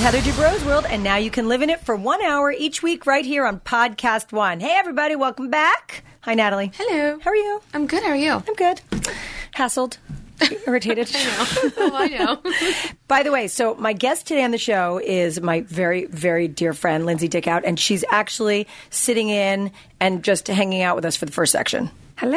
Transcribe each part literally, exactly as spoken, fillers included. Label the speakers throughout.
Speaker 1: Heather Dubrow's World, and now you can live in it for one hour each week right here on Podcast One. Hey, everybody, welcome back. Hi, Natalie.
Speaker 2: Hello.
Speaker 1: How are you?
Speaker 2: I'm good. How are you?
Speaker 1: I'm good. Hassled. Irritated.
Speaker 2: I know. Oh, I know.
Speaker 1: By the way, so my guest today on the show is my very, very dear friend, Lindsay Dickout, and she's actually sitting in and just hanging out with us for the first section.
Speaker 2: Hello.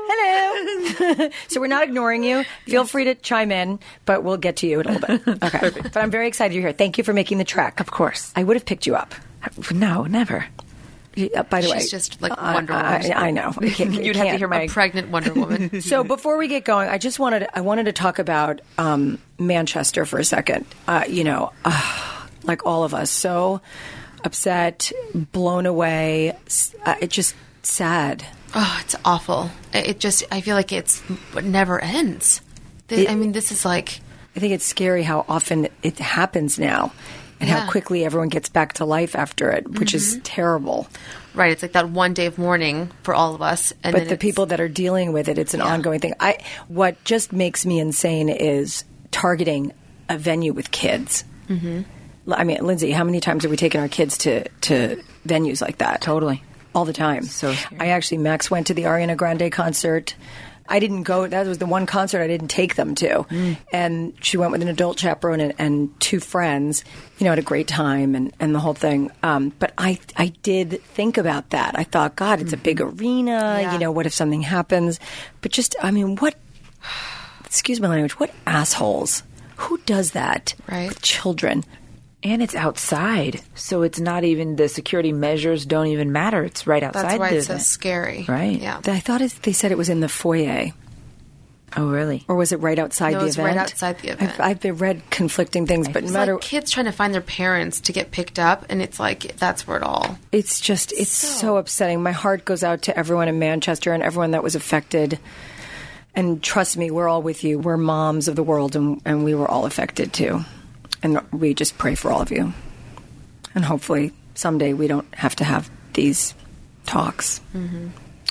Speaker 1: Hello. So we're not ignoring you. Feel free to chime in, but we'll get to you in a little bit. Okay. Perfect. But I'm very excited you're here. Thank you for making the trek.
Speaker 3: Of course.
Speaker 1: I would have picked you up.
Speaker 3: No, never.
Speaker 1: Uh, by the
Speaker 2: She's
Speaker 1: way,
Speaker 2: She's just like Wonder Woman.
Speaker 1: I, I, I know. I can't, I
Speaker 3: You'd have to hear my
Speaker 2: a pregnant Wonder Woman.
Speaker 1: So before we get going, I just wanted to, I wanted to talk about um, Manchester for a second. Uh, you know, uh, like all of us, so upset, blown away. Uh, it's just sad.
Speaker 2: Oh, it's awful. It just, I feel like it's it never ends. This,
Speaker 1: It-
Speaker 2: I mean, this is like,
Speaker 1: I think it's scary how often it happens now, and
Speaker 2: Yeah.
Speaker 1: how quickly everyone gets back to life after it, which is terrible.
Speaker 2: right, it's like that one day of mourning for all of us. And
Speaker 1: But
Speaker 2: then
Speaker 1: the
Speaker 2: it's-
Speaker 1: people that are dealing with it, it's an
Speaker 2: Yeah.
Speaker 1: ongoing thing. I what just makes me insane is targeting a venue with kids. Mm-hmm. I mean, Lindsay, how many times have we taken our kids to, to venues like that?
Speaker 3: Totally.
Speaker 1: All the time.
Speaker 3: So scary.
Speaker 1: I actually, Max went to the Ariana Grande concert. I didn't go. That was the one concert I didn't take them to.
Speaker 3: Mm.
Speaker 1: And she went with an adult chaperone and, and two friends. You know, had a great time and, and the whole thing. Um, but I I did think about that. I thought, God, it's a big arena.
Speaker 2: Yeah.
Speaker 1: You know, what if something happens? But just, I mean, what? Excuse my language. What assholes? Who does that
Speaker 2: Right.
Speaker 1: with children?
Speaker 3: And it's outside, so it's not even, the security measures don't even matter. It's right outside
Speaker 2: That's why
Speaker 3: the
Speaker 2: it's so
Speaker 3: event.
Speaker 2: scary.
Speaker 3: Right.
Speaker 2: Yeah.
Speaker 1: I thought it, they said it was in the foyer.
Speaker 3: Oh, really?
Speaker 1: Or was it right outside
Speaker 2: No,
Speaker 1: the
Speaker 2: it was
Speaker 1: event?
Speaker 2: right outside the event.
Speaker 1: I've, I've read conflicting things, but no
Speaker 2: It's
Speaker 1: matter,
Speaker 2: like kids trying to find their parents to get picked up, and it's like, that's where it all...
Speaker 1: it's just, it's so.
Speaker 2: So-
Speaker 1: upsetting. My heart goes out to everyone in Manchester and everyone that was affected. And trust me, we're all with you. We're moms of the world, and, and we were all affected too. And we just pray for all of you. And hopefully someday we don't have to have these talks. Mm-hmm.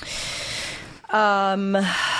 Speaker 1: Um,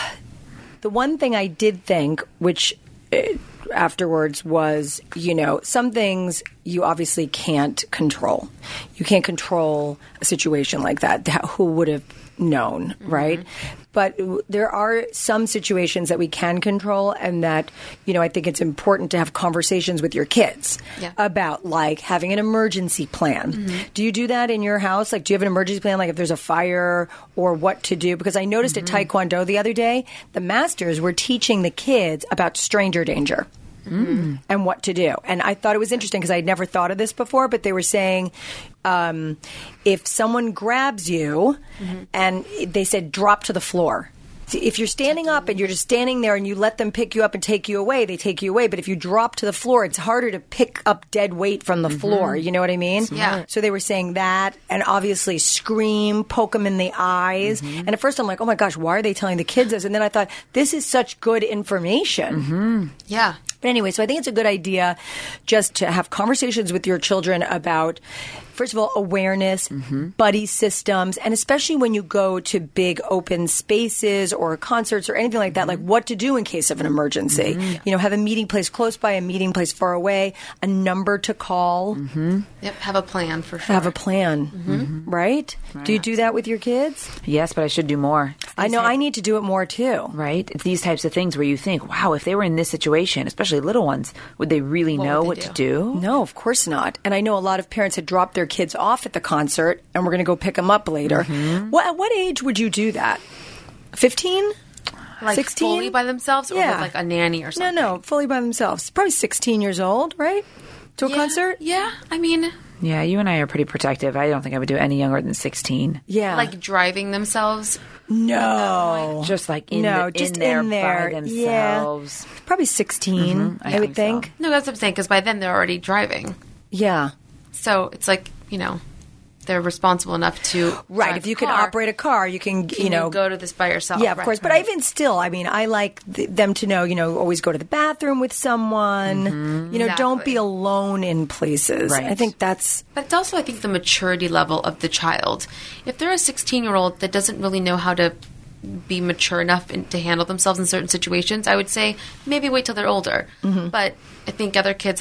Speaker 1: the one thing I did think, which uh, afterwards was, you know, some things you obviously can't control. You can't control a situation like that. Who would have known, mm-hmm. right? But there are some situations that we can control, and that, you know, I think it's important to have conversations with your kids
Speaker 2: Yeah.
Speaker 1: about, like, having an emergency plan. Mm-hmm. Do you do that in your house? Like, do you have an emergency plan, like if there's a fire or what to do? Because I noticed mm-hmm. at Taekwondo the other day, the masters were teaching the kids about stranger danger. Mm. And what to do. And I thought it was interesting because I'd never thought of this before, but they were saying um, if someone grabs you mm-hmm. and they said drop to the floor. See, if you're standing up and you're just standing there and you let them pick you up and take you away, they take you away. But if you drop to the floor, it's harder to pick up dead weight from the mm-hmm. floor. You know what I mean?
Speaker 2: Yeah.
Speaker 1: So they were saying that, and obviously scream, poke them in the eyes. Mm-hmm. And at first I'm like, oh my gosh, why are they telling the kids this? And then I thought, this is such good information.
Speaker 3: Mm-hmm.
Speaker 2: Yeah.
Speaker 1: But anyway, so I think it's a good idea just to have conversations with your children about, first of all, awareness, mm-hmm. buddy systems, and especially when you go to big open spaces or concerts or anything like that, mm-hmm. like what to do in case of an emergency. Mm-hmm. You know, have a meeting place close by, a meeting place far away, a number to call.
Speaker 3: Mm-hmm.
Speaker 2: Yep, have a plan for sure.
Speaker 1: Have a plan, mm-hmm. right? right? Do you do that with your kids?
Speaker 3: Yes, but I should do more.
Speaker 1: I know I need to do it more too.
Speaker 3: Right? It's these types of things where you think, wow, if they were in this situation, especially little ones, would they really
Speaker 2: What
Speaker 3: know
Speaker 2: would
Speaker 3: what
Speaker 2: they
Speaker 3: to do?
Speaker 1: No, of course not. And I know a lot of parents had dropped their kids off at the concert, and we're going to go pick them up later. Mm-hmm. What, at what age would you do that? fifteen?
Speaker 2: Like
Speaker 1: sixteen?
Speaker 2: fully by themselves, or
Speaker 1: Yeah.
Speaker 2: with like a nanny or something?
Speaker 1: No, no, fully by themselves. Probably sixteen years old, right? To a
Speaker 2: Yeah,
Speaker 1: concert?
Speaker 2: Yeah, I mean,
Speaker 3: Yeah, you and I are pretty protective. I don't think I would do any younger than sixteen.
Speaker 1: Yeah.
Speaker 2: like driving themselves.
Speaker 1: no.
Speaker 3: Just like in,
Speaker 1: No,
Speaker 3: the,
Speaker 1: just
Speaker 3: in there
Speaker 1: in there.
Speaker 3: by
Speaker 1: Yeah.
Speaker 3: themselves.
Speaker 1: Probably sixteen,
Speaker 3: Mhm, I
Speaker 1: I would
Speaker 3: think
Speaker 1: think.
Speaker 3: so.
Speaker 2: No, that's what I'm saying, because by then they're already driving.
Speaker 1: Yeah.
Speaker 2: So it's like, you know, they're responsible enough to
Speaker 1: Right.
Speaker 2: drive
Speaker 1: If
Speaker 2: a
Speaker 1: you can
Speaker 2: car.
Speaker 1: operate a car, you can,
Speaker 2: Can
Speaker 1: you know,
Speaker 2: go to this by yourself.
Speaker 1: Yeah, of
Speaker 2: Right,
Speaker 1: course. But
Speaker 2: right.
Speaker 1: even still, I mean, I like th- them to know, you know, always go to the bathroom with someone. You know, don't
Speaker 2: Exactly.
Speaker 1: be alone in places.
Speaker 3: Right.
Speaker 1: I think that's
Speaker 2: But it's also, I think, the maturity level of the child. If they're a sixteen-year-old that doesn't really know how to be mature enough in, to handle themselves in certain situations, I would say maybe wait till they're older.
Speaker 1: Mm-hmm.
Speaker 2: But I think other kids that are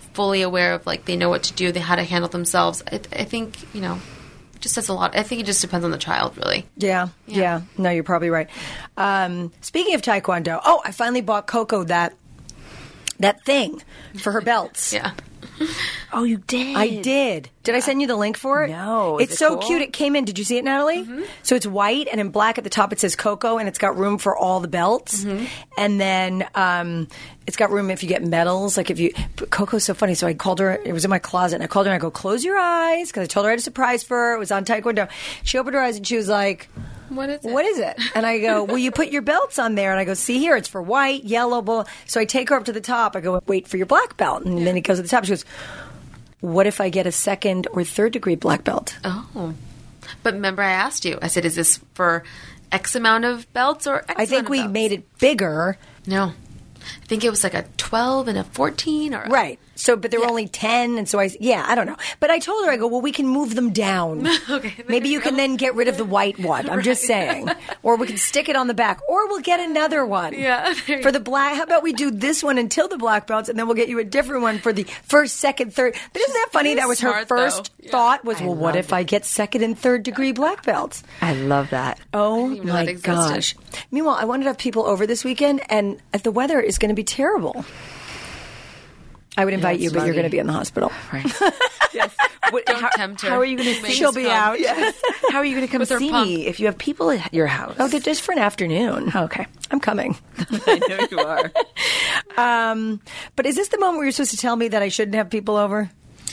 Speaker 2: fully aware of, like, they know what to do, they how to handle themselves. I, I think, you know, it just says a lot. I think it just depends on the child, really.
Speaker 1: Yeah, yeah.
Speaker 2: Yeah.
Speaker 1: No, you're probably right. Um, speaking of Taekwondo, oh, I finally bought Coco that that thing for her belts.
Speaker 2: Yeah.
Speaker 3: Oh, you did?
Speaker 1: I did. Did I send you the link for it?
Speaker 3: No. Is
Speaker 1: It's
Speaker 3: it
Speaker 1: so
Speaker 3: cool?
Speaker 1: cute. It came in. Did you see it, Natalie? Mm-hmm. So it's white, and in black at the top it says Coco, and it's got room for all the belts. Mm-hmm. And then um, it's got room if you get medals. Like if you, but Coco's so funny. So I called her. It was in my closet, and I called her, and I go, close your eyes, because I told her I had a surprise for her. It was on Taekwondo. She opened her eyes, and she was like,
Speaker 2: What is it?
Speaker 1: What is it? And I go, well, you put your belts on there. And I go, see here, it's for white, yellow, blah. So I take her up to the top. I go, wait for your black belt. And then it goes to the top. She goes, what if I get a second or third degree black belt?
Speaker 2: Oh. But remember I asked you, I said, is this for X amount of belts or X
Speaker 1: I think
Speaker 2: amount of
Speaker 1: we
Speaker 2: belts?
Speaker 1: made it bigger.
Speaker 2: No. I think it was like a twelve and a fourteen or...
Speaker 1: Right. So, but there were
Speaker 2: Yeah.
Speaker 1: only ten, and so I, yeah, I don't know. But I told her, I go, well, we can move them down.
Speaker 2: Okay, there
Speaker 1: Maybe
Speaker 2: you
Speaker 1: you can
Speaker 2: go.
Speaker 1: then get rid of the white one. I'm just saying. Or we can stick it on the back. Or we'll get another one.
Speaker 2: Yeah, there you
Speaker 1: For the black, how about we do this one until the black belts, and then we'll get you a different one for the first, second, third. But isn't that funny?
Speaker 2: very
Speaker 1: That was her
Speaker 2: smart,
Speaker 1: first
Speaker 2: though. Yeah.
Speaker 1: thought was,
Speaker 3: I
Speaker 1: well, what
Speaker 3: love
Speaker 1: if I get second and third degree black belts?
Speaker 3: I love that.
Speaker 1: Oh
Speaker 2: even know
Speaker 1: my
Speaker 2: that existed.
Speaker 1: gosh. Meanwhile, I wanted to have people over this weekend, and the weather is going to be terrible. I would invite
Speaker 3: it's
Speaker 1: you, but you're
Speaker 3: muggy.
Speaker 1: going to be in the hospital.
Speaker 3: Right. Yes. What,
Speaker 2: Don't
Speaker 3: how,
Speaker 2: tempt her.
Speaker 3: How are you going to see?
Speaker 1: She'll be out.
Speaker 2: Yes.
Speaker 3: How are you going to come
Speaker 2: With her
Speaker 3: see
Speaker 2: pump.
Speaker 3: me if you have people at your house?
Speaker 1: Oh, they're just for an afternoon.
Speaker 3: Okay.
Speaker 1: I'm coming.
Speaker 3: I know you are.
Speaker 1: Um, but is this the moment where you're supposed to tell me that I shouldn't have people over?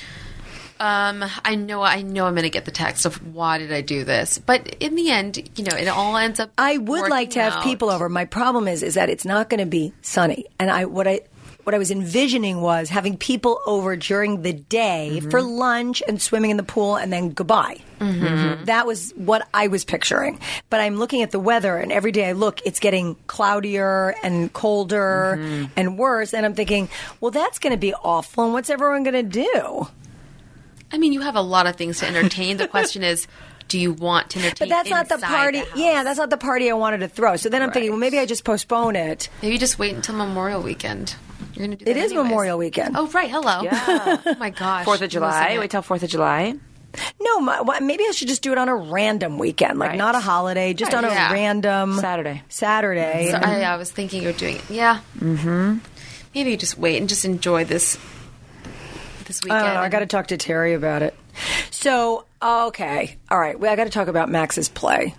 Speaker 2: Um, I know, I know I'm going to get the text of why did I do this? But in the end, you know, it all ends up
Speaker 1: I would
Speaker 2: working
Speaker 1: like to have
Speaker 2: out.
Speaker 1: people over. My problem is, is that it's not going to be sunny. And I, what I, what I was envisioning was having people over during the day
Speaker 2: Mm-hmm.
Speaker 1: for lunch and swimming in the pool and then goodbye. Mm-hmm. That was what I was picturing. But I'm looking at the weather, and every day I look, it's getting cloudier and colder
Speaker 2: Mm-hmm.
Speaker 1: and worse. And I'm thinking, well, that's going to be awful. And what's everyone going to do?
Speaker 2: I mean, you have a lot of things to entertain. The question is, do you want to entertain
Speaker 1: But that's not the
Speaker 2: inside
Speaker 1: party.
Speaker 2: the house?
Speaker 1: Yeah, that's not the party I wanted to throw. So then I'm thinking,
Speaker 3: Right.
Speaker 1: well, maybe I just postpone it.
Speaker 2: Maybe just wait until Memorial Weekend. You're going to do
Speaker 1: It
Speaker 2: that
Speaker 1: is
Speaker 2: anyways.
Speaker 1: Memorial Weekend.
Speaker 2: Oh, right. Hello.
Speaker 3: Yeah.
Speaker 2: Oh, my gosh.
Speaker 3: Fourth of
Speaker 2: I'm
Speaker 3: July.
Speaker 2: missing it.
Speaker 3: Wait till Fourth of July.
Speaker 1: No, my, why- maybe I should just do it on a random weekend, like
Speaker 3: Right.
Speaker 1: not a holiday, just
Speaker 3: Right.
Speaker 1: on a
Speaker 2: Yeah.
Speaker 1: random
Speaker 3: Saturday.
Speaker 1: Saturday.
Speaker 2: So I, I was thinking of doing it. Yeah. Mm-hmm. Maybe just wait and just enjoy this this weekend.
Speaker 1: I don't know. I got to talk to Terry about it. So, okay, all right. Well, I got to talk about Max's play.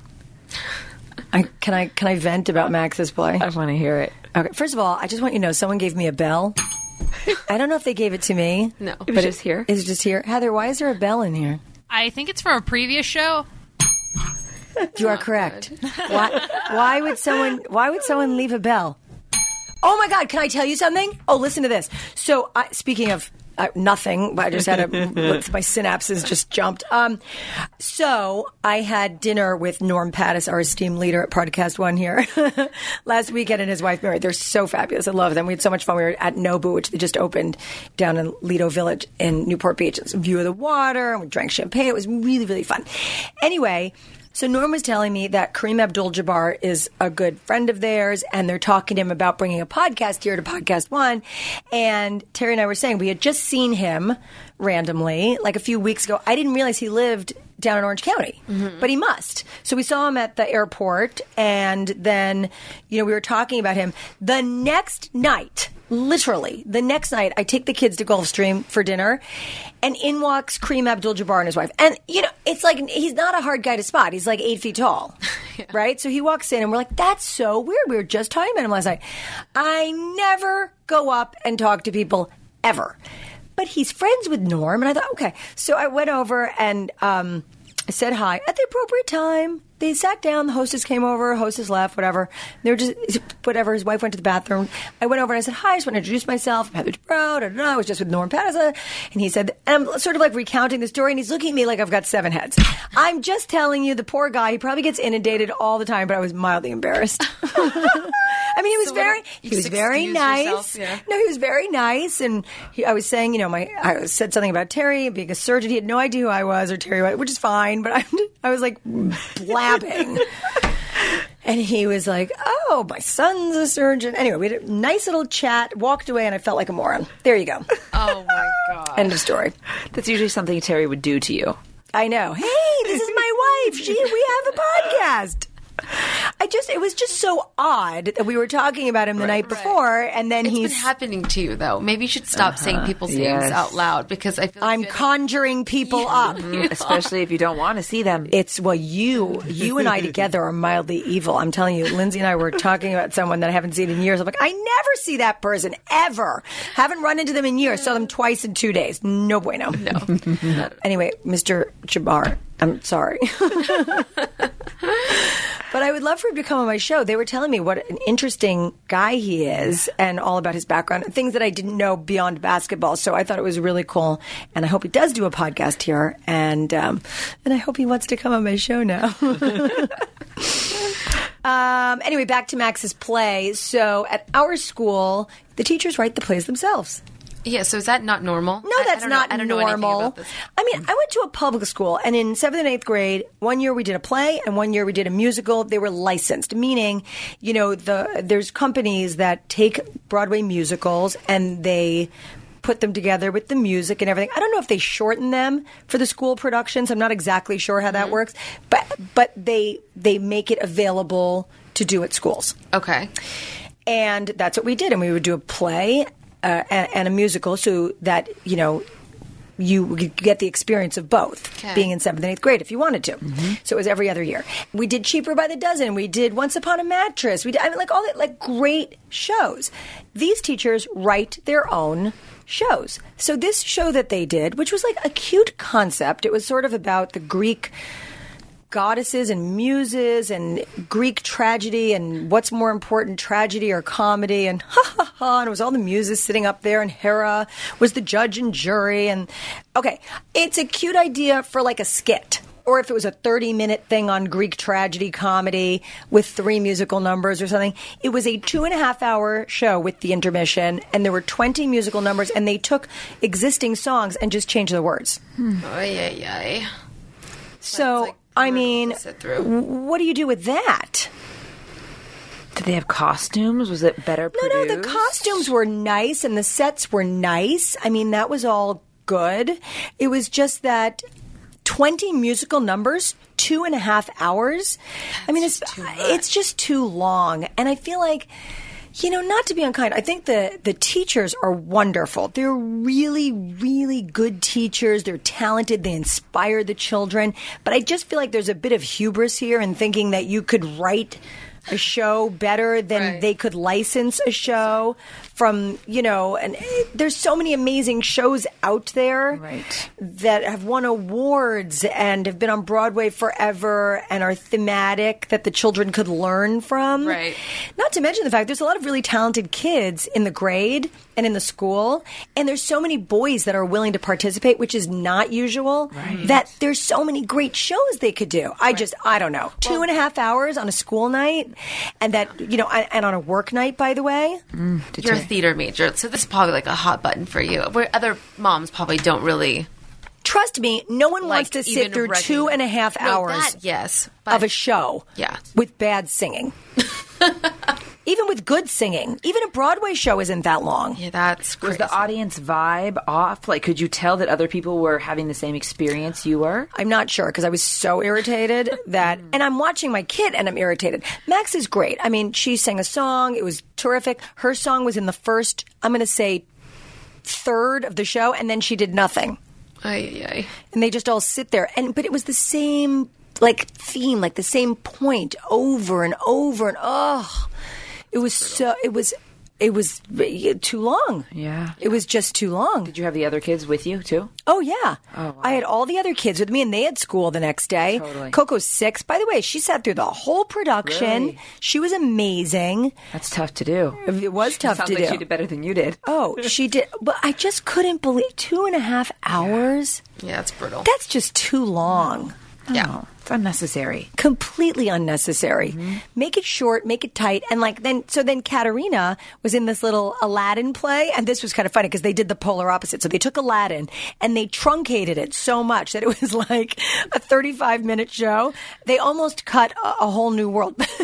Speaker 1: I, can I can I vent about Max's play?
Speaker 3: I want to hear it.
Speaker 1: Okay. First of all, I just want you to know someone gave me a bell. I don't know if they gave it to me.
Speaker 2: No.
Speaker 3: It was just here.
Speaker 1: Is it just here? Heather, why is there a bell in here?
Speaker 4: I think it's from a previous show.
Speaker 1: You are correct. Why, why would someone? Why would someone leave a bell? Oh my God! Can I tell you something? Oh, listen to this. So, I, speaking of uh, nothing, I just had a my synapses just jumped. Um, so I had dinner with Norm Pattis, our esteemed leader at Podcast One here last weekend, and his wife Mary. They're so fabulous. I love them. We had so much fun. We were at Nobu, which they just opened down in Lido Village in Newport Beach. It's a view of the water, and we drank champagne. It was really, really fun. Anyway. So Norm was telling me that Kareem Abdul-Jabbar is a good friend of theirs, and they're talking to him about bringing a podcast here to Podcast One. And Terry and I were saying we had just seen him randomly, like a few weeks ago. I didn't realize he lived down in Orange County, mm-hmm. but he must. So we saw him at the airport, and then, you know, we were talking about him. The next night, literally, the next night, I take the kids to Gulfstream for dinner, and in walks Kareem Abdul-Jabbar and his wife. And, you know, it's like, he's not a hard guy to spot. He's like eight feet tall, yeah. right? So he walks in, and we're like, that's so weird. We were just talking about him last night. I never go up and talk to people, ever. But he's friends with Norm, and I thought, okay. So I went over and um, I said hi at the appropriate time. They sat down. The hostess came over. Hostess left. Whatever. They were just whatever. His wife went to the bathroom. I went over and I said hi. I just want to introduce myself. I'm Heather Dubrow. Da, da, da. I was just with Norm Pattis, and he said, and I'm sort of like recounting the story, and he's looking at me like I've got seven heads. I'm just telling you, the poor guy. He probably gets inundated all the time, but I was mildly embarrassed. I mean, he was
Speaker 2: So
Speaker 1: very,
Speaker 2: what- you
Speaker 1: he was
Speaker 2: just
Speaker 1: very
Speaker 2: excused
Speaker 1: nice.
Speaker 2: yourself, yeah.
Speaker 1: No, he was very nice, and he, I was saying, you know, my I said something about Terry being a surgeon. He had no idea who I was or Terry was, which is fine. But I, I was like blabbing. And he was like, oh, my son's a surgeon. Anyway, we had a nice little chat, walked away, and I felt like a moron. There you go.
Speaker 2: Oh, my God.
Speaker 1: End of story.
Speaker 3: That's usually something Terry would do to you.
Speaker 1: I know. Hey, this is my wife. She, we have a podcast. I just, it was just so odd that we were talking about him the night before, and then
Speaker 2: It's
Speaker 1: he's.
Speaker 2: been happening to you, though. Maybe you should stop saying people's
Speaker 3: Yes.
Speaker 2: names out loud because I feel like
Speaker 1: I'm
Speaker 2: you're-
Speaker 1: conjuring people up.
Speaker 3: Especially if you don't want to see them.
Speaker 1: It's, well, you, you and I together are mildly evil. I'm telling you, Lindsay and I were talking about someone that I haven't seen in years. I'm like, I never see that person, ever. Haven't run into them in years. Saw them twice in two days. No bueno.
Speaker 2: No.
Speaker 1: Anyway, Mister Jabbar, I'm sorry. But I would love for him to come on my show. They were telling me what an interesting guy he is and all about his background, things that I didn't know beyond basketball. So I thought it was really cool. And I hope he does do a podcast here. And um, and I hope he wants to come on my show now. um, anyway, back to Max's play. So at our school, the teachers write the plays themselves.
Speaker 2: Yeah, so is that not normal?
Speaker 1: No,
Speaker 2: I- I
Speaker 1: that's
Speaker 2: don't know-
Speaker 1: not
Speaker 2: I don't know anything
Speaker 1: normal.
Speaker 2: about this.
Speaker 1: I mean, I went to a public school, and in seventh and eighth grade, one year we did a play, and one year we did a musical. They were licensed, meaning, you know, the there's companies that take Broadway musicals and they put them together with the music and everything. I don't know if they shorten them for the school productions. I'm not exactly sure how that
Speaker 2: Mm-hmm.
Speaker 1: works, but but they they make it available to do at schools.
Speaker 2: Okay.
Speaker 1: And that's what we did. And we would do a play uh, and, and a musical so that, you know, you would get the experience of both,
Speaker 2: Okay.
Speaker 1: being in seventh and eighth grade if you wanted to. So it was every other year. We did Cheaper by the Dozen. We did Once Upon a Mattress. We did, I mean, like all that, like great shows. These teachers write their own shows. So this show that they did, which was like a cute concept, it was sort of about the Greek goddesses and muses and Greek tragedy and what's more important, tragedy or comedy, and ha ha ha, and it was all the muses sitting up there, and Hera was the judge and jury, and okay, it's a cute idea for like a skit. Or if it was a thirty-minute thing on Greek tragedy comedy with three musical numbers or something. It was a two-and-a-half-hour show with the intermission, and there were twenty musical numbers, and they took existing songs and just changed the words.
Speaker 2: Ay, ay, ay.
Speaker 1: So,
Speaker 2: like
Speaker 1: I
Speaker 2: brutal
Speaker 1: mean,
Speaker 2: to sit through.
Speaker 1: w- what do you do with that?
Speaker 3: Did they have costumes? Was it better
Speaker 1: No,
Speaker 3: produced?
Speaker 1: no, the costumes were nice and the sets were nice. I mean, that was all good. It was just that twenty musical numbers, two and a half hours. I mean, it's
Speaker 2: just too much.
Speaker 1: it's just too long. And I feel like, you know, not to be unkind, I think the, the teachers are wonderful. They're really, really good teachers. They're talented. They inspire the children. But I just feel like there's a bit of hubris here in thinking that you could write a show better than
Speaker 2: Right.
Speaker 1: they could license a show from, you know, and eh, there's so many amazing shows out there
Speaker 3: Right.
Speaker 1: that have won awards and have been on Broadway forever and are thematic that the children could learn from.
Speaker 2: Right.
Speaker 1: Not to mention the fact there's a lot of really talented kids in the grade and in the school, and there's so many boys that are willing to participate, which is not usual, that there's so many great shows they could do. I just, I don't know. Two and a half hours on a school night, and that, you know, and and on a work night, by the way.
Speaker 3: Did
Speaker 2: You're a
Speaker 3: you-
Speaker 2: theater major, so this is probably like a hot button for you. Where other moms probably don't really
Speaker 1: Trust me, no one wants
Speaker 2: like
Speaker 1: to sit
Speaker 2: even
Speaker 1: through
Speaker 2: recognize-
Speaker 1: two and a half
Speaker 2: No,
Speaker 1: hours
Speaker 2: that, yes, but
Speaker 1: of a show
Speaker 2: Yeah.
Speaker 1: with bad singing. Even with good singing. Even a Broadway show isn't that long.
Speaker 2: yeah, that's
Speaker 3: Was
Speaker 2: crazy.
Speaker 3: the audience vibe off? Like, could you tell that other people were having the same experience you were?
Speaker 1: I'm not sure because I was so irritated that, and I'm watching my kid and I'm irritated. Max is great. I mean, she sang a song. It was terrific. Her song was in the first, I'm going to say, third of the show, and then she did nothing.
Speaker 2: Ay, ay, ay.
Speaker 1: And they just all sit there. And but it was the same like theme, like the same point over and over and oh, it was so it was it was too long.
Speaker 3: Yeah.
Speaker 1: It was just too long.
Speaker 3: Did you have the other kids with you too?
Speaker 1: Oh yeah.
Speaker 3: Oh, wow.
Speaker 1: I had all the other kids with me, and they had school the next day.
Speaker 3: Totally.
Speaker 1: Coco's six. By the way, she sat through the whole production.
Speaker 3: Really?
Speaker 1: She was amazing.
Speaker 3: That's tough to do.
Speaker 1: It was tough
Speaker 3: Sounds
Speaker 1: to
Speaker 3: like
Speaker 1: do.
Speaker 3: she did better than you did.
Speaker 1: Oh, she did. But I just couldn't believe two and a half hours.
Speaker 2: Yeah, it's brutal.
Speaker 1: That's just too long.
Speaker 2: Yeah.
Speaker 3: Oh, it's unnecessary.
Speaker 1: Completely unnecessary. Mm-hmm. Make it short, make it tight, and like then. So then, Katerina was in this little Aladdin play, and this was kind of funny because they did the polar opposite. So they took Aladdin and they truncated it so much that it was like a thirty-five minute show. They almost cut a, a whole new world. they,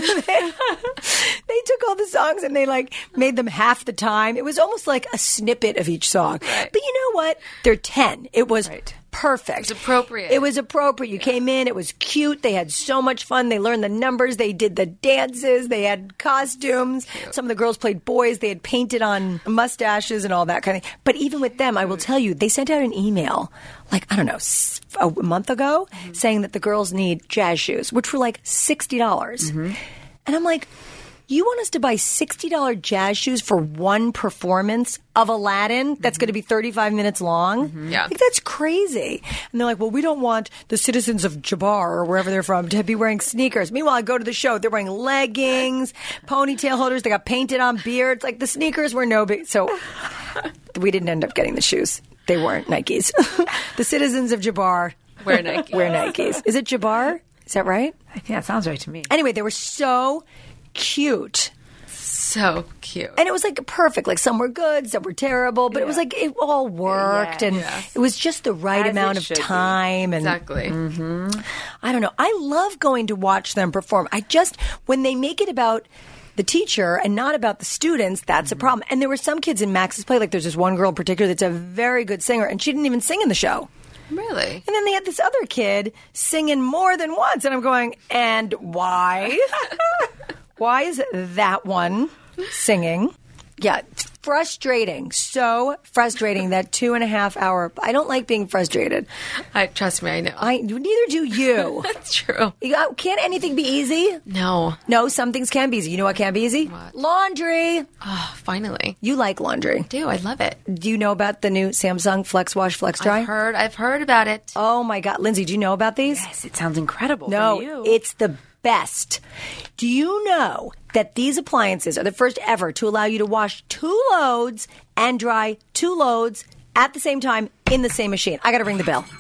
Speaker 1: they took all the songs and they like made them half the time. It was almost like a snippet of each song.
Speaker 2: Right.
Speaker 1: But you know what? They're ten. It was.
Speaker 3: Right.
Speaker 1: Perfect.
Speaker 2: It was appropriate.
Speaker 1: It was appropriate. You yeah. came in. It was cute. They had so much fun. They learned the numbers. They did the dances. They had costumes. Cute. Some of the girls played boys. They had painted on mustaches and all that kind of thing. But even with them, I will tell you, they sent out an email, like, I don't know, a month ago, mm-hmm. saying that the girls need jazz shoes, which were like sixty dollars. Mm-hmm. And I'm like, you want us to buy sixty dollars jazz shoes for one performance of Aladdin that's mm-hmm. going to be thirty-five minutes long?
Speaker 2: Mm-hmm. Yeah.
Speaker 1: Like, that's crazy. And they're like, well, we don't want the citizens of Jabbar or wherever they're from to be wearing sneakers. Meanwhile, I go to the show. They're wearing leggings, ponytail holders. They got painted on beards. Like, the sneakers were no big. So we didn't end up getting the shoes. They weren't Nikes. The citizens of Jabbar
Speaker 2: wear Nikes.
Speaker 1: Wear Nikes. Is it Jabbar? Is that right?
Speaker 3: Yeah, it sounds right to me.
Speaker 1: Anyway, they were so cute.
Speaker 2: So cute.
Speaker 1: And it was like perfect. Like, some were good, some were terrible, but yeah. it was like it all worked
Speaker 3: Yeah,
Speaker 1: and
Speaker 2: yes.
Speaker 1: it was just the right
Speaker 3: As
Speaker 1: amount of time. And
Speaker 2: exactly.
Speaker 1: Mm-hmm. I don't know. I love going to watch them perform. I just, when they make it about the teacher and not about the students, that's mm-hmm. a problem. And there were some kids in Max's play, like there's this one girl in particular that's a very good singer, and she didn't even sing in the show.
Speaker 2: Really?
Speaker 1: And then they had this other kid singing more than once, and I'm going, and why? Why is that one singing? Yeah, it's frustrating. So frustrating, that two and a half hour. I don't like being frustrated.
Speaker 2: I trust me, I know.
Speaker 1: I neither do you.
Speaker 2: That's true.
Speaker 1: You got, can't anything be easy?
Speaker 2: No.
Speaker 1: No, some things can be easy. You know what can be easy?
Speaker 2: What?
Speaker 1: Laundry.
Speaker 2: Oh, finally.
Speaker 1: You like laundry.
Speaker 2: I do. I love it.
Speaker 1: Do you know about the new Samsung Flex Wash Flex Dry?
Speaker 2: I've heard. I've heard about it.
Speaker 1: Oh my God, Lindsay, do you know about these?
Speaker 3: Yes, it sounds incredible.
Speaker 1: No,
Speaker 3: from you.
Speaker 1: it's the best. Do you know that these appliances are the first ever to allow you to wash two loads and dry two loads at the same time in the same machine? I got to ring the bell.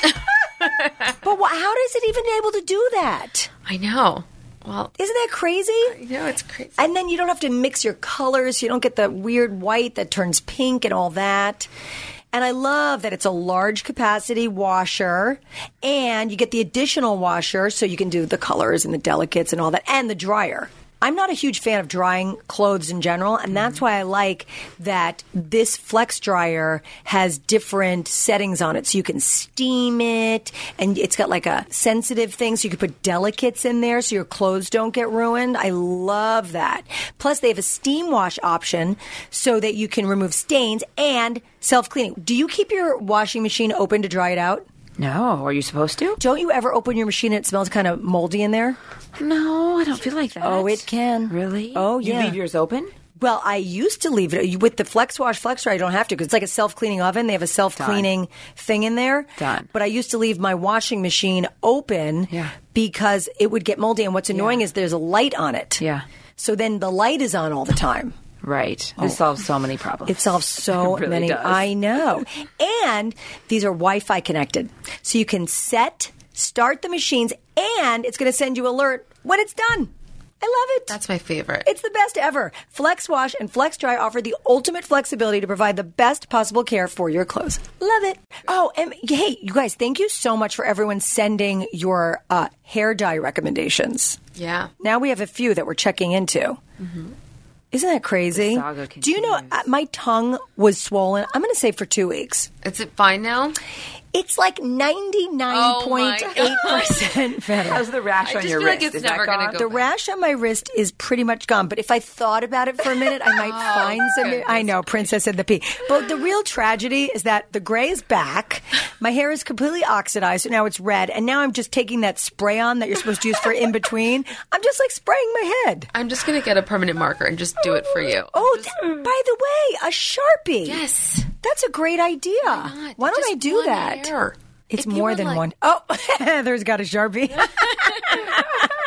Speaker 1: But wh- how does it even able to do that?
Speaker 2: I know. Well,
Speaker 1: isn't that crazy?
Speaker 2: I know, it's crazy.
Speaker 1: And then you don't have to mix your colors. You don't get the weird white that turns pink and all that. And I love that it's a large capacity washer, and you get the additional washer so you can do the colors and the delicates and all that, and the dryer. I'm not a huge fan of drying clothes in general, and that's why I like that this Flex Dryer has different settings on it. So you can steam it, and it's got like a sensitive thing, so you can put delicates in there so your clothes don't get ruined. I love that. Plus, they have a steam wash option so that you can remove stains and self-cleaning. Do you keep your washing machine open to dry it out?
Speaker 3: No, are you supposed to?
Speaker 1: Don't you ever open your machine and it smells kind of moldy in there?
Speaker 3: No, I don't feel like that.
Speaker 1: Oh, it can.
Speaker 3: Really?
Speaker 1: Oh, yeah.
Speaker 3: You leave yours open?
Speaker 1: Well, I used to leave it. With the Flex Wash Flex Dryer, I don't have to because it's like a self-cleaning oven. They have a self-cleaning Done. thing in there.
Speaker 3: Done.
Speaker 1: But I used to leave my washing machine open
Speaker 3: yeah.
Speaker 1: because it would get moldy. And what's annoying
Speaker 3: yeah.
Speaker 1: is there's a light on it.
Speaker 3: Yeah.
Speaker 1: So then the light is on all the time.
Speaker 3: Right. This oh. solves so many problems.
Speaker 1: It solves so
Speaker 3: it really
Speaker 1: many.
Speaker 3: Does.
Speaker 1: I know. And these are Wi-Fi connected. So you can set, start the machines, and it's going to send you alert when it's done. I love it.
Speaker 2: That's my favorite.
Speaker 1: It's the best ever. Flex Wash and Flex Dry offer the ultimate flexibility to provide the best possible care for your clothes. Love it. Oh, and hey, you guys, thank you so much for everyone sending your uh, hair dye recommendations.
Speaker 2: Yeah.
Speaker 1: Now we have a few that we're checking into. Mm-hmm. Isn't that crazy?
Speaker 3: The saga
Speaker 1: Do you know, uh, my tongue was swollen, I'm going to say for two weeks.
Speaker 2: Is it fine now?
Speaker 1: It's like ninety-nine point eight percent
Speaker 2: oh
Speaker 1: better.
Speaker 3: How's the rash
Speaker 2: I
Speaker 3: on
Speaker 2: just
Speaker 3: your
Speaker 2: feel
Speaker 3: wrist?
Speaker 2: like it's
Speaker 3: Is
Speaker 2: never
Speaker 3: that
Speaker 2: gonna
Speaker 3: gone?
Speaker 2: go
Speaker 1: The
Speaker 2: back.
Speaker 1: rash on my wrist is pretty much gone, but if I thought about it for a minute, I might
Speaker 2: Oh,
Speaker 1: find some.
Speaker 2: goodness
Speaker 1: I know, Princess said the P. But the real tragedy is that the gray is back. My hair is completely oxidized, so now it's red. And now I'm just taking that spray on that you're supposed to use for in between. I'm just like spraying my head.
Speaker 2: I'm just going to get a permanent marker and just do it for you.
Speaker 1: Oh,
Speaker 2: Just-
Speaker 1: th- by the way, a Sharpie.
Speaker 2: yes.
Speaker 1: That's a great idea.
Speaker 2: Why,
Speaker 1: Why don't
Speaker 2: Just
Speaker 1: I do
Speaker 2: one
Speaker 1: that?
Speaker 2: hair.
Speaker 1: It's
Speaker 2: If you
Speaker 1: more
Speaker 2: were
Speaker 1: than
Speaker 2: like-
Speaker 1: one. Oh, there's got a Sharpie.
Speaker 2: Is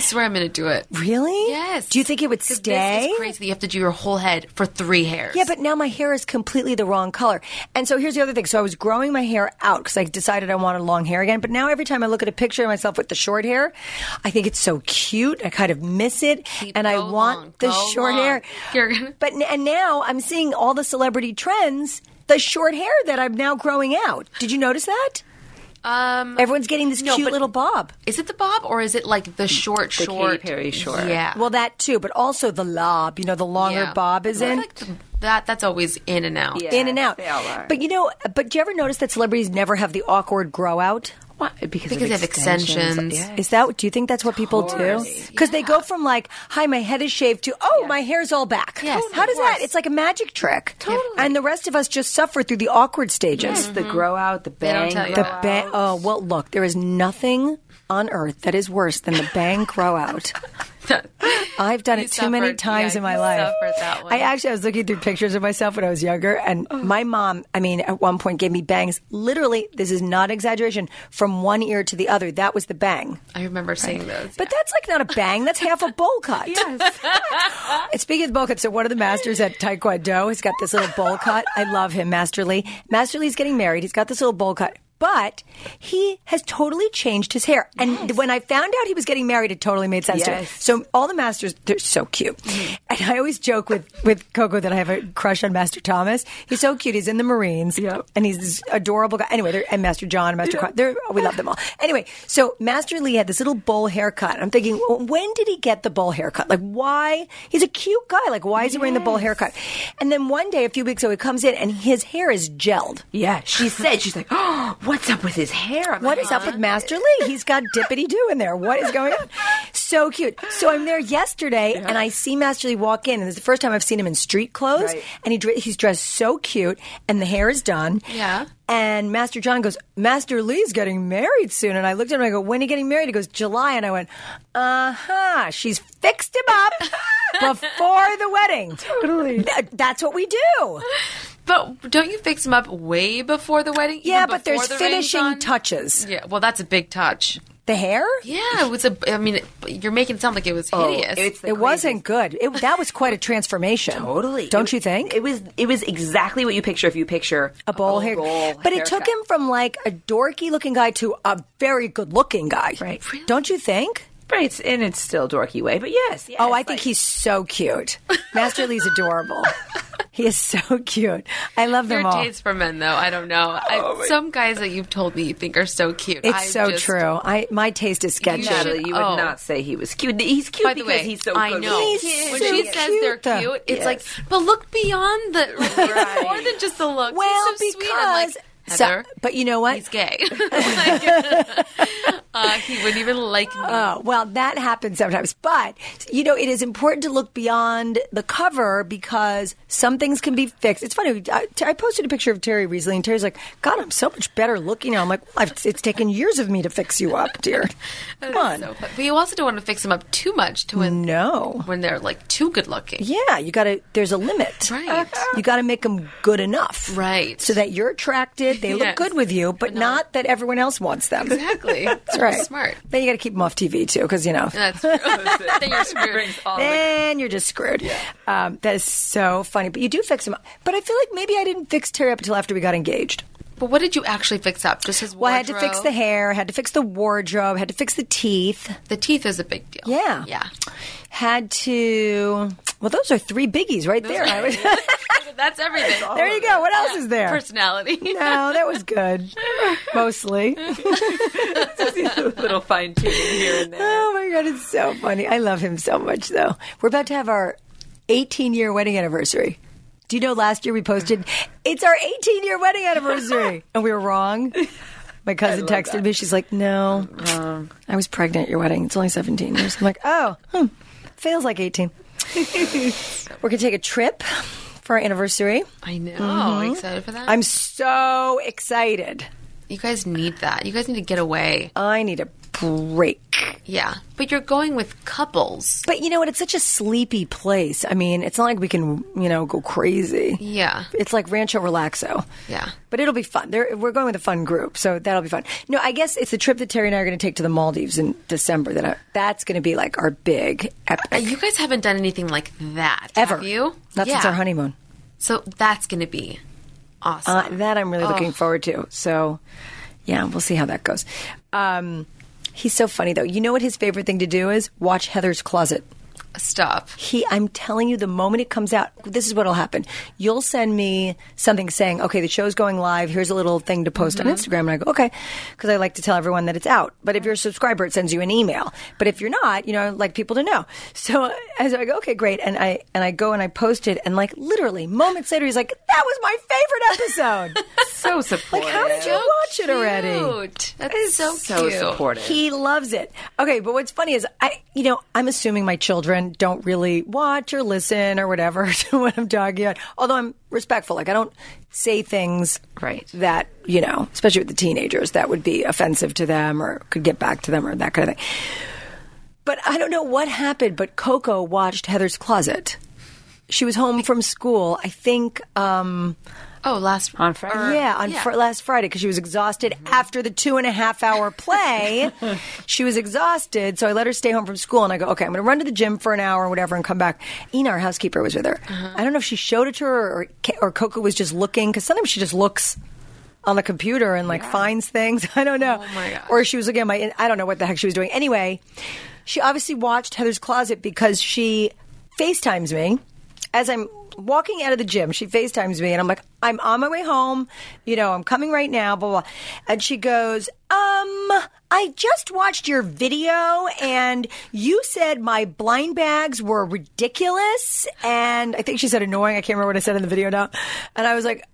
Speaker 2: swear I'm going to do it.
Speaker 1: Really?
Speaker 2: Yes.
Speaker 1: Do you think it would
Speaker 2: 'Cause
Speaker 1: stay?
Speaker 2: This is crazy that you have to do your whole head for three hairs.
Speaker 1: Yeah, but now my hair is completely the wrong color. And so here's the other thing. So I was growing my hair out because I decided I wanted long hair again. But now every time I look at a picture of myself with the short hair, I think it's so cute. I kind of miss it.
Speaker 2: Keep
Speaker 1: and I
Speaker 2: go
Speaker 1: want
Speaker 2: long,
Speaker 1: the
Speaker 2: go
Speaker 1: short
Speaker 2: long.
Speaker 1: hair.
Speaker 2: You're gonna-
Speaker 1: But n- and now I'm seeing all the celebrity trends, the short hair that I'm now growing out. Did you notice that?
Speaker 2: Um,
Speaker 1: Everyone's getting this
Speaker 2: no,
Speaker 1: cute
Speaker 2: but-
Speaker 1: little bob.
Speaker 2: Is it the bob or is it like the short,
Speaker 3: The
Speaker 2: short?
Speaker 3: Katy Perry short.
Speaker 2: Yeah.
Speaker 1: Well, that too, but also the lob. You know, the longer
Speaker 2: Yeah.
Speaker 1: bob is
Speaker 2: I
Speaker 1: in.
Speaker 2: feel like the, that that's always in and out.
Speaker 3: Yeah.
Speaker 1: in and out.
Speaker 3: they all are.
Speaker 1: But you know, but do you ever notice that celebrities never have the awkward grow out?
Speaker 3: Why? Because,
Speaker 2: Because
Speaker 3: of
Speaker 2: they have extensions.
Speaker 3: Yes.
Speaker 1: Is that? Do you think that's what people do?
Speaker 3: Totally.
Speaker 1: Because they go from like, "Hi, my head is shaved," to "Oh, my hair's all back."
Speaker 2: Yes,
Speaker 1: How
Speaker 2: of
Speaker 1: does that?
Speaker 2: course.
Speaker 1: It's like a magic trick.
Speaker 2: Totally.
Speaker 1: And the rest of us just suffer through the awkward stages.
Speaker 3: Yes, the grow out, the
Speaker 2: They don't
Speaker 3: bang,
Speaker 2: tell you
Speaker 3: grow
Speaker 1: The
Speaker 2: that.
Speaker 1: bang. Oh well, look, there is nothing on earth that is worse than the bang grow out. I've done
Speaker 2: You
Speaker 1: it too many
Speaker 2: suffered-
Speaker 1: times
Speaker 2: yeah,
Speaker 1: in my
Speaker 2: you
Speaker 1: life.
Speaker 2: suffered that one.
Speaker 1: I actually I was looking through pictures of myself when I was younger, and my mom, I mean, at one point gave me bangs. Literally, this is not exaggeration, from one ear to the other. That was the bang.
Speaker 2: I remember seeing those.
Speaker 1: But that's like not a bang. That's half a bowl cut. Yes. And speaking of bowl cut, so one of the masters at Taekwondo has got this little bowl cut. I love him, Master Lee. Master Lee's getting married. He's got this little bowl cut. But he has totally changed his hair. And when I found out he was getting married, it totally made sense to me.
Speaker 3: Yes.
Speaker 1: So all the masters, they're so cute. And I always joke with, with Coco that I have a crush on Master Thomas. He's so cute. He's in the Marines.
Speaker 3: Yep.
Speaker 1: And he's this adorable guy. Anyway, they're- and Master John and Master Con, they're, we love them all. Anyway, so Master Lee had this little bowl haircut. I'm thinking, well, when did he get the bowl haircut? Like, why? He's a cute guy. Like, why is he wearing the bowl haircut? And then one day, a few weeks ago, he comes in and his hair is gelled.
Speaker 3: Yeah, she said, she's like, oh, what's up with his hair? I'm
Speaker 1: What
Speaker 3: like,
Speaker 1: is up with Master Lee? He's got dippity doo in there. What is going on? So cute. So I'm there yesterday, and I see Master Lee walk in, and it's the first time I've seen him in street clothes.
Speaker 3: Right.
Speaker 1: And he dre- he's dressed so cute, and the hair is done.
Speaker 2: Yeah.
Speaker 1: And Master John goes, Master Lee's getting married soon. And I looked at him and I go, when are you getting married? He goes, July. And I went, uh-huh. She's fixed him up before the wedding. Totally. That's what we do.
Speaker 2: But don't you fix them up way before the wedding?
Speaker 1: Yeah,
Speaker 2: Even
Speaker 1: but
Speaker 2: before
Speaker 1: there's
Speaker 2: the ring's
Speaker 1: finishing
Speaker 2: on?
Speaker 1: touches.
Speaker 2: Yeah, well, that's a big touch.
Speaker 1: The hair?
Speaker 2: Yeah, it was a. I mean, it, you're making it sound like it was hideous.
Speaker 3: it's the
Speaker 1: It wasn't good. It, that was quite a transformation.
Speaker 3: Totally.
Speaker 1: Don't
Speaker 3: It-
Speaker 1: you think?
Speaker 3: It was it was exactly what you picture if you picture
Speaker 1: A bowl hair. But it took him from like a dorky looking guy to a very good looking guy.
Speaker 3: Right.
Speaker 1: Don't you think?
Speaker 3: Right, it's, and it's still dorky way, but yes. yes
Speaker 1: Oh, I
Speaker 3: like-
Speaker 1: think he's so cute. Master Lee's adorable. He is so cute. I love them
Speaker 2: Your
Speaker 1: all.
Speaker 2: taste for men, though, I don't know. I, some guys that you've told me you think are so cute.
Speaker 1: It's
Speaker 2: I
Speaker 1: so
Speaker 2: just-
Speaker 1: true. I my taste is sketchy.
Speaker 3: Natalie, you would
Speaker 2: Oh.
Speaker 3: not say he was cute. He's cute
Speaker 2: By the
Speaker 3: because
Speaker 2: way,
Speaker 3: he's so
Speaker 2: I
Speaker 3: good.
Speaker 2: know.
Speaker 3: with
Speaker 1: He's
Speaker 3: kids.
Speaker 2: When
Speaker 1: so
Speaker 2: she says they're
Speaker 1: cute.
Speaker 2: cute, it's
Speaker 3: Yes.
Speaker 2: like, but look beyond the. Like, it's more than just the looks.
Speaker 1: Well,
Speaker 2: he's so sweet. I'm like,
Speaker 1: because so-
Speaker 2: Heather,
Speaker 1: but you know what?
Speaker 2: he's gay. Like, uh, he wouldn't even like me.
Speaker 1: Oh, well, that happens sometimes. But, you know, it is important to look beyond the cover because some things can be fixed. It's funny. I, I posted a picture of Terry recently, and Terry's like, God, I'm so much better looking now. I'm like, well, I've, it's taken years of me to fix you up, dear. Come on.
Speaker 2: So, but you also don't want to fix them up too much to when
Speaker 1: No.
Speaker 2: when they're like too good looking.
Speaker 1: Yeah, you got to, there's a limit.
Speaker 2: Right.
Speaker 1: You got to make them good enough.
Speaker 2: Right.
Speaker 1: So that you're attracted, they look
Speaker 2: Yes.
Speaker 1: good with you, but not that everyone else wants them.
Speaker 2: Exactly.
Speaker 1: That's right.
Speaker 2: Smart.
Speaker 1: Then you got to keep them off T V too, because, you know.
Speaker 2: That's true. Then you're screwed.
Speaker 1: Then you're just screwed. Um, that is so funny. But you do fix them up. But I feel like maybe I didn't fix Terry up until after we got engaged.
Speaker 2: But what did you actually fix up? Just his wardrobe?
Speaker 1: Well, I had to fix the hair, had to fix the wardrobe, had to fix the teeth.
Speaker 2: The teeth is a big deal.
Speaker 1: Yeah.
Speaker 2: Yeah.
Speaker 1: Had to. Well, those are three biggies right there. I was,
Speaker 2: That's everything.
Speaker 1: there you go. What else is there?
Speaker 2: Personality.
Speaker 1: No, that was good. Mostly.
Speaker 3: a little fine tuning here and there.
Speaker 1: Oh my God, it's so funny. I love him so much, though. We're about to have our eighteen year wedding anniversary. Do you know last year we posted, it's our eighteen year wedding anniversary? And we were wrong. My cousin texted
Speaker 3: that.
Speaker 1: me. She's like, no, I was pregnant at your wedding. It's only seventeen years. I'm like, oh, hmm, feels like eighteen. We're going to take a trip for our anniversary.
Speaker 2: I know. Excited for that?
Speaker 1: I'm so excited.
Speaker 2: you guys need that. You guys need to get away.
Speaker 1: I need a break.
Speaker 2: Yeah, but you're going with couples.
Speaker 1: But you know what? It's such a sleepy place. I mean, it's not like we can, you know, go crazy.
Speaker 2: Yeah.
Speaker 1: It's like Rancho Relaxo.
Speaker 2: Yeah.
Speaker 1: But it'll be fun. They're, we're going with a fun group, so that'll be fun. No, I guess it's the trip that Terry and I are going to take to the Maldives in December. That I, that's going to be like our big epic.
Speaker 2: Uh, You guys haven't done anything like that,
Speaker 1: Ever.
Speaker 2: have you?
Speaker 1: Not
Speaker 2: yeah.
Speaker 1: since our honeymoon.
Speaker 2: So that's going to be awesome.
Speaker 1: Uh, that I'm really looking
Speaker 2: Oh.
Speaker 1: forward to. So, yeah, we'll see how that goes. Um, he's so funny, though. You know what his favorite thing to do is? Watch Heather's Closet.
Speaker 2: Stop.
Speaker 1: He, I'm telling you, the moment it comes out, this is what'll happen. You'll send me something saying, okay, the show's going live. Here's a little thing to post
Speaker 2: Mm-hmm.
Speaker 1: on Instagram. And I go, okay, because I like to tell everyone that it's out. But if you're a subscriber, it sends you an email. But if you're not, you know, I'd like people to know. So as I go, okay, great. And I, and I go and I post it. And like literally moments later, he's like, that was my favorite episode.
Speaker 3: So supportive.
Speaker 1: Like, how did you watch it already?
Speaker 2: Cute. That's so,
Speaker 3: so
Speaker 2: cute.
Speaker 3: supportive.
Speaker 1: He loves it. Okay, but what's funny is I, you know, I'm assuming my children don't really watch or listen or whatever to what I'm talking about. Although I'm respectful, like I don't say things
Speaker 3: Right.
Speaker 1: that, you know, especially with the teenagers, that would be offensive to them or could get back to them or that kind of thing. But I don't know what happened, but Coco watched Heather's Closet. She was home from school, I think. Um,
Speaker 2: Oh, last
Speaker 3: On Friday?
Speaker 2: or-
Speaker 1: yeah, on Fr- last Friday because she was exhausted after the two and a half hour play. She was exhausted, so I let her stay home from school. And I go, okay, I'm going to run to the gym for an hour or whatever, and come back. Ina, our housekeeper, was with her. I don't know if she showed it to her or or Coco was just looking because sometimes she just looks on the computer and like finds things. I don't know.
Speaker 2: Oh, my gosh.
Speaker 1: Or she was looking at my. I don't know what the heck she was doing. Anyway, she obviously watched Heather's Closet because she FaceTimes me as I'm walking out of the gym. She FaceTimes me and I'm like, I'm on my way home. You know, I'm coming right now, blah, blah. And she goes, um, I just watched your video and you said my blind bags were ridiculous. And I think she said annoying. I can't remember what I said in the video now. And I was like,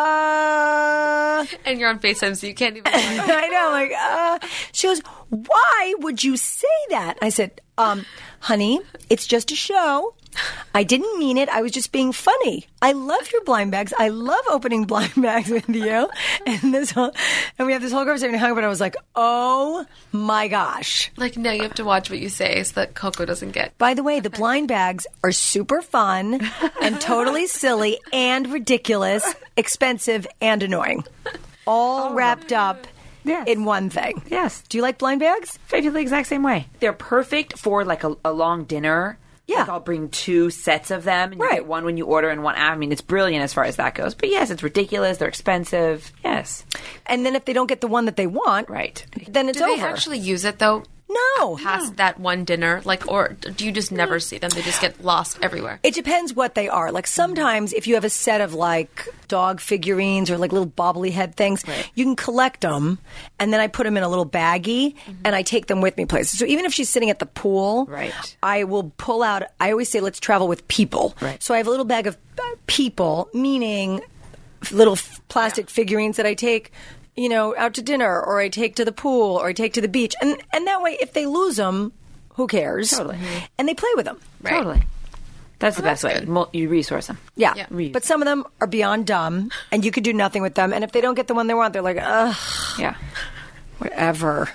Speaker 1: uh...
Speaker 2: And you're on FaceTime, so you can't even.
Speaker 1: I know, like, uh, she goes, why would you say that? I said, um, honey, it's just a show. I didn't mean it. I was just being funny. I love your blind bags. I love opening blind bags with you. And this whole, and we have this whole conversation and hung up, and I was like, oh my gosh.
Speaker 2: Like, no, you have to watch what you say so that Coco doesn't get.
Speaker 1: By the way, the blind bags are super fun and totally silly and ridiculous, expensive and annoying. All wrapped up
Speaker 3: Yes.
Speaker 1: in one thing.
Speaker 3: Yes.
Speaker 1: Do you like blind bags?
Speaker 3: I feel the exact same way. They're perfect for like a, a long dinner.
Speaker 1: Yeah.
Speaker 3: Like I'll bring two sets of them, and you
Speaker 1: Right.
Speaker 3: get one when you order and one. I mean, it's brilliant as far as that goes. But yes, it's ridiculous. They're expensive. Yes.
Speaker 1: And then if they don't get the one that they want,
Speaker 3: Right.
Speaker 1: then it's
Speaker 2: Do they
Speaker 1: over.
Speaker 2: actually use it though?
Speaker 1: No.
Speaker 2: Past that one dinner, like, or do you just never see them? They just get lost everywhere.
Speaker 1: It depends what they are. Like sometimes if you have a set of like dog figurines or like little bobbly head things, you can collect them and then I put them in a little baggie and I take them with me places. So even if she's sitting at the pool,
Speaker 3: Right.
Speaker 1: I will pull out, I always say let's travel with people.
Speaker 3: Right.
Speaker 1: So I have a little bag of uh, people, meaning f- little f- plastic figurines that I take, you know, out to dinner or I take to the pool or I take to the beach. And and that way if they lose them, who cares?
Speaker 3: Totally.
Speaker 1: And they play with them.
Speaker 2: Right.
Speaker 3: Totally. That's the
Speaker 2: Well,
Speaker 3: best
Speaker 2: that's
Speaker 3: way.
Speaker 2: good.
Speaker 3: Mul- You resource them.
Speaker 1: Yeah.
Speaker 2: Yeah.
Speaker 3: Reuse.
Speaker 1: But some of them are beyond dumb, and you could do nothing with them. And if they don't get the one they want, they're like, ugh,
Speaker 3: Yeah.
Speaker 1: whatever.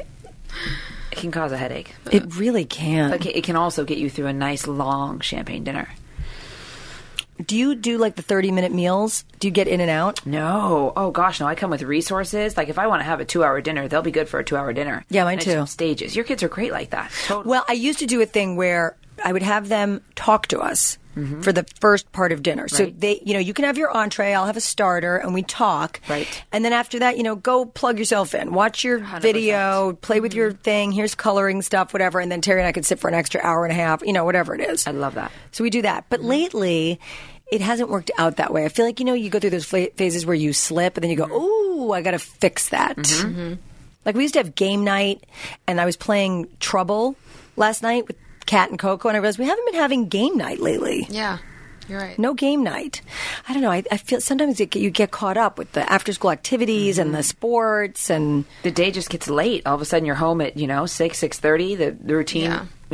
Speaker 3: It can cause a headache.
Speaker 1: It really can.
Speaker 3: But it can also get you through a nice long champagne dinner.
Speaker 1: Do you do like the thirty-minute meals? Do you get in and out?
Speaker 3: No. Oh, gosh, no. I come with resources. Like, if I want to have a two-hour dinner, they'll be good for a two-hour dinner.
Speaker 1: Yeah, mine
Speaker 3: And it's
Speaker 1: too.
Speaker 3: in stages. Your kids are great like that. Totally.
Speaker 1: Well, I used to do a thing where I would have them talk to us for the first part of dinner. So
Speaker 3: Right.
Speaker 1: they, you know, you can have your entree, I'll have a starter, and we talk.
Speaker 3: Right.
Speaker 1: And then after that, you know, go plug yourself in, watch your
Speaker 3: one hundred percent.
Speaker 1: video, play with your thing. Here's coloring stuff, whatever. And then Terry and I could sit for an extra hour and a half, you know, whatever it is.
Speaker 3: I love that.
Speaker 1: So we do that. But lately, it hasn't worked out that way. I feel like, you know, you go through those pha- phases where you slip and then you go, ooh, I got to fix that. Like we used to have game night and I was playing Trouble last night with Kat and Coco and I realized we haven't been having game night lately.
Speaker 2: Yeah, you're right.
Speaker 1: No game night. I don't know. I, I feel sometimes it, you get caught up with the after school activities and the sports and
Speaker 3: The day just gets late. All of a sudden, you're home at, you know, six, six thirty. The, the routine,
Speaker 2: Yeah.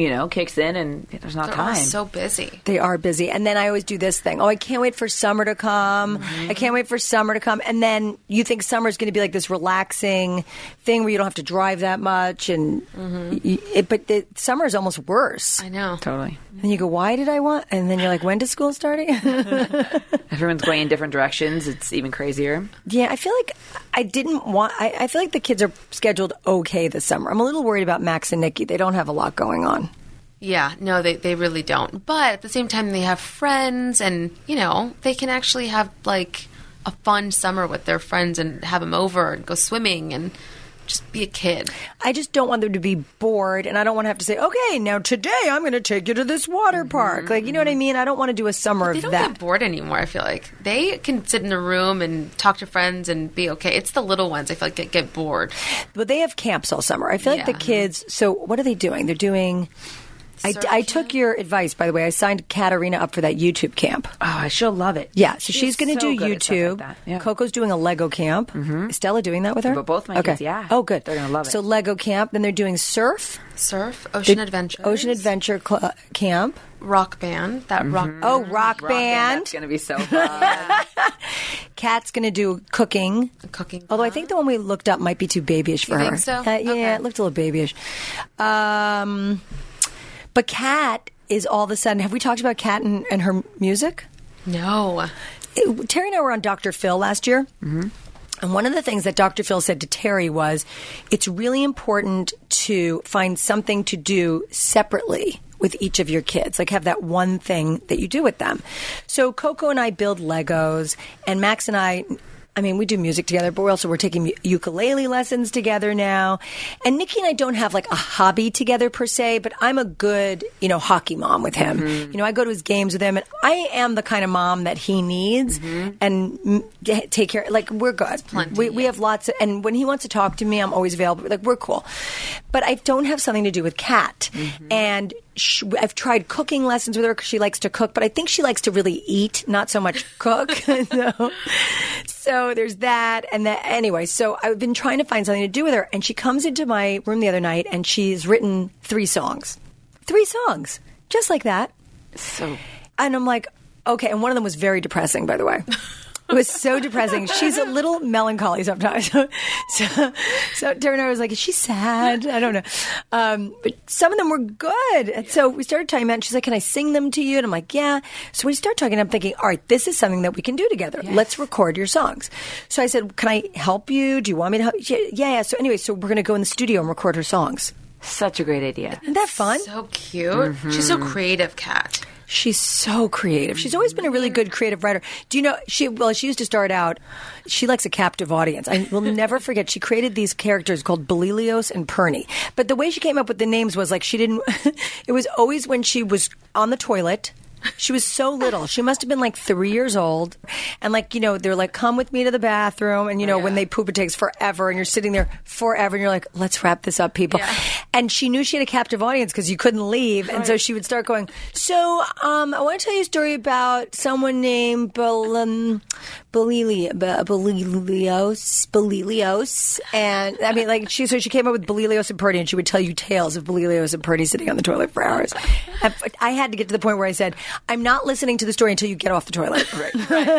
Speaker 3: you know, kicks in and there's not
Speaker 2: They're
Speaker 3: time.
Speaker 2: all so busy.
Speaker 1: They are busy. And then I always do this thing. Oh, I can't wait for summer to come.
Speaker 3: Mm-hmm.
Speaker 1: I can't wait for summer to come. And then you think summer is going to be like this relaxing thing where you don't have to drive that much. And y- it, But the, summer is almost worse.
Speaker 2: I know.
Speaker 3: Totally.
Speaker 1: And you go, why did I want? And then you're like, when does school starting?
Speaker 3: Everyone's going in different directions. It's even crazier.
Speaker 1: Yeah, I feel like I didn't want. I, I feel like the kids are scheduled okay this summer. I'm a little worried about Max and Nikki. They don't have a lot going on.
Speaker 2: Yeah, no, they, they really don't. But at the same time, they have friends and, you know, they can actually have, like, a fun summer with their friends and have them over and go swimming and just be a kid.
Speaker 1: I just don't want them to be bored, and I don't want to have to say, okay, now today I'm going to take you to this water park. Like, you know what I mean? I don't want to do a summer
Speaker 2: They
Speaker 1: of
Speaker 2: don't
Speaker 1: that.
Speaker 2: get bored anymore, I feel like. They can sit in a room and talk to friends and be okay. It's the little ones, I feel like, that get bored.
Speaker 1: But they have camps all summer. I feel like
Speaker 2: Yeah.
Speaker 1: the kids. So what are they doing? They're doing. I,
Speaker 2: Surf
Speaker 1: I took
Speaker 2: camp?
Speaker 1: your advice, by the way. I signed Katarina up for that YouTube camp.
Speaker 3: Oh, she'll love it.
Speaker 1: Yeah, so
Speaker 3: She's
Speaker 1: she's going to
Speaker 3: so
Speaker 1: do
Speaker 3: good at stuff like
Speaker 1: YouTube.
Speaker 3: that. Yeah.
Speaker 1: Coco's doing a Lego camp. Mm-hmm. Is Stella doing that with her?
Speaker 3: But both my
Speaker 1: okay.
Speaker 3: kids, yeah.
Speaker 1: Oh, good.
Speaker 3: They're gonna love it.
Speaker 1: So Lego camp. Then they're doing surf.
Speaker 2: Surf, ocean
Speaker 1: The
Speaker 2: adventure.
Speaker 1: Ocean adventure cl- uh, camp.
Speaker 2: Rock band. That rock
Speaker 1: Oh, rock,
Speaker 3: Rock
Speaker 1: band.
Speaker 3: That's going to be so fun.
Speaker 1: Kat's going to do cooking.
Speaker 2: cooking.
Speaker 1: Although I think the one we looked up might be too babyish for
Speaker 2: You
Speaker 1: her.
Speaker 2: think so?
Speaker 1: Uh, yeah,
Speaker 2: Okay.
Speaker 1: it looked a little babyish. Um, but Kat is all of a sudden. Have we talked about Kat and, and her music?
Speaker 2: No.
Speaker 1: It- Terry and I were on Doctor Phil last year. Mm-hmm. And one of the things that Doctor Phil said to Terry was, it's really important to find something to do separately with each of your kids. Like have that one thing that you do with them. So Coco and I build Legos, and Max and I, I mean, we do music together, but we're also, we're taking ukulele lessons together now. And Nikki and I don't have like a hobby together per se, but I'm a good, you know, hockey mom with him. You know, I go to his games with him, and I am the kind of mom that he needs and mm, get- take care. Like, we're good.
Speaker 2: Plenty,
Speaker 1: we, we
Speaker 2: yeah.
Speaker 1: have lots of, and when he wants to talk to me, I'm always available. Like, we're cool. But I don't have something to do with Kat. And sh I've tried cooking lessons with her because she likes to cook, but I think she likes to really eat, not so much cook. so, so there's that. And that, anyway, so I've been trying to find something to do with her. And she comes into my room the other night and she's written three songs. Three songs. Just like that.
Speaker 3: So
Speaker 1: And I'm like, okay. And one of them was very depressing, by the way. It was so depressing. She's a little melancholy sometimes. So, so, so Terry and I was like, is she sad? I don't know. Um, but some of them were good. And so we started talking about it. And she's like, can I sing them to you? And I'm like, yeah. So we start talking. I'm thinking, all right, this is something that we can do together. Let's record your songs. So I said, can I help you? Do you want me to help you? Yeah, yeah. So anyway, so we're going to go in the studio and record her songs.
Speaker 3: such a great idea.
Speaker 1: Isn't that fun?
Speaker 2: So cute. She's so creative, Kat.
Speaker 1: She's so creative. She's always been a really good creative writer. Do you know, she, well, she used to start out, she likes a captive audience. I will never forget, she created these characters called Belilios and Perny. But the way she came up with the names was like she didn't, it was always when she was on the toilet. She was so little. She must have been like three years old. And like, you know, they're like, come with me to the bathroom. And, you know,
Speaker 2: Yeah.
Speaker 1: when they poop, it takes forever. And you're sitting there forever. And you're like, let's wrap this up, people.
Speaker 2: Yeah.
Speaker 1: And she knew she had a captive audience because you couldn't leave. And so she would start going, so um, I want to tell you a story about someone named Bel- um, Belili- Be- Belilios. Belilios. And I mean, like, she, so she came up with Belilios and Purdy, and she would tell you tales of Belilios and Purdy sitting on the toilet for hours. I, I had to get to the point where I said, I'm not listening to the story until you get off the toilet. Right.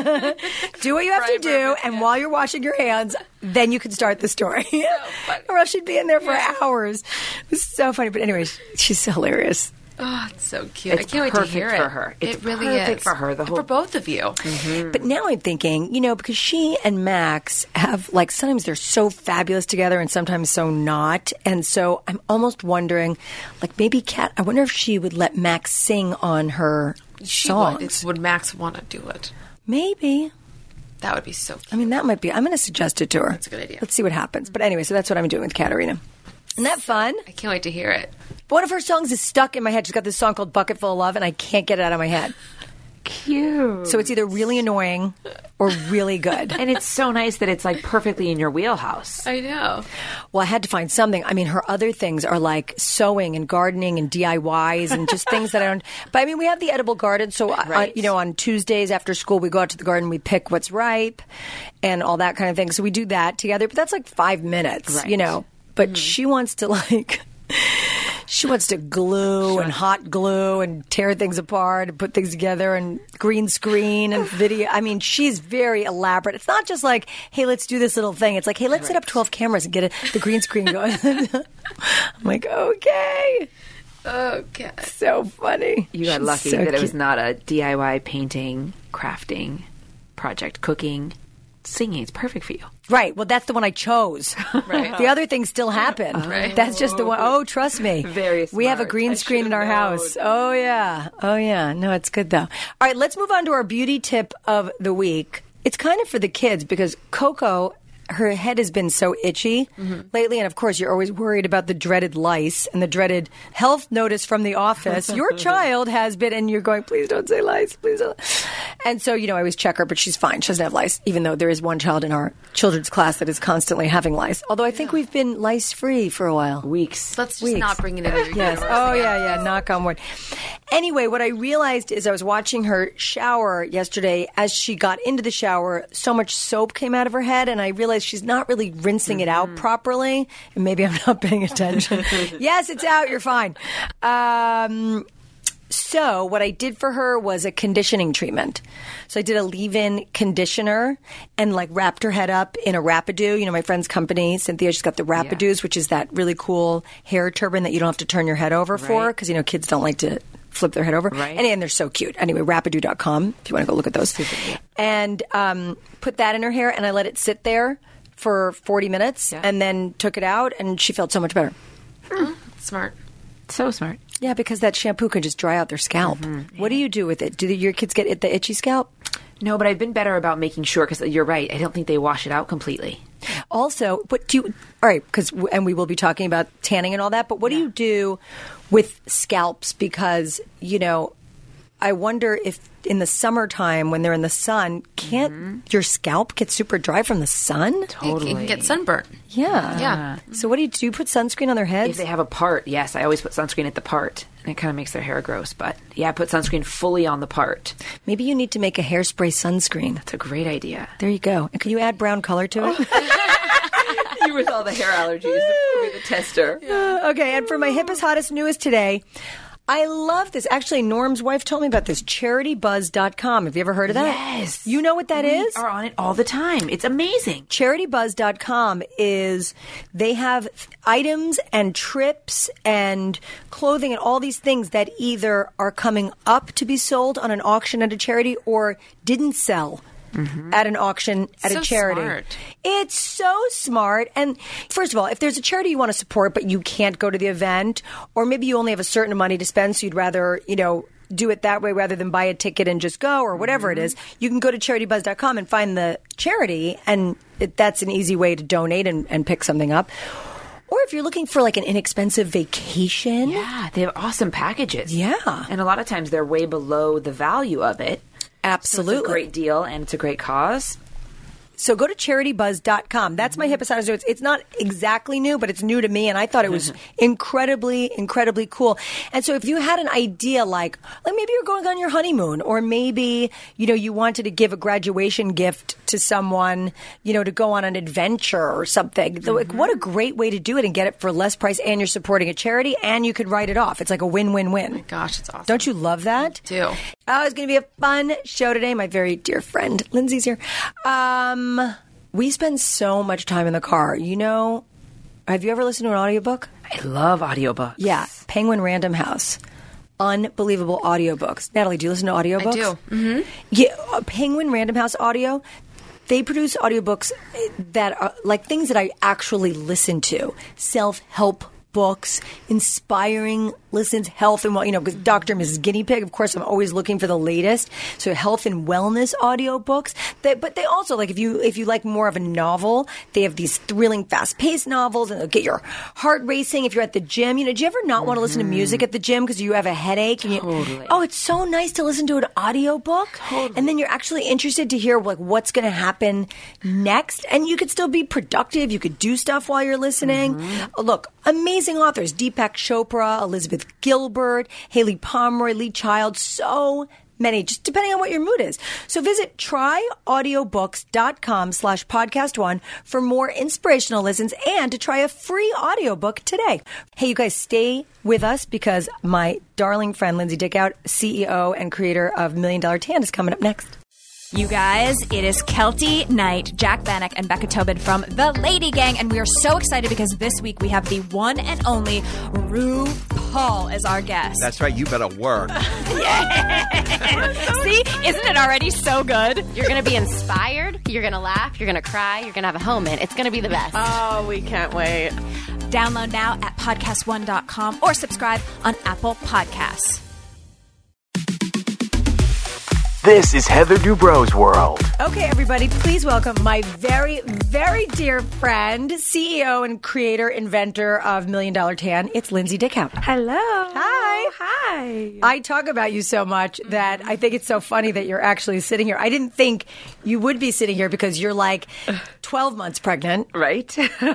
Speaker 1: Do what you have to
Speaker 2: Right,
Speaker 1: do,
Speaker 2: right, right,
Speaker 1: and
Speaker 2: yeah.
Speaker 1: while you're washing your hands, then you can start the story.
Speaker 2: funny.
Speaker 1: Or else she'd be in there for hours. It was so funny. But anyway, she's hilarious.
Speaker 2: Oh, it's so cute.
Speaker 3: It's
Speaker 2: I can't wait to
Speaker 3: perfect
Speaker 2: hear it.
Speaker 3: for her. It's
Speaker 2: it really
Speaker 3: perfect
Speaker 2: is
Speaker 3: for her, the
Speaker 2: And
Speaker 3: whole-
Speaker 2: for both of you.
Speaker 1: But now I'm thinking, you know, because she and Max have, like, sometimes they're so fabulous together and sometimes so not. And so I'm almost wondering, like, maybe Kat, I wonder if she would let Max sing on her
Speaker 2: She
Speaker 1: songs.
Speaker 2: would. It's, would Max want to do it?
Speaker 1: Maybe.
Speaker 2: That would be so cute.
Speaker 1: I mean, that might be, I'm going to suggest it to her.
Speaker 2: That's a good idea.
Speaker 1: Let's see what happens. But anyway, so that's what I'm doing with Katarina. Isn't that fun?
Speaker 2: I can't wait to hear it.
Speaker 1: One of her songs is stuck in my head. She's got this song called Bucket Full of Love, and I can't get it out of my head.
Speaker 3: Cute.
Speaker 1: So it's either really annoying or really good.
Speaker 3: And it's so nice that it's like perfectly in your wheelhouse.
Speaker 2: I know.
Speaker 1: Well, I had to find something. I mean, her other things are like sewing and gardening and D I Ys and just things that I don't. But I mean, we have the edible garden. So, uh,
Speaker 3: Right.
Speaker 1: you know, on Tuesdays after school, we go out to the garden, we pick what's ripe and all that kind of thing. So we do that together. But that's like five minutes,
Speaker 3: Right.
Speaker 1: you know. But she wants to like. She wants to glue and hot glue and tear things apart and put things together and green screen and video. I mean, she's very elaborate. It's not just like, hey, let's do this little thing. It's like, hey, let's set up twelve cameras and get it, the green screen going. I'm like, okay.
Speaker 2: Okay.
Speaker 1: So funny.
Speaker 3: You got
Speaker 1: She's
Speaker 3: lucky
Speaker 1: so
Speaker 3: that it was
Speaker 1: cute.
Speaker 3: not a D I Y painting, crafting project, cooking, singing. It's perfect for you.
Speaker 1: Right. Well, that's the one I chose.
Speaker 2: Right.
Speaker 1: The other things still happen.
Speaker 2: Right.
Speaker 1: That's just the one. Oh, trust me.
Speaker 3: Very
Speaker 1: We have a
Speaker 3: smart.
Speaker 1: green
Speaker 3: I
Speaker 1: screen in
Speaker 3: should've
Speaker 1: our
Speaker 3: known.
Speaker 1: house. Oh, yeah. Oh, yeah. No, it's good, though. All right, let's move on to our beauty tip of the week. It's kind of for the kids because Coco, her head has been so itchy lately. And of course, you're always worried about the dreaded lice and the dreaded health notice from the office. Your child has been, and you're going, please don't say lice, please don't. And so, you know, I always check her, but she's fine. She doesn't have lice, even though there is one child in our children's class that is constantly having lice. Although I think we've been lice-free for a while.
Speaker 3: Weeks.
Speaker 2: Let's just
Speaker 1: Weeks.
Speaker 2: not bring it into the
Speaker 1: Yes.
Speaker 2: universe
Speaker 1: Oh,
Speaker 2: again.
Speaker 1: yeah, yeah. Knock on wood. Anyway, what I realized is I was watching her shower yesterday. As she got into the shower, so much soap came out of her head, and I realized she's not really rinsing it out properly. And maybe I'm not paying attention. Yes, it's out. You're fine. Um... So what I did for her was a conditioning treatment. So I did a leave-in conditioner and like wrapped her head up in a Rapido. You know, my friend's company, Cynthia, she's got the Rapidos, which is that really cool hair turban that you don't have to turn your head over for
Speaker 3: Right.
Speaker 1: because, you know, kids don't like to flip their head over.
Speaker 3: Right.
Speaker 1: And, and they're so cute. Anyway, rapido dot com if you want to go look at those. And um, put that in her hair and I let it sit there for forty minutes
Speaker 3: Yeah.
Speaker 1: and then took it out and she felt so much better.
Speaker 2: Smart.
Speaker 3: So smart.
Speaker 1: Yeah, because that shampoo can just dry out their scalp. What do you do with it? Do the, your kids get it, the itchy scalp?
Speaker 3: No, but I've been better about making sure because you're right. I don't think they wash it out completely.
Speaker 1: Also, what do you? All right, because and we will be talking about tanning and all that. But what do you do with scalps? Because you know, I wonder if in the summertime when they're in the sun, can't your scalp get super dry from the sun?
Speaker 3: Totally.
Speaker 2: You can get sunburnt.
Speaker 1: Yeah,
Speaker 2: Yeah.
Speaker 1: So what do you do? You put sunscreen on their
Speaker 3: If
Speaker 1: heads?
Speaker 3: they have a part, yes, I always put sunscreen at the part, and it kind of makes their hair gross. But yeah, I put sunscreen fully on the part.
Speaker 1: Maybe you need to make a hairspray sunscreen.
Speaker 3: It's a great idea.
Speaker 1: There you go. And can you add brown color to it?
Speaker 3: You with all the hair allergies, with the tester.
Speaker 1: Okay, and for my hippest, hottest, newest today, I love this. Actually, Norm's wife told me about this. charity buzz dot com. Have you ever heard of that?
Speaker 3: Yes.
Speaker 1: You know what that
Speaker 3: we
Speaker 1: is?
Speaker 3: are on it all the time. It's amazing.
Speaker 1: charity buzz dot com is they have items and trips and clothing and all these things that either are coming up to be sold on an auction at a charity or didn't sell. At an auction at
Speaker 2: So
Speaker 1: a charity.
Speaker 2: smart.
Speaker 1: It's so smart. And first of all, if there's a charity you want to support but you can't go to the event, or maybe you only have a certain money to spend, so you'd rather, you know, do it that way rather than buy a ticket and just go or whatever it is, you can go to charity buzz dot com and find the charity, and it, that's an easy way to donate and, and pick something up. Or if you're looking for like an inexpensive vacation.
Speaker 3: Yeah, they have awesome packages.
Speaker 1: Yeah.
Speaker 3: And a lot of times they're way below the value of it.
Speaker 1: Absolutely.
Speaker 3: It's a great deal, and it's a great cause.
Speaker 1: So go to charity buzz dot com. That's my hippest, hottest, newest. It's not exactly new, but it's new to me, and I thought it was incredibly, incredibly cool. And so if you had an idea like, like maybe you're going on your honeymoon, or maybe, you know, you wanted to give a graduation gift to someone, you know, to go on an adventure or something. So, like, what a great way to do it and get it for less price, and you're supporting a charity, and you could write it off. It's like a win-win-win.
Speaker 2: Gosh, it's awesome.
Speaker 1: Don't you love that?
Speaker 2: do.
Speaker 1: Oh, it's going to be a fun show today. My very dear friend, Lindsay's here. Um, we spend so much time in the car. You know, have you ever listened to an audiobook?
Speaker 3: I love audiobooks.
Speaker 1: Yeah. Penguin Random House. Unbelievable audiobooks. Natalie, do you listen to audiobooks?
Speaker 2: I do. Mm-hmm.
Speaker 1: Yeah, uh, Penguin Random House Audio. They produce audiobooks that are like things that I actually listen to. Self-help books, inspiring listens, health and well, you know, because Doctor and Missus Guinea Pig, of course, I'm always looking for the latest. So health and wellness audiobooks. They, but they also, like, if you if you like more of a novel, they have these thrilling, fast-paced novels, and they'll get your heart racing if you're at the gym. You know, do you ever not want to listen to music at the gym because you have a headache? And you,
Speaker 3: Totally.
Speaker 1: oh, it's so nice to listen to an audiobook. Totally. And then you're actually interested to hear, like, what's going to happen next. And you could still be productive. You could do stuff while you're listening. Uh, Look, amazing authors. Deepak Chopra, Elizabeth Gilbert, Haley Pomeroy, Lee Child. So many, just depending on what your mood is. So visit tryaudiobooks.com slash podcast one for more inspirational listens and to try a free audiobook today. Hey, you guys, stay with us because my darling friend Lindsay Dickout, C E O and creator of Million Dollar Tan, is coming up next.
Speaker 5: You guys, it is Kelty Knight, Jack Bannock, and Becca Tobin from The Lady Gang, and we are so excited because this week we have the one and only RuPaul as our guest.
Speaker 6: That's right. You better work.
Speaker 5: See? Isn't it already so good?
Speaker 7: You're going to be inspired. You're going to laugh. You're going to cry. You're going to have a moment. It's going to be the best.
Speaker 8: Oh, we can't wait.
Speaker 5: Download now at podcast one dot com or subscribe on Apple Podcasts.
Speaker 9: This is Heather Dubrow's World.
Speaker 1: Okay, everybody, please welcome my very, very dear friend, C E O and creator, inventor of Million Dollar Tan. It's Lindsay Dickout.
Speaker 3: Hello.
Speaker 1: Hi.
Speaker 3: Hi.
Speaker 1: I talk about you so much that I think it's so funny that you're actually sitting here. I didn't think you would be sitting here because you're like twelve months pregnant.
Speaker 3: Right.
Speaker 1: Seriously,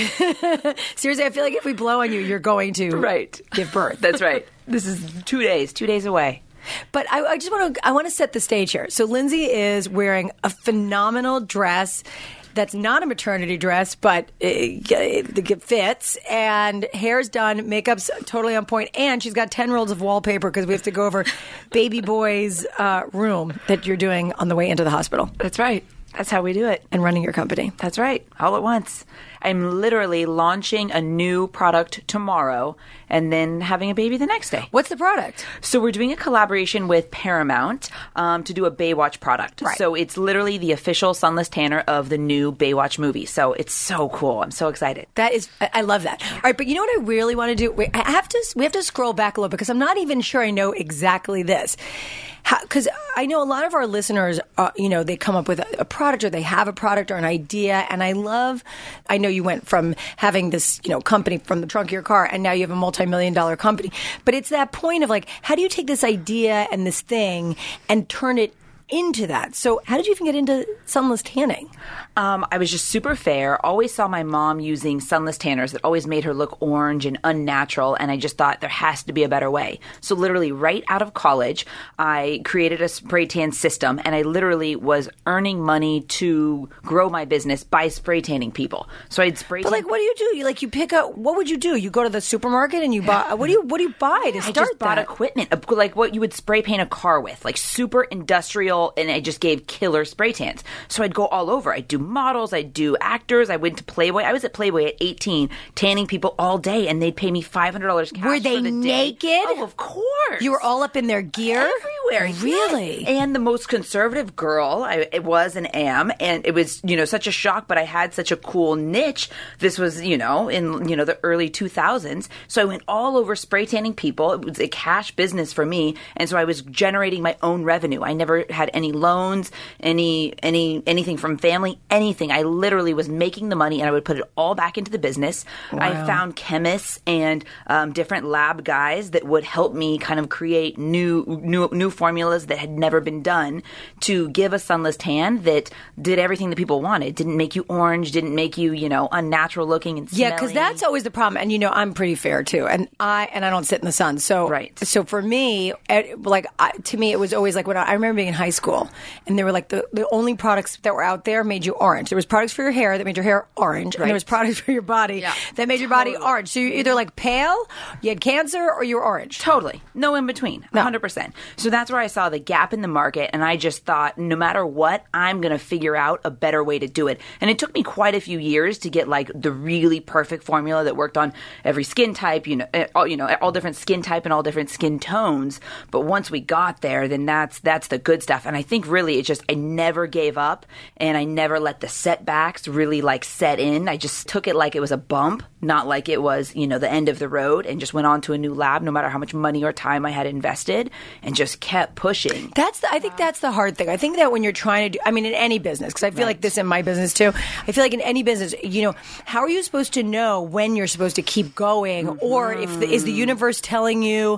Speaker 1: I feel like if we blow on you, you're going to
Speaker 3: Right.
Speaker 1: give birth.
Speaker 3: That's right. This is two days, two days away.
Speaker 1: But I, I just want to I want to set the stage here. So Lindsay is wearing a phenomenal dress that's not a maternity dress, but it, it fits, and hair's done, makeup's totally on point, and she's got ten rolls of wallpaper because we have to go over baby boy's uh, room that you're doing on the way into the hospital
Speaker 3: That's right. That's how we do it.
Speaker 1: and running your company.
Speaker 3: That's right. All at once. I'm literally launching a new product tomorrow and then having a baby the next day.
Speaker 1: What's the product?
Speaker 3: So we're doing a collaboration with Paramount um, to do a Baywatch product.
Speaker 1: Right.
Speaker 3: So it's literally the official sunless tanner of the new Baywatch movie. So it's so cool. I'm so excited.
Speaker 1: That is, I I love that. All right, but you know what I really want to do? Wait, I have to. We have to scroll back a little because I'm not even sure I know exactly this. Because I know a lot of our listeners, uh, you know, they come up with a, a product or they have a product or an idea, and I love. I know you went from having this, you know, company from the trunk of your car, and now you have a multi-million dollar company. But it's that point of like, how do you take this idea and this thing and turn it into that? So how did you even get into sunless tanning?
Speaker 3: Um, I was just super fair. Always saw my mom using sunless tanners that always made her look orange and unnatural, and I just thought there has to be a better way. So literally right out of college, I created a spray tan system, and I literally was earning money to grow my business by spray tanning people. So I'd spray
Speaker 1: But
Speaker 3: tan.
Speaker 1: like, what do you do? You like you pick up. What would you do? You go to the supermarket and you buy. What do you What do you buy to
Speaker 3: I
Speaker 1: start
Speaker 3: just bought
Speaker 1: that?
Speaker 3: equipment, uh, like what you would spray paint a car with, like super industrial, and I just gave killer spray tans. So I'd go all over. I'd do models, I'd do actors. I went to Playboy. I was at Playboy at eighteen, tanning people all day, and they'd pay me five hundred dollars cash.
Speaker 1: Were they
Speaker 3: for the day.
Speaker 1: naked?
Speaker 3: Oh, of course.
Speaker 1: You were all up in their gear
Speaker 3: everywhere.
Speaker 1: Really?
Speaker 3: Yes. And the most conservative girl I it was and am, and it was, you know, such a shock, but I had such a cool niche. This was, you know, in, you know, the early two thousands. So I went all over spray tanning people. It was a cash business for me, and so I was generating my own revenue. I never had any loans, any any anything from family, anything. I literally was making the money, and I would put it all back into the business. I found chemists and um, different lab guys that would help me kind of create new new new formulas that had never been done to give a sunless tan that did everything that people wanted. Didn't make you orange, didn't make you, you know, unnatural looking and smelly.
Speaker 1: Yeah, because that's always the problem. And you know, I'm pretty fair too, and I and I don't sit in the sun. So
Speaker 3: Right.
Speaker 1: So for me, it, like I, to me, it was always like when I, I remember being in high school, and they were like the the only products that were out there made you orange. There was products for your hair that made your hair orange, and there was products for your body
Speaker 2: Yeah.
Speaker 1: that made your body orange. So you're either like pale, you had cancer, or you were orange.
Speaker 3: Totally. No in between. one hundred percent. So that's where I saw the gap in the market, and I just thought, no matter what, I'm going to figure out a better way to do it. And it took me quite a few years to get like the really perfect formula that worked on every skin type, you know, eh, all, you know, all different skin type and all different skin tones. But once we got there, then that's that's the good stuff. And I think really it's just I never gave up, and I never let the setbacks really like set in. I just took it like it was a bump, not like it was, you know, the end of the road, and just went on to a new lab no matter how much money or time I had invested, and just kept pushing.
Speaker 1: That's the, I think that's the hard thing. I think that when you're trying to do, I mean, in any business, because I feel like this in my business too. I feel like in any business, you know, how are you supposed to know when you're supposed to keep going, or if the, is the universe telling you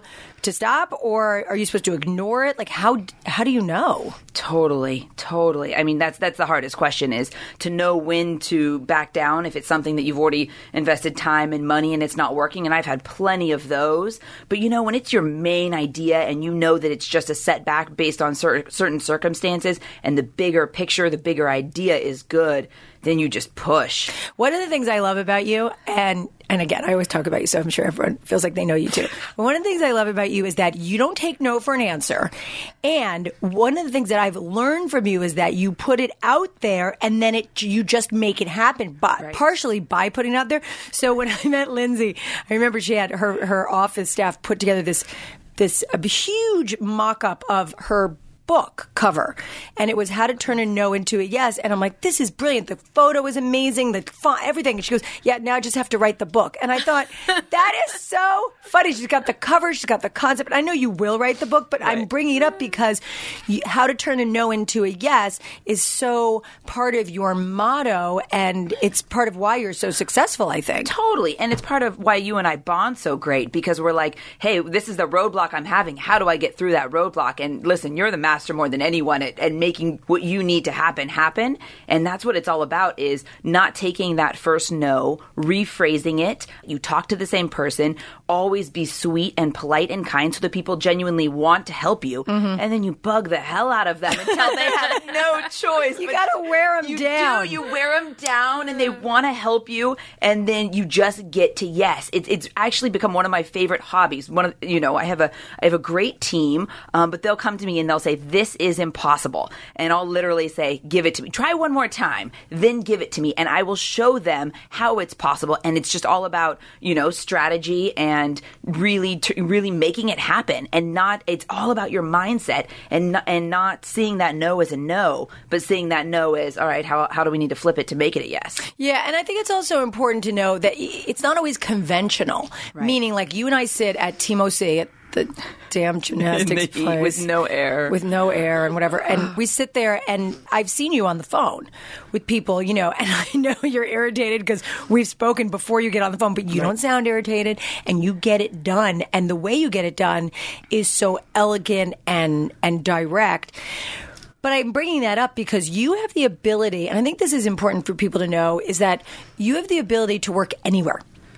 Speaker 1: to stop, or are you supposed to ignore it? Like, how how do you know?
Speaker 3: Totally, totally. I mean, that's that's the hardest question, is to know when to back down if it's something that you've already invested time and money and it's not working. And I've had plenty of those. But, you know, when it's your main idea and you know that it's just a setback based on cer- certain circumstances and the bigger picture, the bigger idea is good, then you just push.
Speaker 1: One of the things I love about you, and and again, I always talk about you, so I'm sure everyone feels like they know you too. But one of the things I love about you is that you don't take no for an answer. And one of the things that I've learned from you is that you put it out there and then it you just make it happen, but
Speaker 3: Right.
Speaker 1: partially by putting it out there. So when I met Lindsay, I remember she had her, her office staff put together this this a huge mock-up of her book cover, and it was how to turn a no into a yes. And I'm like, this is brilliant. The photo is amazing, the font, everything. And she goes, yeah, now I just have to write the book. And I thought, that is so funny. She's got the cover, she's got the concept. I know you will write the book, but right. I'm bringing it up because you, how to turn a no into a yes is so part of your motto, and it's part of why you're so successful, I think.
Speaker 3: Totally. And it's part of why you and I bond so great, because we're like, hey, this is the roadblock I'm having. How do I get through that roadblock? And listen, you're the master more than anyone at, at making what you need to happen happen. And that's what it's all about, is not taking that first no, rephrasing it. You talk to the same person, always be sweet and polite and kind so that people genuinely want to help you. Mm-hmm. And then you bug the hell out of them until they have no choice.
Speaker 1: You got to wear them
Speaker 3: you
Speaker 1: down.
Speaker 3: Do. You wear them down and they want to help you. And then you just get to yes. It, it's actually become one of my favorite hobbies. One of, you know, I have a, I have a great team, um, but they'll come to me and they'll say, this is impossible. And I'll literally say, give it to me. Try one more time, then give it to me. And I will show them how it's possible. And it's just all about, you know, strategy and really, t- really making it happen. And not, it's all about your mindset and not, and not seeing that no as a no, but seeing that no as, all right, how, how do we need to flip it to make it a yes?
Speaker 1: Yeah. And I think it's also important to know that it's not always conventional, right. Meaning like you and I sit at Team O C at the damn gymnastics place
Speaker 3: with no air,
Speaker 1: with no air and whatever. And we sit there, and I've seen you on the phone with people, you know, and I know you're irritated because we've spoken before you get on the phone, but you right. don't sound irritated, and you get it done. And the way you get it done is so elegant and and direct. But I'm bringing that up because you have the ability, and I think this is important for people to know, is that you have the ability to work anywhere.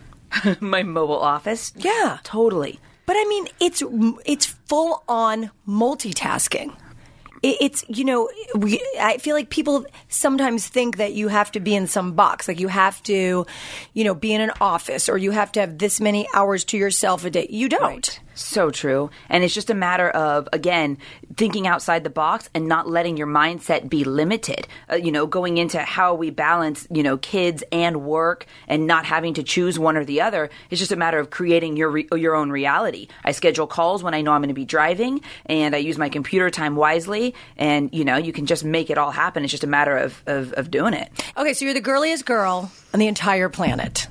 Speaker 3: My mobile office?
Speaker 1: Yeah.
Speaker 3: Totally.
Speaker 1: But I mean, it's it's full on multitasking. It, it's, you know, we, I feel like people sometimes think that you have to be in some box, like you have to, you know, be in an office or you have to have this many hours to yourself a day. You don't.
Speaker 3: Right. So true. And it's just a matter of, again, thinking outside the box and not letting your mindset be limited. Uh, you know, going into how we balance, you know, kids and work and not having to choose one or the other. It's just a matter of creating your re- your own reality. I schedule calls when I know I'm going to be driving, and I use my computer time wisely. And, you know, you can just make it all happen. It's just a matter of, of, of doing it.
Speaker 1: Okay, so you're the girliest girl on the entire planet.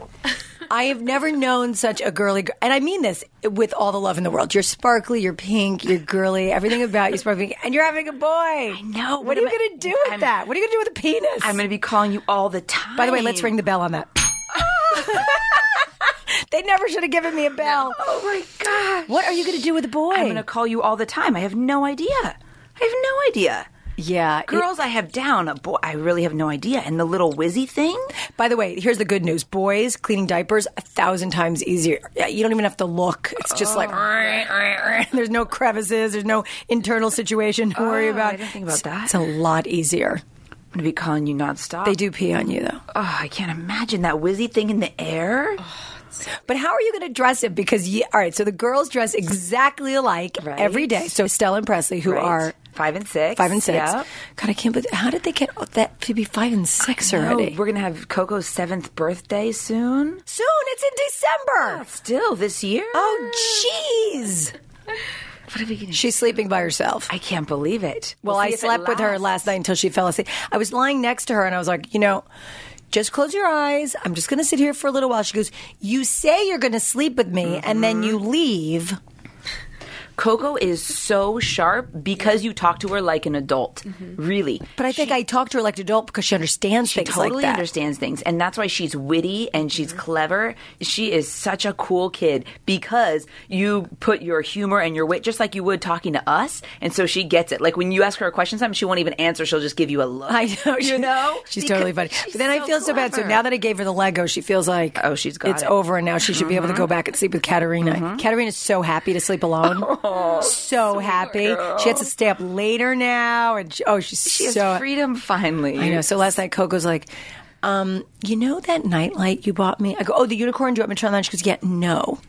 Speaker 1: I have never known such a girly girl. And I mean this with all the love in the world. You're sparkly, you're pink, you're girly, everything about you is sparkly. And you're having a boy. I
Speaker 3: know.
Speaker 1: What,
Speaker 3: what
Speaker 1: are you
Speaker 3: I,
Speaker 1: going to do with
Speaker 3: I'm,
Speaker 1: that? What are you going to do with a penis?
Speaker 3: I'm going to be calling you all the time.
Speaker 1: By the way, let's ring the bell on that. They never should have given me a bell.
Speaker 3: No. Oh, my gosh.
Speaker 1: What are you going to do with a boy?
Speaker 3: I'm going to call you all the time. I have no idea. I have no idea.
Speaker 1: Yeah.
Speaker 3: Girls, it, I have down. A boy, I really have no idea. And the little whizzy thing?
Speaker 1: By the way, here's the good news. Boys cleaning diapers, a thousand times easier. You don't even have to look. It's just oh. like, there's no crevices. There's no internal situation to
Speaker 3: oh,
Speaker 1: worry about.
Speaker 3: I didn't think about
Speaker 1: it's,
Speaker 3: that.
Speaker 1: It's a lot easier.
Speaker 3: I'm going to be calling you nonstop.
Speaker 1: They do pee on you, though.
Speaker 3: Oh, I can't imagine that whizzy thing in the air. Oh.
Speaker 1: But how are you going to dress it? Because, you, all right, so the girls dress exactly alike right. every day. So Stella and Presley, who
Speaker 3: right.
Speaker 1: are...
Speaker 3: Five and six.
Speaker 1: Five and six.
Speaker 3: Yep.
Speaker 1: God, I can't believe... How did they get that to be five and six already?
Speaker 3: We're going to have Coco's seventh birthday soon.
Speaker 1: Soon? It's in December.
Speaker 3: Yeah, still, this year?
Speaker 1: Oh, jeez.
Speaker 3: What are we gonna
Speaker 1: She's sleeping by herself.
Speaker 3: I can't believe it.
Speaker 1: Well,
Speaker 3: we'll
Speaker 1: I slept with her last night until she fell asleep. I was lying next to her, and I was like, you know... Just close your eyes. I'm just going to sit here for a little while. She goes, you say you're going to sleep with me, mm-hmm. and then you leave.
Speaker 3: Coco is so sharp because you talk to her like an adult. Really.
Speaker 1: But I think I talk to her like an adult because she understands
Speaker 3: She
Speaker 1: things
Speaker 3: totally
Speaker 1: like that.
Speaker 3: understands things, and that's why she's witty and she's clever. She is such a cool kid because you put your humor and your wit just like you would talking to us, and so she gets it. Like when you ask her a question, sometimes she won't even answer; she'll just give you a look.
Speaker 1: I know,
Speaker 3: you know.
Speaker 1: She's
Speaker 3: Because
Speaker 1: totally funny.
Speaker 3: she's
Speaker 1: But then I feel so bad. So
Speaker 3: clever.
Speaker 1: now that I gave her the Lego, she feels like
Speaker 3: Oh, she's got
Speaker 1: it's
Speaker 3: it. Mm-hmm.
Speaker 1: over, and now she should be able to go back and sleep with Katerina. Katerina's so happy to sleep alone, so happy. She has to stay up later now, and she, oh, she's
Speaker 3: she has
Speaker 1: so
Speaker 3: freedom finally.
Speaker 1: I know. So last night, Coco's like, um, you know that nightlight you bought me? I go, oh, the unicorn. Do you want me to turn it on? She goes, yeah, no.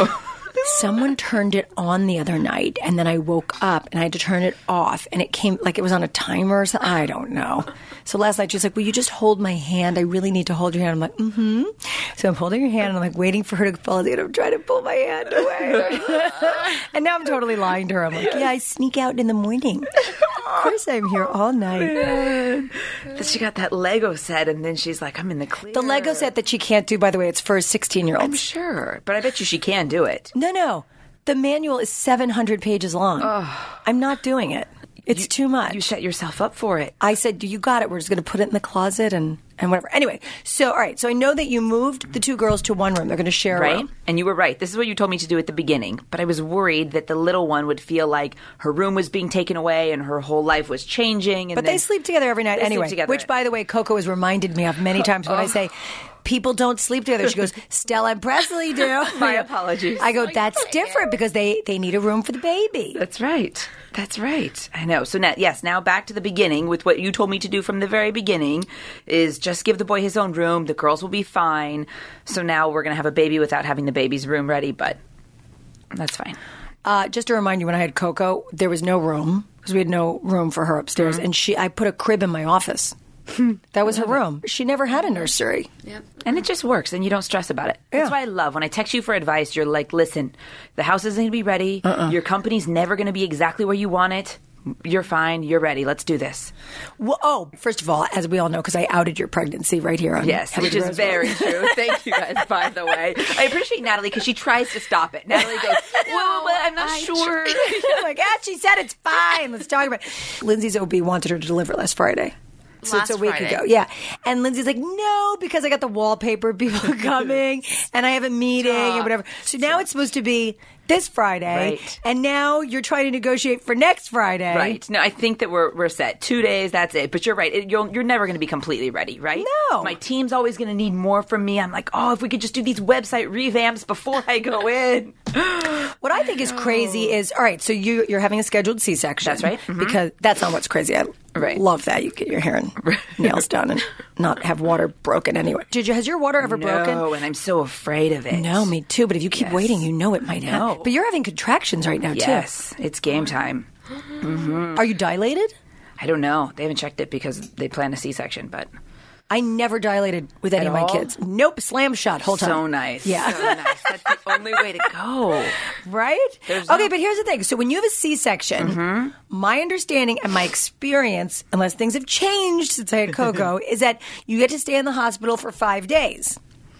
Speaker 1: Someone turned it on the other night, and then I woke up and I had to turn it off, and it came like it was on a timer or something. I don't know. So last night she's like, will you just hold my hand? I really need to hold your hand. I'm like, mm-hmm. So I'm holding her hand, and I'm like waiting for her to fall asleep, and I'm trying to pull my hand away. And now I'm totally lying to her. I'm like, yeah, I sneak out in the morning. Of course I'm here all night.
Speaker 3: Then she got that Lego set, and then she's like, I'm in the clear.
Speaker 1: The Lego set that she can't do, by the way, it's for
Speaker 3: I'm
Speaker 1: sixteen-year-olds.
Speaker 3: sure, but I bet you she can do it.
Speaker 1: No, no. The manual is seven hundred pages long. I'm not doing it. It's too much.
Speaker 3: You set yourself up for it.
Speaker 1: I said, you got it. We're just going to put it in the closet and, and whatever. Anyway, so, all right. So I know that you moved the two girls to one room. They're going to share a
Speaker 3: Right?
Speaker 1: room.
Speaker 3: And you were right. This is what you told me to do at the beginning. But I was worried that the little one would feel like her room was being taken away and her whole life was changing. And
Speaker 1: But
Speaker 3: then
Speaker 1: they sleep together every night
Speaker 3: they sleep
Speaker 1: anyway.
Speaker 3: together.
Speaker 1: Which, by the way, Coco has reminded me of many times when I say, people don't sleep together. She goes, Stella and Presley do.
Speaker 3: My apologies.
Speaker 1: I go, that's different because they, they need a room for the baby.
Speaker 3: That's right. That's right. I know. So now, yes, now back to the beginning with what you told me to do from the very beginning is just give the boy his own room. The girls will be fine. So now we're going to have a baby without having the baby's room ready, but that's fine.
Speaker 1: Uh, just to remind you, when I had Coco, there was no room because we had no room for her upstairs. And she, I put a crib in my office. That was her room. She never had a nursery.
Speaker 2: Yep.
Speaker 3: And it just works, and you don't stress about it. That's
Speaker 1: Yeah.
Speaker 3: why I love when I text you for advice. You're like, listen, the house isn't going to be ready.
Speaker 1: Uh-uh.
Speaker 3: Your company's never going to be exactly where you want it. You're fine. You're ready. Let's do this.
Speaker 1: Well, oh, first of all, as we all know, because I outed your pregnancy right here on
Speaker 3: Yes,
Speaker 1: Heather
Speaker 3: which is
Speaker 1: Rose
Speaker 3: very
Speaker 1: World.
Speaker 3: true. Thank you guys, by the way. I appreciate Natalie because she tries to stop it. Natalie goes, well, but I'm not sure.
Speaker 1: like, ah, she said it's fine. Let's talk about it. Lindsay's O B wanted her to deliver last Friday. So
Speaker 2: Last
Speaker 1: it's a week
Speaker 2: Friday.
Speaker 1: ago. Yeah. And Lindsay's like, no, because I got the wallpaper people coming and I have a meeting and whatever. So now it's supposed to be this Friday.
Speaker 3: Right.
Speaker 1: And now you're trying to negotiate for next Friday.
Speaker 3: Right. No, I think that we're we're set. Two days, that's it. But you're right. It, you're, you're never going to be completely ready, right?
Speaker 1: No.
Speaker 3: My team's always going to need more from me. I'm like, oh, if we could just do these website revamps before I go in.
Speaker 1: What I think is crazy is, all right, so you, you're having a scheduled C-section.
Speaker 3: That's right. Mhm.
Speaker 1: Because that's not what's crazy. I
Speaker 3: Right.
Speaker 1: love that. You get your hair and nails done and not have water broken anyway. Did you, has your water ever broken?
Speaker 3: No, and I'm so afraid of it.
Speaker 1: No, me too. But if you keep
Speaker 3: Yes.
Speaker 1: waiting, you know it might
Speaker 3: know.
Speaker 1: happen. But you're having contractions right now,
Speaker 3: Yes, it's game time.
Speaker 1: too. Are you dilated?
Speaker 3: I don't know. They haven't checked it because they plan a C-section, but
Speaker 1: I never dilated with any
Speaker 3: At
Speaker 1: of my
Speaker 3: all?
Speaker 1: kids. Nope, slam shut whole time.
Speaker 3: so nice.
Speaker 1: Yeah.
Speaker 3: So nice. That's the only way to go.
Speaker 1: Right?
Speaker 3: There's
Speaker 1: okay,
Speaker 3: no-
Speaker 1: but here's the thing. So when you have a C-section, my understanding and my experience, unless things have changed since I had Coco, is that you get to stay in the hospital for five days.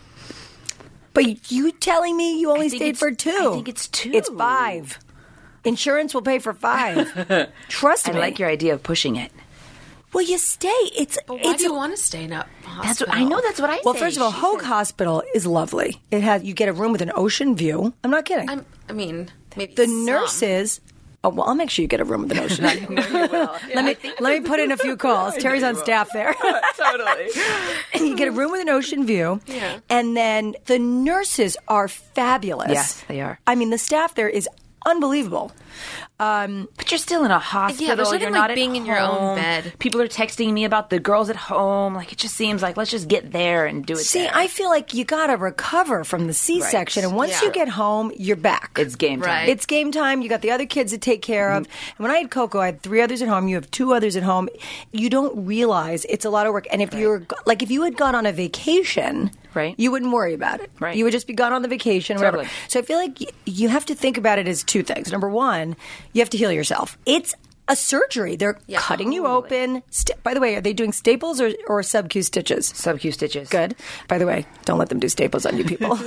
Speaker 1: But you telling me you only
Speaker 3: think
Speaker 1: stayed
Speaker 3: it's-
Speaker 1: for two?
Speaker 3: I think it's two.
Speaker 1: It's five. Insurance will pay for five. Trust
Speaker 3: I
Speaker 1: me.
Speaker 3: like your idea of pushing it.
Speaker 1: Well, you stay. It's
Speaker 2: But why
Speaker 1: it's
Speaker 2: do you want to stay in a hospital?
Speaker 3: That's what I know. That's what I
Speaker 1: well.
Speaker 3: say.
Speaker 1: First of all,
Speaker 3: She
Speaker 1: Hoag
Speaker 3: says-
Speaker 1: Hospital is lovely. It has you get a room with an ocean view. I'm not kidding.
Speaker 2: I'm, I mean, maybe
Speaker 1: the
Speaker 2: some.
Speaker 1: nurses. Oh well, I'll make sure you get a room with an ocean view. let me let me put in a few calls. Terry's on staff there.
Speaker 3: Totally.
Speaker 1: You get a room with an ocean view,
Speaker 2: Yeah.
Speaker 1: and then the nurses are fabulous.
Speaker 3: Yes, they are.
Speaker 1: I mean, the staff there is unbelievable. Um,
Speaker 3: But you're still in a hospital.
Speaker 2: Yeah, there's nothing
Speaker 3: you're
Speaker 2: like
Speaker 3: not at
Speaker 2: being in your own
Speaker 3: home.
Speaker 2: bed.
Speaker 3: People are texting me about the girls at home. Like, it just seems like, let's just get there and do it
Speaker 1: see,
Speaker 3: there.
Speaker 1: I feel like you got to recover from the C-section,
Speaker 3: Right.
Speaker 1: and once
Speaker 2: Yeah.
Speaker 1: you get home, you're back.
Speaker 3: It's game time.
Speaker 2: Right.
Speaker 1: It's game time. You got the other kids to take care of. And when I had Coco, I had three others at home. You have two others at home. You don't realize it's a lot of work. And if you're like, if you had gone on a vacation,
Speaker 3: Right.
Speaker 1: you wouldn't worry about it.
Speaker 3: Right.
Speaker 1: You would just be gone on the vacation, whatever.
Speaker 3: Totally.
Speaker 1: So I feel like y- you have to think about it as two things. Number one, you have to heal yourself. It's a surgery. They're
Speaker 2: Yeah.
Speaker 1: cutting you open. St- By the way, are they doing staples or, or sub-Q stitches?
Speaker 3: Sub-Q stitches.
Speaker 1: Good. By the way, don't let them do staples on you people.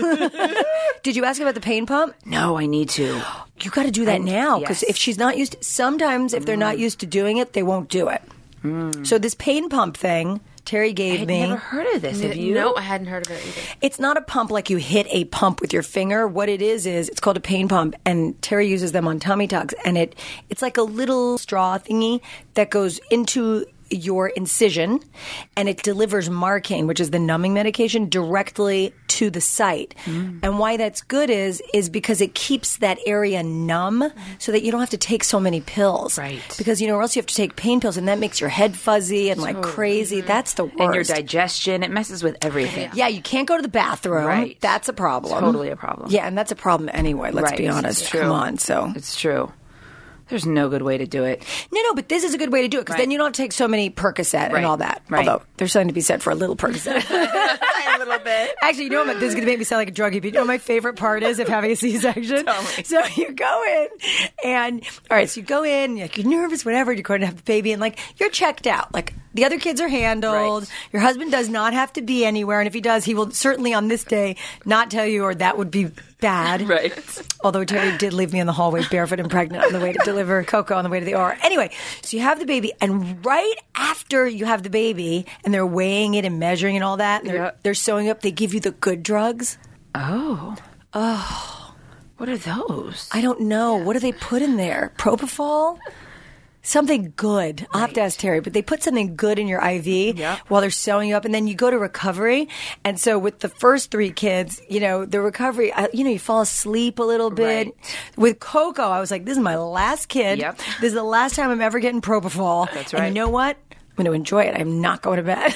Speaker 1: Did you ask about the pain pump?
Speaker 3: No, I need to.
Speaker 1: You got to do that
Speaker 3: I-
Speaker 1: now because
Speaker 3: yes.
Speaker 1: if she's not used, sometimes if they're not used to doing it, they won't do it. So this pain pump thing, Terry gave
Speaker 3: I'd
Speaker 1: me.
Speaker 3: never heard of this. Have you?
Speaker 2: No, I hadn't heard of it either.
Speaker 1: It's not a pump like you hit a pump with your finger. What it is is it's called a pain pump, and Terry uses them on tummy tucks, and it it's like a little straw thingy that goes into your incision, and it delivers Marcaine, which is the numbing medication, directly to the site.
Speaker 3: Mm.
Speaker 1: And why that's good is is because it keeps that area numb, so that you don't have to take so many pills.
Speaker 3: Right.
Speaker 1: Because you know, or else you have to take pain pills, and that makes your head fuzzy and like crazy. That's the worst.
Speaker 3: And your digestion, it messes with everything.
Speaker 1: Yeah, you can't go to the bathroom.
Speaker 3: Right.
Speaker 1: That's a problem.
Speaker 3: Totally a problem.
Speaker 1: Yeah, and that's a problem anyway. Let's
Speaker 3: Right.
Speaker 1: be honest.
Speaker 3: It's true.
Speaker 1: Come on. So
Speaker 3: It's true. There's no good way to do it.
Speaker 1: no, no, but this is a good way to do it because
Speaker 3: Right.
Speaker 1: then you don't have to take so many Percocet
Speaker 3: Right.
Speaker 1: and all that.
Speaker 3: Right.
Speaker 1: Although there's something to be said for a little Percocet.
Speaker 3: A little bit.
Speaker 1: Actually, you know what? This is going to make me sound like a druggie, but you know what my favorite part is of having a C-section?
Speaker 3: Tell me.
Speaker 1: So you go in, and all right, so you go in, you're, like, you're nervous, whatever, you're going to have the baby, and like you're checked out. Like the other kids are handled.
Speaker 3: Right.
Speaker 1: Your husband does not have to be anywhere, and if he does, he will certainly on this day not tell you, or that would be bad.
Speaker 3: Right.
Speaker 1: Although Terry did leave me in the hallway barefoot and pregnant on the way to deliver Coco on the way to the O R. Anyway, so you have the baby, and right after you have the baby, and they're weighing it and measuring and all that, and they're,
Speaker 3: Yeah.
Speaker 1: they're sewing up, they give you the good drugs.
Speaker 3: Oh. Oh. What are those?
Speaker 1: I don't know. What do they put in there? Propofol? Something good. I'll have to ask Terry, but they put something good in your I V
Speaker 3: Yeah.
Speaker 1: while they're sewing you up, and then you go to recovery. And so with the first three kids, you know, the recovery, I, you know, you fall asleep a little bit.
Speaker 3: Right.
Speaker 1: With Coco, I was like, this is my last kid.
Speaker 3: Yep.
Speaker 1: This is the last time I'm ever getting propofol.
Speaker 3: That's
Speaker 1: And
Speaker 3: right.
Speaker 1: you know what? I'm going to enjoy it. I'm not going to bed.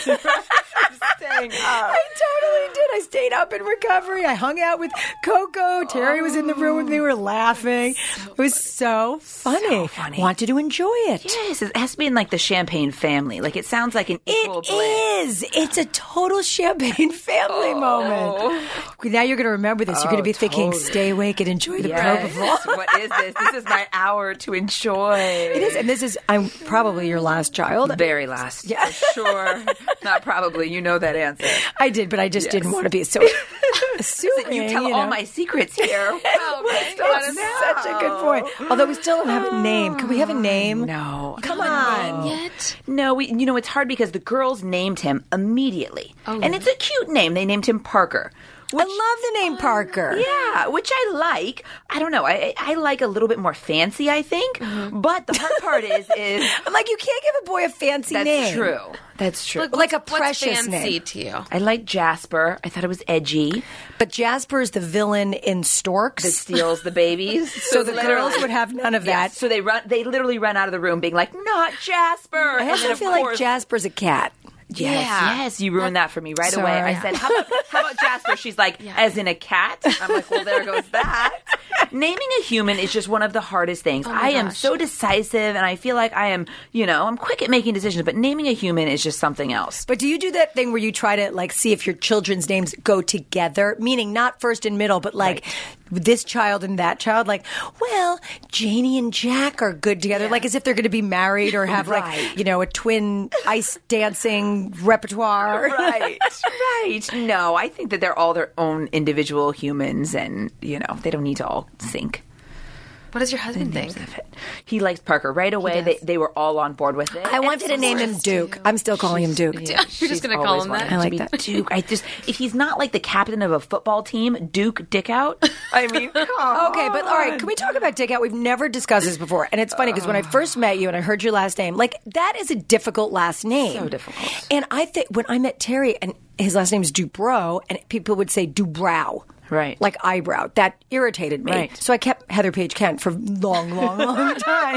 Speaker 3: Staying up.
Speaker 1: I totally did. I stayed up in recovery. I hung out with Coco. Terry was in the room and they were laughing. It was so funny.
Speaker 3: funny.
Speaker 1: Wanted to enjoy it.
Speaker 3: Yes, it has to be in like the Champagne family. Like it sounds like an equal
Speaker 1: It
Speaker 3: blend.
Speaker 1: is. It's a total champagne family moment. Now you're going to remember this. You're going to be thinking,
Speaker 3: totally.
Speaker 1: stay awake and enjoy the
Speaker 3: Yes.
Speaker 1: propofol.
Speaker 3: What is this? This is my hour to enjoy.
Speaker 1: It is. And this is, I'm probably your last child.
Speaker 3: Very last.
Speaker 1: Yeah.
Speaker 3: For sure. Not probably. You know that answer.
Speaker 1: I did, but I just
Speaker 3: Yes.
Speaker 1: didn't want to be so assuming.
Speaker 3: You tell
Speaker 1: you
Speaker 3: all
Speaker 1: know.
Speaker 3: my secrets here.
Speaker 2: Okay.
Speaker 1: That's such a good point. Although we still don't have a name. Can we have a name?
Speaker 3: No.
Speaker 1: Come on.
Speaker 2: Yet?
Speaker 3: No, we, you know, it's hard because the girls named him immediately.
Speaker 2: Oh,
Speaker 3: and it's a cute name. They named him Parker.
Speaker 1: I love the name Parker.
Speaker 3: Yeah, which I like. I don't know. I I like a little bit more fancy, I think. But the hard part is is
Speaker 1: I'm like, you can't give a boy a fancy
Speaker 3: that's
Speaker 1: name.
Speaker 3: true. That's true.
Speaker 1: Like a
Speaker 2: what's
Speaker 1: precious
Speaker 2: fancy
Speaker 1: name.
Speaker 2: to you?
Speaker 3: I like Jasper. I thought it was edgy.
Speaker 1: But Jasper is the villain in Storks.
Speaker 3: That steals the babies.
Speaker 1: so the girls would have none of
Speaker 3: Yes,
Speaker 1: that.
Speaker 3: so they run. They literally run out of the room, being like, "Not Jasper."
Speaker 1: I
Speaker 3: And
Speaker 1: also
Speaker 3: then, of
Speaker 1: feel like
Speaker 3: course-
Speaker 1: Jasper's a cat.
Speaker 3: Yes,
Speaker 2: Yeah.
Speaker 3: yes, you ruined that for me right
Speaker 1: Sorry.
Speaker 3: away. I said, how about, how about Jasper? She's like, as in a cat? I'm like, well, there goes that. Naming a human is just one of the hardest things.
Speaker 2: my
Speaker 3: I am
Speaker 2: gosh.
Speaker 3: so decisive, and I feel like I am, you know, I'm quick at making decisions, but naming a human is just something else.
Speaker 1: But do you do that thing where you try to like see if your children's names go together? Meaning not first and middle, but like this child and that child. Like, well, Janie and Jack are good together. Like as if they're going to be married or have
Speaker 3: Right.
Speaker 1: like, you know, a twin ice dancing repertoire.
Speaker 3: Right, right. No, I think that they're all their own individual humans, and, you know, they don't need to all sync.
Speaker 2: What does your husband think?
Speaker 3: He likes Parker right away. They, they were all on board with it.
Speaker 1: I wanted to name him Duke. I'm still calling him Duke.
Speaker 2: You're just going to call him that?
Speaker 1: I like
Speaker 3: to
Speaker 1: that.
Speaker 3: be Duke. I just if he's not like the captain of a football team, Duke Dick out. I mean, come
Speaker 1: Okay, but all right, can we talk about Dick Out? We've never discussed this before. And it's funny because when I first met you and I heard your last name, like that is a difficult last name.
Speaker 3: So difficult.
Speaker 1: And I think when I met Terry and his last name is Dubrow, and people would say Dubrow.
Speaker 3: Right.
Speaker 1: Like eyebrow. That irritated me.
Speaker 3: Right.
Speaker 1: So I kept Heather Page Kent for a long, long, long time.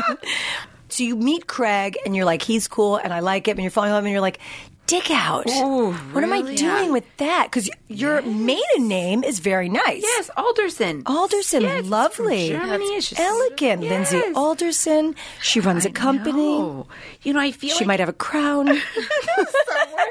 Speaker 1: So you meet Craig and you're like, he's cool and I like him, and you're falling in love and you're like, Dick Out.
Speaker 3: Ooh,
Speaker 1: what am I
Speaker 3: really?
Speaker 1: doing with that? Because your maiden name is very nice.
Speaker 3: yes, Alderson.
Speaker 1: Alderson,
Speaker 3: Yes, it's
Speaker 1: lovely.
Speaker 3: from Germany. It's just
Speaker 1: elegant.
Speaker 3: Yes.
Speaker 1: Lindsay Alderson. She runs a company.
Speaker 3: No. You know, I feel
Speaker 1: She
Speaker 3: like
Speaker 1: might have a crown.
Speaker 3: somewhere.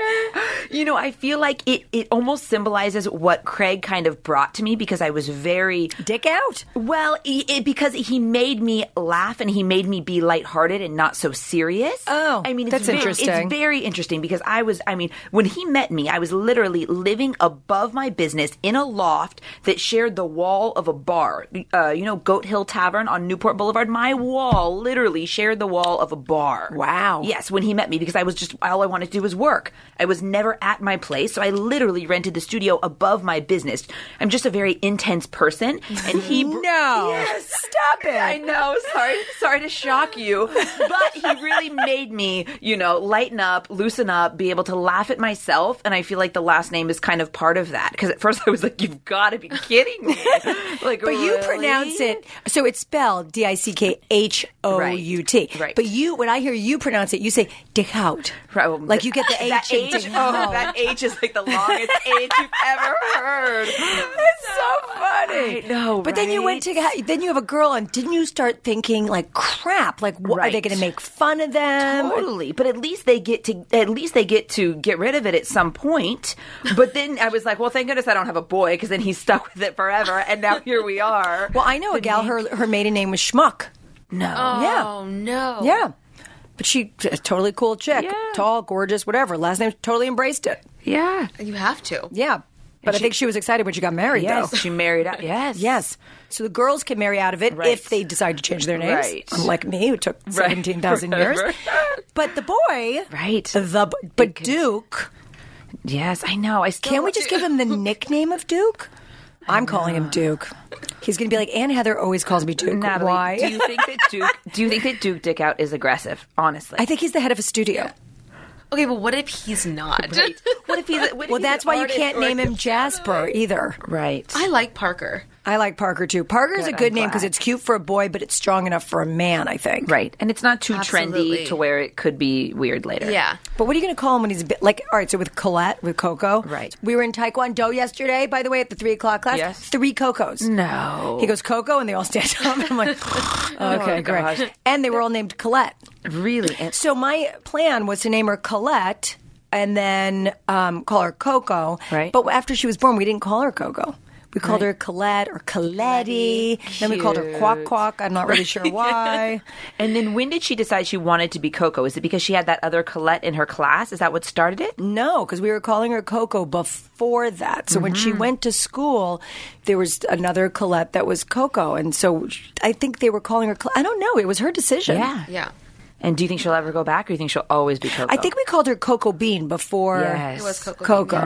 Speaker 3: You know, I feel like it, it almost symbolizes what Craig kind of brought to me because I was very...
Speaker 1: Dick out.
Speaker 3: Well, it, it, because he made me laugh and he made me be lighthearted and not so serious.
Speaker 1: Oh,
Speaker 3: I mean, it's
Speaker 1: that's
Speaker 3: very,
Speaker 1: interesting.
Speaker 3: It's very interesting because I was, I mean, when he met me, I was literally living above my business in a loft that shared the wall of a bar. Uh, you know, Goat Hill Tavern on Newport Boulevard? My wall literally shared the wall of a bar.
Speaker 1: Wow.
Speaker 3: Yes, when he met me because I was just, all I wanted to do was work. I was never at my place, so I literally rented the studio above my business. I'm just a very intense person, and he...
Speaker 1: No.
Speaker 3: Yes.
Speaker 1: Stop it.
Speaker 3: I know. Sorry, sorry to shock you, but he really made me, you know, lighten up, loosen up, be able to laugh at myself, and I feel like the last name is kind of part of that. Because at first I was like, "You've got to be kidding me!" Like,
Speaker 1: But you
Speaker 3: really?
Speaker 1: pronounce it, so it's spelled D I C K H O U T.
Speaker 3: Right. Right.
Speaker 1: But you, when I hear you pronounce it, you say dick out.
Speaker 3: Right, well,
Speaker 1: Like you get the H
Speaker 3: that
Speaker 1: in
Speaker 3: H,
Speaker 1: dick
Speaker 3: oh,
Speaker 1: out.
Speaker 3: that H is like the longest H you've ever heard.
Speaker 1: It's so funny.
Speaker 3: I know,
Speaker 1: But then you went to ha- then you have a girl, and didn't you start thinking like, crap? Like, what, are they
Speaker 3: Right.
Speaker 1: going to make fun of them?
Speaker 3: Totally, but at least they get to at least they get to get rid of it at some point. But then I was like, well, thank goodness I don't have a boy because then he's stuck with it forever. And now here we are.
Speaker 1: Well, I know a gal. Her her maiden name was Schmuck.
Speaker 3: No,
Speaker 1: Yeah.
Speaker 2: Oh, no.
Speaker 1: Yeah. But she, a totally cool chick,
Speaker 3: Yeah.
Speaker 1: tall, gorgeous, whatever. Last name, totally embraced it.
Speaker 3: yeah,
Speaker 2: You have to.
Speaker 1: Yeah. But I think she was excited when she got married,
Speaker 3: yes,
Speaker 1: though.
Speaker 3: she married out. Yes,
Speaker 1: Yes. So the girls can marry out of it
Speaker 3: Right.
Speaker 1: if they decide to change their names.
Speaker 3: Right.
Speaker 1: Unlike me, who took seventeen thousand years.
Speaker 3: Right.
Speaker 1: But the boy,
Speaker 3: Right.
Speaker 1: the but Duke,
Speaker 3: Yes, I know. I still
Speaker 1: can't we just give him the nickname of Duke? I'm calling him Duke. He's going to be like, Aunt Heather always calls me Duke.
Speaker 3: Natalie,
Speaker 1: Why?
Speaker 3: do you think that Duke? Do you think that Duke Dick Out is aggressive? Honestly,
Speaker 1: I think he's the head of a studio.
Speaker 2: Okay, but what if he's not?
Speaker 3: What if he's? What if
Speaker 1: Well,
Speaker 3: he's
Speaker 1: that's
Speaker 3: an
Speaker 1: why you
Speaker 3: artist
Speaker 1: can't
Speaker 3: or
Speaker 1: name
Speaker 3: a-
Speaker 1: him Jasper either.
Speaker 3: Right.
Speaker 2: I like Parker.
Speaker 1: I like Parker too. Parker's
Speaker 3: Good,
Speaker 1: a good
Speaker 3: I'm
Speaker 1: name because
Speaker 3: glad.
Speaker 1: it's cute for a boy, but it's strong enough for a man, I think.
Speaker 3: Right, and it's not too
Speaker 2: Absolutely.
Speaker 3: trendy to where it could be weird later.
Speaker 2: Yeah.
Speaker 1: But what are you going to call him when he's a bit like? All right, so with Colette, with Coco,
Speaker 3: Right.
Speaker 1: We were in Taekwondo yesterday, by the way, at the three o'clock class.
Speaker 3: Yes.
Speaker 1: Three Cocos.
Speaker 3: No.
Speaker 1: He goes Coco, and they all stand up. I'm like, okay,
Speaker 3: gosh.
Speaker 1: great. And they were all named Colette.
Speaker 3: Really? And-
Speaker 1: So my plan was to name her Colette and then um, call her Coco.
Speaker 3: Right.
Speaker 1: But after she was born, we didn't call her Coco. We called
Speaker 3: Right.
Speaker 1: her Colette or Coletti. Then we called her Quack Quack. I'm not really sure why.
Speaker 3: And then when did she decide she wanted to be Coco? Is it because she had that other Colette in her class? Is that what started it?
Speaker 1: No, because we were calling her Coco before that. So when she went to school, there was another Colette that was Coco. And so I think they were calling her, Col- I don't know. It was her decision.
Speaker 2: Yeah.
Speaker 3: And do you think she'll ever go back, or do you think she'll always be Coco?
Speaker 1: I think we called her Coco Bean before
Speaker 3: Yes.
Speaker 2: It was Coco.
Speaker 1: Coco.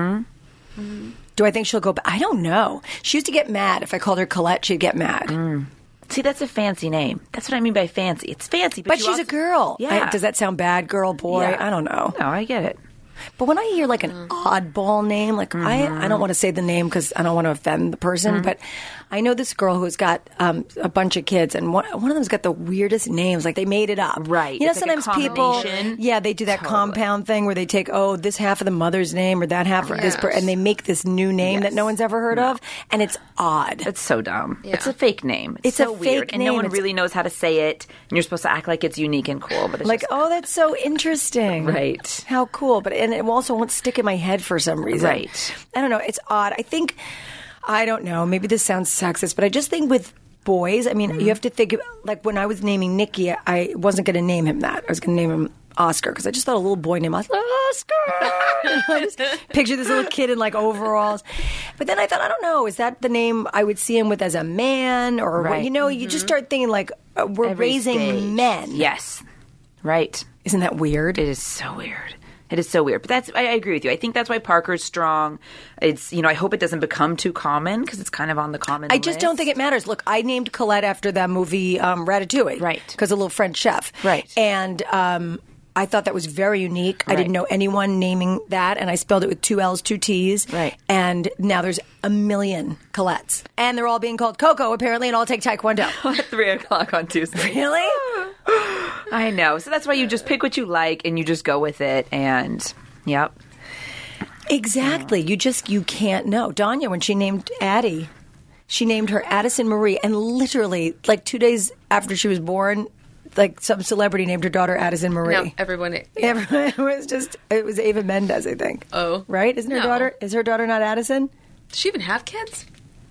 Speaker 3: Mm-hmm.
Speaker 1: Do I think she'll go back? I don't know. She used to get mad. If I called her Colette, she'd get mad.
Speaker 3: See, that's a fancy name. That's what I mean by fancy. It's fancy, but,
Speaker 1: But
Speaker 3: you
Speaker 1: she's
Speaker 3: also-
Speaker 1: a girl.
Speaker 3: Yeah.
Speaker 1: I- does that sound bad, girl, boy?
Speaker 3: Yeah.
Speaker 1: I don't know.
Speaker 3: No, I get it.
Speaker 1: But when I hear like an oddball name, like I, I don't want to say the name because I don't want to offend the person, but I know this girl who's got um, a bunch of kids, and one, one of them's got the weirdest names. Like they made it up,
Speaker 3: Right.
Speaker 1: You know,
Speaker 3: It's like a
Speaker 1: sometimes people,
Speaker 3: combination.
Speaker 1: yeah, they do that compound thing where they take oh this half of the mother's name or that half of this, per-
Speaker 2: Yes.
Speaker 1: and they make this new name that
Speaker 3: Yes.
Speaker 1: no one's ever heard of, and it's odd.
Speaker 3: It's so dumb.
Speaker 2: Yeah.
Speaker 3: It's a fake name. It's,
Speaker 1: It's
Speaker 3: so
Speaker 1: a
Speaker 3: weird,
Speaker 1: fake
Speaker 3: and no
Speaker 1: name.
Speaker 3: one
Speaker 1: It's-
Speaker 3: really knows how to say it. And you're supposed to act like it's unique and cool, but it's
Speaker 1: Like
Speaker 3: just,
Speaker 1: oh, that's so interesting,
Speaker 3: Right.
Speaker 1: How cool, but and it also won't stick in my head for some reason,
Speaker 3: Right.
Speaker 1: I don't know. It's odd. I think I don't know. Maybe this sounds sexist, but I just think with boys, I mean,
Speaker 3: Mm-hmm.
Speaker 1: you have to think of, like when I was naming Nicky, I wasn't going to name him that. I was going to name him Oscar because I just thought a little boy named Oscar. Oscar. You know, I just picture this little kid in like overalls. But then I thought, I don't know, is that the name I would see him with as a man or what?
Speaker 3: Right.
Speaker 1: You know, you just start thinking like uh, we're
Speaker 3: Every
Speaker 1: raising
Speaker 3: stage.
Speaker 1: men.
Speaker 3: Yes. Right.
Speaker 1: Isn't that weird?
Speaker 3: It is so weird. It is so weird. But that's, I, I agree with you. I think that's why Parker's strong. It's, you know, I hope it doesn't become too common because it's kind of on the common
Speaker 1: I just don't think it matters. Look, I named Colette after that movie um, Ratatouille.
Speaker 3: Right.
Speaker 1: Because a little French chef.
Speaker 3: Right.
Speaker 1: And um, I thought that was very unique. I didn't
Speaker 3: Right.
Speaker 1: know anyone naming that, and I spelled it with two L's, two T's.
Speaker 3: Right.
Speaker 1: And now there's a million Colettes. And they're all being called Coco, apparently, and all take Taekwondo.
Speaker 3: At three o'clock on Tuesday.
Speaker 1: Really?
Speaker 3: I know. So that's why you just pick what you like and you just go with it. And, yep.
Speaker 1: Exactly. You just, you can't know. Danya, when she named Addie, she named her Addison Marie, and literally, like two days after she was born, like some celebrity named her daughter Addison Marie.
Speaker 2: No, everyone.
Speaker 1: Everyone was just, it was Ava Mendes, I think.
Speaker 2: Oh.
Speaker 1: Right? Isn't her
Speaker 2: No.
Speaker 1: daughter, is her daughter not Addison?
Speaker 2: Does she even have kids?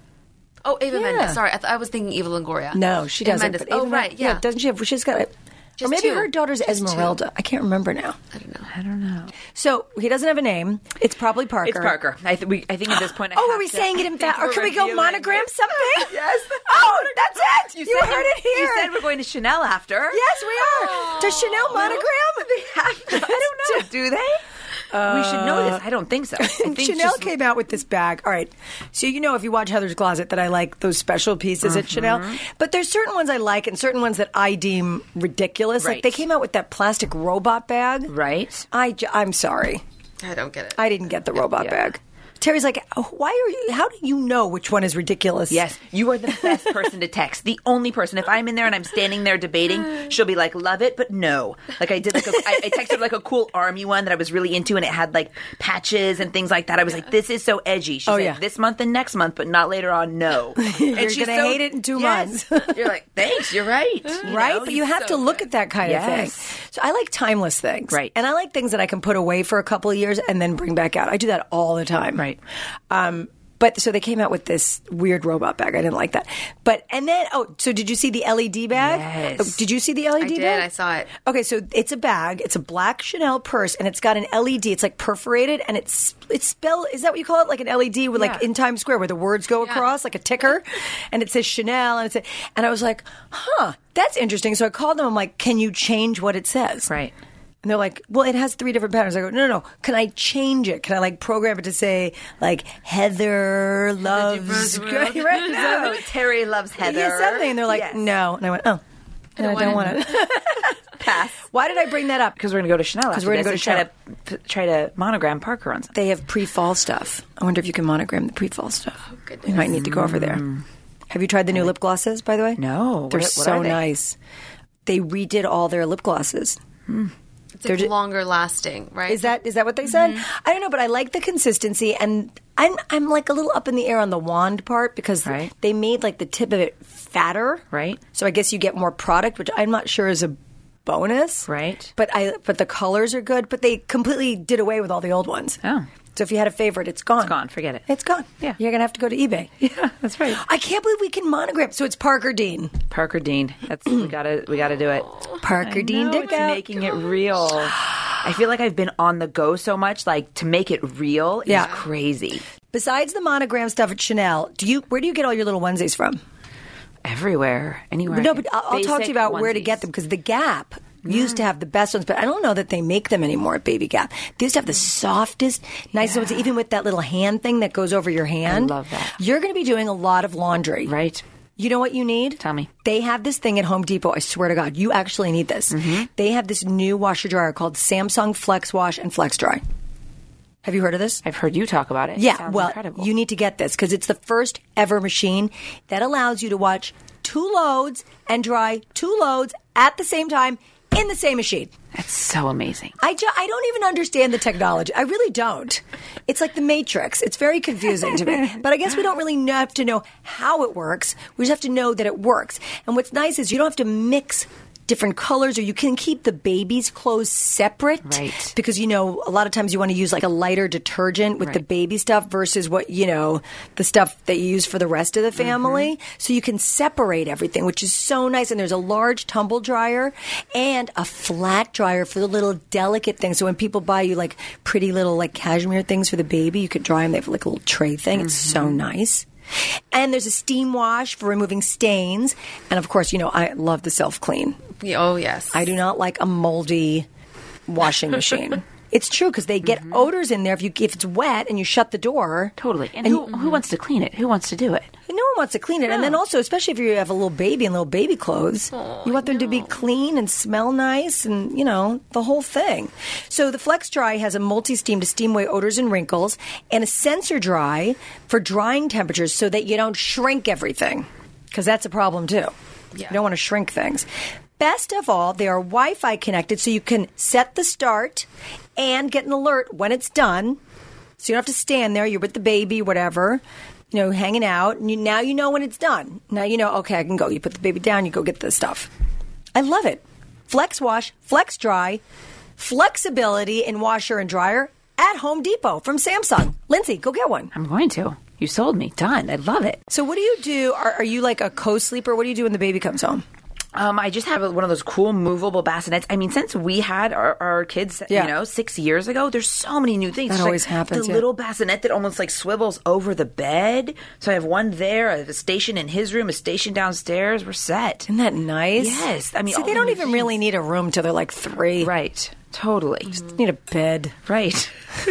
Speaker 2: Oh, Ava
Speaker 1: Yeah.
Speaker 2: Mendes. Sorry, I, th- I was thinking Eva Longoria.
Speaker 1: No, she
Speaker 2: Eva
Speaker 1: doesn't.
Speaker 2: Mendes.
Speaker 1: but
Speaker 2: Oh,
Speaker 1: Ava Men-
Speaker 2: right. Yeah.
Speaker 1: Doesn't she have, she's got, a, or
Speaker 2: Just
Speaker 1: maybe
Speaker 2: two.
Speaker 1: her daughter's
Speaker 2: Just two.
Speaker 1: Esmeralda. I can't remember now.
Speaker 2: I don't know.
Speaker 3: I don't know.
Speaker 1: So he doesn't have a name. It's probably Parker.
Speaker 3: It's Parker. I, th- we, I think at this point. I
Speaker 1: Oh,
Speaker 3: have
Speaker 1: are we
Speaker 3: to-
Speaker 1: saying it in
Speaker 3: I think
Speaker 1: fact? Or
Speaker 3: we're
Speaker 1: can we go
Speaker 3: revealing
Speaker 1: monogram
Speaker 3: it.
Speaker 1: something?
Speaker 3: Yes.
Speaker 1: Oh, that's it. You,
Speaker 3: said
Speaker 1: heard it here.
Speaker 3: You said we're going to Chanel after.
Speaker 1: Yes, we are. Does Chanel monogram?
Speaker 3: They have to. I don't know. Do they? we should know this. I don't think so. I think
Speaker 1: Chanel
Speaker 3: just-
Speaker 1: came out with this bag. All right. So you know if you watch Heather's Closet that I like those special pieces at Chanel. But there's certain ones I like and certain ones that I deem ridiculous. Like
Speaker 3: Right.
Speaker 1: they came out with that plastic robot bag.
Speaker 3: Right.
Speaker 1: I, j- I'm sorry.
Speaker 2: I don't get it.
Speaker 1: I didn't get the robot
Speaker 3: Yeah.
Speaker 1: bag. Terry's like, oh, why are you, how do you know which one is ridiculous?
Speaker 3: Yes, you are the best person to text. The only person. If I'm in there and I'm standing there debating, she'll be like, "Love it," but no. Like I did, like a, I, I texted like a cool army one that I was really into, and it had like patches and things like that. I was like, "This is so edgy." She's
Speaker 1: Oh,
Speaker 3: like,
Speaker 1: yeah.
Speaker 3: "This month and next month, but not later on." No,
Speaker 1: You're
Speaker 3: and she's
Speaker 1: gonna hate it in two
Speaker 3: Yes. You're like, "Thanks, you're right." You
Speaker 1: Right?
Speaker 3: know?
Speaker 1: But you have
Speaker 2: so
Speaker 1: to look
Speaker 2: good.
Speaker 1: at that kind
Speaker 3: Yes.
Speaker 1: of thing. So I like timeless things.
Speaker 3: Right.
Speaker 1: And I like things that I can put away for a couple of years and then bring back out. I do that all the time.
Speaker 3: Right.
Speaker 1: Um, but so they came out with this weird robot bag. I didn't like that. But, and then, oh, so did you see the L E D bag?
Speaker 3: Yes.
Speaker 1: Oh, did you see the L E D
Speaker 2: I did.
Speaker 1: bag?
Speaker 2: I saw it.
Speaker 1: Okay, so it's a bag. It's a black Chanel purse, and it's got an L E D. It's like perforated, and it's it's spelled. Is that what you call it? Like an L E D with like
Speaker 3: Yeah.
Speaker 1: in Times Square where the words go across, like a ticker, and it says Chanel, and it's and I was like, huh, that's interesting. So I called them. I'm like, can you change what it says?
Speaker 3: Right.
Speaker 1: And they're like, well, it has three different patterns. I go, no, no, no. Can I change it? Can I like program it to say like Heather loves
Speaker 2: Roosevelt.
Speaker 1: right?
Speaker 3: No, Terry loves Heather.
Speaker 1: Yeah, something. And they're like,
Speaker 3: Yes.
Speaker 1: no. And I went, oh. And I don't,
Speaker 2: don't
Speaker 1: want
Speaker 2: want
Speaker 1: it.
Speaker 3: Pass.
Speaker 1: Why did I bring that up?
Speaker 3: Because we're going to go to Chanel. Because
Speaker 1: we're gonna go to
Speaker 3: try to p- try to monogram Parker on something.
Speaker 1: They have pre-fall stuff. I wonder if you can monogram the pre-fall stuff.
Speaker 2: Oh, goodness.
Speaker 1: We might need to go over there. Have you tried the new lip glosses, by the way?
Speaker 3: No.
Speaker 1: They're
Speaker 3: What- what
Speaker 1: so
Speaker 3: are they?
Speaker 1: nice. They redid all their lip glosses.
Speaker 2: It's
Speaker 1: They're
Speaker 2: like
Speaker 1: ju-
Speaker 2: longer lasting, right?
Speaker 1: Is that is that what they said?
Speaker 3: Mm-hmm.
Speaker 1: I don't know, but I like the consistency, and I'm I'm like a little up in the air on the wand part because
Speaker 3: Right.
Speaker 1: they made like the tip of it fatter,
Speaker 3: Right.
Speaker 1: So I guess you get more product, which I'm not sure is a bonus,
Speaker 3: Right.
Speaker 1: But I but the colors are good, but they completely did away with all the old ones.
Speaker 3: Oh.
Speaker 1: So if you had a favorite, it's gone.
Speaker 3: It's gone. Forget it.
Speaker 1: It's gone.
Speaker 3: Yeah.
Speaker 1: You're gonna have to go to eBay.
Speaker 3: Yeah, that's right.
Speaker 1: I can't believe we can monogram. So it's Parker Dean.
Speaker 3: Parker Dean. That's we gotta we gotta do it.
Speaker 1: Parker Dean
Speaker 3: No, it's
Speaker 1: Dicko.
Speaker 3: making it real. I feel like I've been on the go so much. Like to make it real is
Speaker 1: Yeah.
Speaker 3: crazy.
Speaker 1: Besides the monogram stuff at Chanel, do you where do you get all your little onesies from?
Speaker 3: Everywhere, anywhere.
Speaker 1: No,
Speaker 3: I
Speaker 1: but
Speaker 3: can-
Speaker 1: I'll, I'll talk to
Speaker 3: Basic
Speaker 1: you about where to
Speaker 3: onesies.
Speaker 1: get them because the Gap used to have the best ones, but I don't know that they make them anymore at Baby Gap. They used to have the softest, nicest ones, even with that little hand thing that goes over your hand.
Speaker 3: love that.
Speaker 1: You're going to be doing a lot of laundry.
Speaker 3: Right.
Speaker 1: You know what you need?
Speaker 3: Tell me.
Speaker 1: They have this thing at Home Depot. I swear to God, you actually need this.
Speaker 3: Mm-hmm.
Speaker 1: They have this new washer dryer called Samsung Flex Wash and Flex Dry. Have you heard of this?
Speaker 3: I've heard you talk about it. It
Speaker 1: Yeah,
Speaker 3: sounds
Speaker 1: well,
Speaker 3: incredible.
Speaker 1: you need to get this because it's the first ever machine that allows you to watch two loads and dry two loads at the same time in the same machine.
Speaker 3: That's so amazing.
Speaker 1: I, ju- I don't even understand the technology. I really don't. It's like the Matrix. It's very confusing to me. But I guess we don't really know- have to know how it works. We just have to know that it works. And what's nice is you don't have to mix different colors, or you can keep the baby's clothes separate.
Speaker 3: Right.
Speaker 1: Because, you know, a lot of times you want to use like a lighter detergent with the
Speaker 3: Right.
Speaker 1: baby stuff versus what, you know, the stuff that you use for the rest of the family. So you can separate everything, which is so nice. And there's a large tumble dryer and a flat dryer for the little delicate things. So when people buy you like pretty little like cashmere things for the baby, you could dry them. They have like a little tray thing. It's so nice. And there's a steam wash for removing stains. And of course, you know, I love the self clean.
Speaker 2: Yeah, oh, yes.
Speaker 1: I do not like a moldy washing machine. It's true because they get odors in there if you if it's wet and you shut the door.
Speaker 3: Totally. And, who, who wants to clean it? Who wants to do it?
Speaker 1: No one wants to clean it. And then also, especially if you have a little baby and little baby clothes, you want them to be clean and smell nice and, you know, the whole thing. So the Flex Dry has a multi-steam to steam away odors and wrinkles and a sensor dry for drying temperatures so that you don't shrink everything because that's a problem too.
Speaker 2: Yeah.
Speaker 1: You don't want to shrink things. Best of all, they are Wi-Fi connected so you can set the start and get an alert when it's done. So you don't have to stand there. You're with the baby, whatever, you know, hanging out. And you, now you know when it's done. Now you know, okay, I can go. You put the baby down, you go get the stuff. I love it. Flex Wash, Flex Dry, flexibility in washer and dryer at Home Depot from Samsung. Lindsay, go get one.
Speaker 3: I'm going to. You sold me. Done. I love it.
Speaker 1: So what do you do? Are, are you like a co-sleeper? What do you do when the baby comes home?
Speaker 3: Um, I just have a, one of those cool movable bassinets. I mean, since we had our, our kids,
Speaker 1: Yeah.
Speaker 3: you know, six years ago, there's so many new things.
Speaker 1: That
Speaker 3: There's,
Speaker 1: always
Speaker 3: like,
Speaker 1: happens,
Speaker 3: The
Speaker 1: yeah.
Speaker 3: little bassinet that almost like swivels over the bed. So I have one there. I have a station in his room, a station downstairs. We're set.
Speaker 1: Isn't that nice?
Speaker 3: Yes. I mean,
Speaker 1: See,
Speaker 3: all
Speaker 1: they
Speaker 3: the
Speaker 1: don't
Speaker 3: new
Speaker 1: even
Speaker 3: things.
Speaker 1: really need a room till they're like three.
Speaker 3: Right. Totally.
Speaker 1: Just need a bed.
Speaker 3: Right.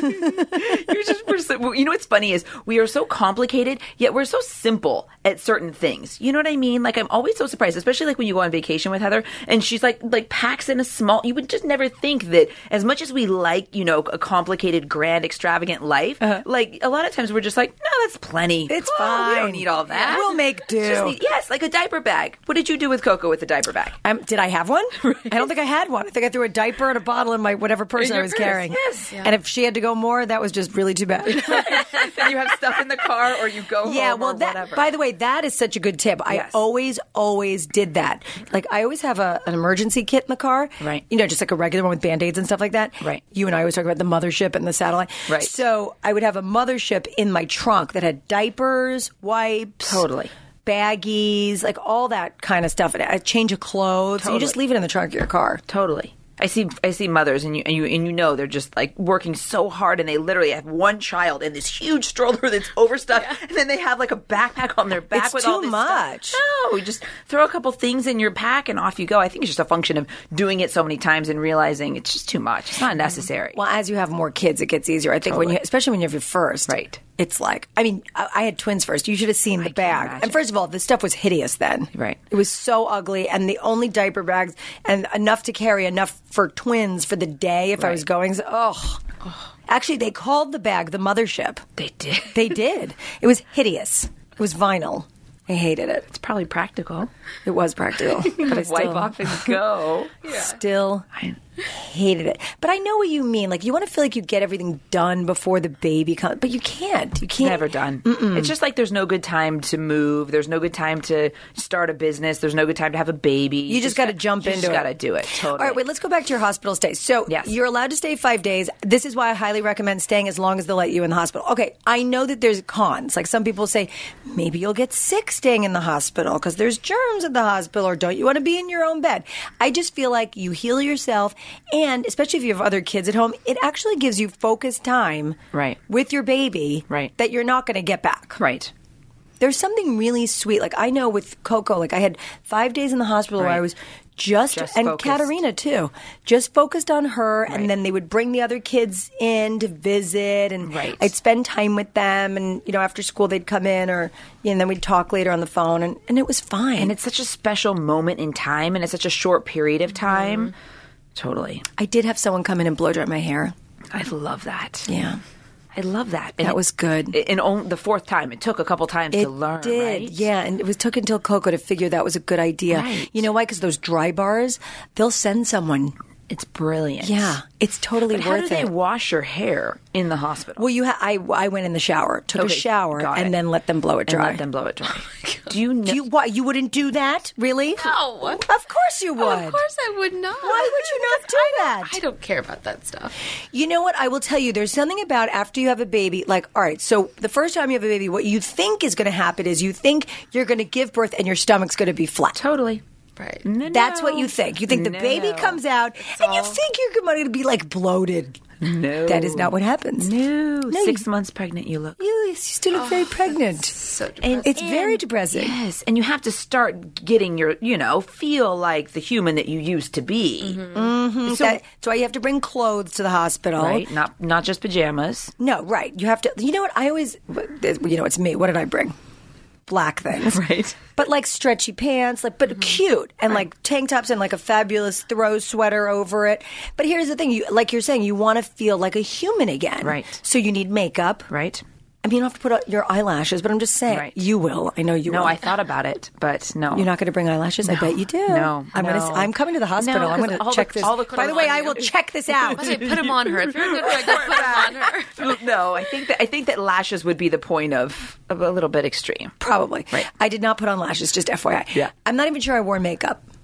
Speaker 3: You're just, we're so, you know what's funny is we are so complicated, yet we're so simple at certain things. You know what I mean? Like I'm always so surprised, especially like when you go on vacation with Heather and she's like like packs in a small. You would just never think that as much as we like, you know, a complicated, grand, extravagant life, like a lot of times we're just like, no, that's plenty.
Speaker 1: It's
Speaker 3: Oh,
Speaker 1: fine.
Speaker 3: We don't need all that.
Speaker 1: We'll make do.
Speaker 3: Just need- yes, like a diaper bag. What did you do with Coco with the diaper bag?
Speaker 1: Um, did I have one? I don't think I had one. I think I threw a diaper and a bottle in my whatever purse
Speaker 3: In
Speaker 1: I
Speaker 3: your
Speaker 1: was
Speaker 3: purse,
Speaker 1: carrying.
Speaker 3: yes.
Speaker 1: And if she had to go more, that was just really too bad.
Speaker 3: Then you have stuff in the car, or you go
Speaker 1: Yeah,
Speaker 3: home,
Speaker 1: well,
Speaker 3: or
Speaker 1: that,
Speaker 3: whatever.
Speaker 1: by the way, that is such a good tip. I
Speaker 3: Yes.
Speaker 1: always, always did that. Like, I always have a, an emergency kit in the car.
Speaker 3: Right.
Speaker 1: You know, just like a regular one with Band-Aids and stuff like that.
Speaker 3: Right.
Speaker 1: You and I always talk about the mothership and the satellite.
Speaker 3: Right.
Speaker 1: So I would have a mothership in my trunk that had diapers, wipes.
Speaker 3: Totally.
Speaker 1: Baggies, like all that kind of stuff. A change of clothes. You just
Speaker 3: Totally.
Speaker 1: leave it in the trunk of your car.
Speaker 3: Totally. I see. I see mothers, and you and you and you know they're just like working so hard, and they literally have one child in this huge stroller that's overstuffed, and then they have like a backpack on their back
Speaker 1: It's
Speaker 3: with
Speaker 1: too
Speaker 3: all this
Speaker 1: much.
Speaker 3: stuff. No, you just throw a couple things in your pack, and off you go. I think it's just a function of doing it so many times and realizing it's just too much. It's not necessary.
Speaker 1: Well, as you have more kids, it gets easier. I think when
Speaker 3: Totally.
Speaker 1: you, especially when you have your first,
Speaker 3: Right.
Speaker 1: It's like, I mean, I, I had twins first. You should have seen the
Speaker 3: can't
Speaker 1: bag.
Speaker 3: imagine.
Speaker 1: And first of all, the stuff was hideous then.
Speaker 3: Right.
Speaker 1: It was so ugly, and the only diaper bags and enough to carry enough for twins for the day if I was
Speaker 3: Right.
Speaker 1: going. So, oh. Actually, they called the bag the mothership.
Speaker 3: They did.
Speaker 1: They did. It was hideous. It was vinyl. I hated it.
Speaker 3: It's probably practical.
Speaker 1: It was practical, but I still,
Speaker 3: Wipe off and go.
Speaker 1: still hated it. But I know what you mean. Like, you want to feel like you get everything done before the baby comes, but you can't. You can't.
Speaker 3: Never done. It's just like there's no good time to move. There's no good time to start a business. There's no good time to have a baby.
Speaker 1: You, just, got to jump
Speaker 3: you
Speaker 1: into
Speaker 3: just
Speaker 1: it.
Speaker 3: got to do it. Totally.
Speaker 1: All right, wait, let's go back to your hospital stay. So
Speaker 3: Yes.
Speaker 1: you're allowed to stay five days. This is why I highly recommend staying as long as they'll let you in the hospital. Okay, I know that there's cons. Like some people say, maybe you'll get sick staying in the hospital because there's germs at the hospital, or don't you want to be in your own bed? I just feel like you heal yourself, and especially if you have other kids at home, it actually gives you focused time
Speaker 3: Right.
Speaker 1: with your baby
Speaker 3: Right.
Speaker 1: that you're not going to get back.
Speaker 3: Right.
Speaker 1: There's something really sweet. Like I know with Coco, like I had five days in the hospital where
Speaker 3: Right.
Speaker 1: I was just,
Speaker 3: Just
Speaker 1: and
Speaker 3: focused.
Speaker 1: Katerina too, just focused on her.
Speaker 3: Right.
Speaker 1: And then they would bring the other kids in to visit, and
Speaker 3: Right.
Speaker 1: I'd spend time with them. And you know, after school they'd come in, or you know, and then we'd talk later on the phone, and, and it was fine.
Speaker 3: And it's such a special moment in time, and it's such a short period of time.
Speaker 1: Mm-hmm.
Speaker 3: Totally.
Speaker 1: I did have someone come in and blow dry my hair.
Speaker 3: I love that.
Speaker 1: Yeah,
Speaker 3: I love that. And
Speaker 1: that
Speaker 3: it-
Speaker 1: was good.
Speaker 3: And on the fourth time, it took a couple times
Speaker 1: It
Speaker 3: to learn.
Speaker 1: did,
Speaker 3: right?
Speaker 1: yeah, and it was took until Coco to figure that was a good idea.
Speaker 3: Right.
Speaker 1: You know why? Because those dry bars, they'll send someone.
Speaker 3: It's brilliant.
Speaker 1: Yeah, it's totally
Speaker 3: But
Speaker 1: worth
Speaker 3: how do they
Speaker 1: it.
Speaker 3: wash your hair in the hospital?
Speaker 1: Well, you ha- I I went in the shower, took a
Speaker 3: Okay,
Speaker 1: shower,
Speaker 3: got
Speaker 1: and
Speaker 3: it.
Speaker 1: then let them blow it
Speaker 3: and
Speaker 1: dry.
Speaker 3: let them blow it dry. do you know?
Speaker 1: Do you why you wouldn't do that? Really?
Speaker 2: No.
Speaker 1: Of course you would.
Speaker 2: Oh, of course I would not.
Speaker 1: Why would you not do that?
Speaker 2: I don't care about that stuff.
Speaker 1: You know what? I will tell you. There's something about after you have a baby. Like, all right, so the first time you have a baby, what you think is going to happen is you think you're going to give birth and your stomach's going to be flat.
Speaker 3: Totally.
Speaker 2: Right.
Speaker 3: No,
Speaker 1: That's
Speaker 3: no.
Speaker 1: what you think. You think the
Speaker 3: No.
Speaker 1: baby comes out and you think you're going to be like bloated.
Speaker 3: No.
Speaker 1: That is not what happens.
Speaker 3: No.
Speaker 1: No,
Speaker 3: Six
Speaker 1: you-
Speaker 3: months pregnant, you look.
Speaker 1: You, you still look very pregnant.
Speaker 2: So
Speaker 3: And
Speaker 2: depressing.
Speaker 1: It's very depressing.
Speaker 3: Yes, and you have to start getting your, you know, feel like the human that you used to be.
Speaker 1: Mm-hmm.
Speaker 3: So,
Speaker 1: That- that's why you have to bring clothes to the hospital.
Speaker 3: right? Not not just pajamas.
Speaker 1: No, right. You have to. You know what? I always. You know, it's me. What did I bring? Black things,
Speaker 3: Right.
Speaker 1: But like stretchy pants, like but cute, and like tank tops and like a fabulous throw sweater over it. But here's the thing: you like you're saying, you want to feel like a human again,
Speaker 3: Right.
Speaker 1: So you need makeup,
Speaker 3: Right?
Speaker 1: I mean, you don't have to put out your eyelashes, but I'm just saying,
Speaker 3: Right.
Speaker 1: you will. I know you
Speaker 3: No,
Speaker 1: will.
Speaker 3: I thought about it, but no.
Speaker 1: You're not going to bring eyelashes? I bet you do.
Speaker 3: No,
Speaker 1: I'm
Speaker 3: no.
Speaker 1: gonna. I'm coming to the hospital.
Speaker 3: No,
Speaker 1: I'm going
Speaker 3: 'cause
Speaker 1: to
Speaker 3: all
Speaker 1: check
Speaker 3: the-
Speaker 1: this.
Speaker 3: all the
Speaker 1: By the way,
Speaker 3: clothes
Speaker 1: I
Speaker 3: on
Speaker 1: will
Speaker 3: you.
Speaker 1: check this
Speaker 2: I
Speaker 1: out.
Speaker 2: was like, put them on her. If you're a good friend, just put them on her.
Speaker 3: No, I think that I think that lashes would be the point of, of a little bit extreme.
Speaker 1: Probably.
Speaker 3: Right.
Speaker 1: I did not put on lashes, just F Y I.
Speaker 3: Yeah.
Speaker 1: I'm not even sure I wore makeup.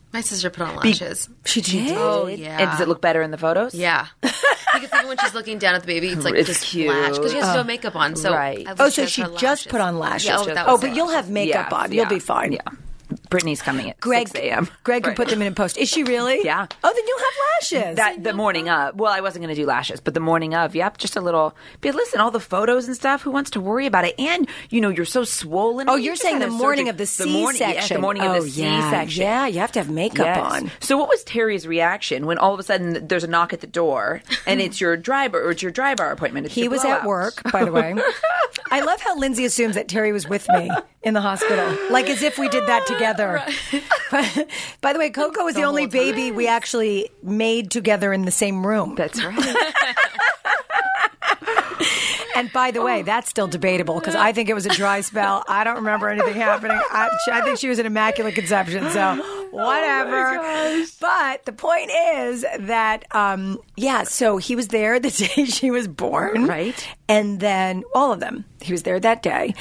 Speaker 2: My sister put on lashes.
Speaker 1: She did.
Speaker 2: Oh, yeah.
Speaker 3: And does it look better in the photos?
Speaker 2: Yeah. Because even when she's looking down at the baby, it's like
Speaker 3: It's
Speaker 2: this
Speaker 3: cute.
Speaker 2: flash. Because she has no makeup on. So
Speaker 3: Right.
Speaker 2: at
Speaker 1: Oh,
Speaker 2: least
Speaker 1: so
Speaker 2: has
Speaker 1: she
Speaker 2: her
Speaker 1: just
Speaker 2: lashes.
Speaker 1: put on lashes.
Speaker 2: Yeah, oh, that
Speaker 1: oh
Speaker 2: was
Speaker 1: but
Speaker 2: it.
Speaker 1: you'll have makeup
Speaker 3: Yeah,
Speaker 1: on. You'll
Speaker 3: yeah,
Speaker 1: be fine.
Speaker 3: Yeah. Brittany's coming at
Speaker 1: Greg,
Speaker 3: six a.m.
Speaker 1: Greg can
Speaker 3: Right.
Speaker 1: put them in in post. Is she really?
Speaker 3: Yeah.
Speaker 1: Oh, then you'll have lashes.
Speaker 3: That the morning of. Well, I wasn't going to do lashes, but the morning of. Yep, just a little. But listen, all the photos and stuff. Who wants to worry about it? And you know, you're so swollen.
Speaker 1: Oh,
Speaker 3: You
Speaker 1: you're
Speaker 3: just
Speaker 1: saying
Speaker 3: had
Speaker 1: the
Speaker 3: a
Speaker 1: morning
Speaker 3: surgery-
Speaker 1: of the
Speaker 3: the morning,
Speaker 1: C-section.
Speaker 3: yes, the morning
Speaker 1: oh,
Speaker 3: of the
Speaker 1: yeah.
Speaker 3: C-section.
Speaker 1: Yeah, you have to have makeup
Speaker 3: Yes.
Speaker 1: on.
Speaker 3: So, what was Terry's reaction when all of a sudden there's a knock at the door and it's your dry bar or it's your dry bar appointment? It's
Speaker 1: He
Speaker 3: your
Speaker 1: was
Speaker 3: blowout.
Speaker 1: at work, by the way. I love how Lindsay assumes that Terry was with me in the hospital, like as if we did that together. But, by the way, Coco was the, only baby we actually made together in the same room.
Speaker 3: That's right.
Speaker 1: And by the way, that's still debatable because I think it was a dry spell. I don't remember anything happening. I, I think she was an immaculate conception, so whatever.
Speaker 3: Oh
Speaker 1: But the point is that, um, yeah, so he was there the day she was born.
Speaker 3: Right.
Speaker 1: And then all of them. He was there that day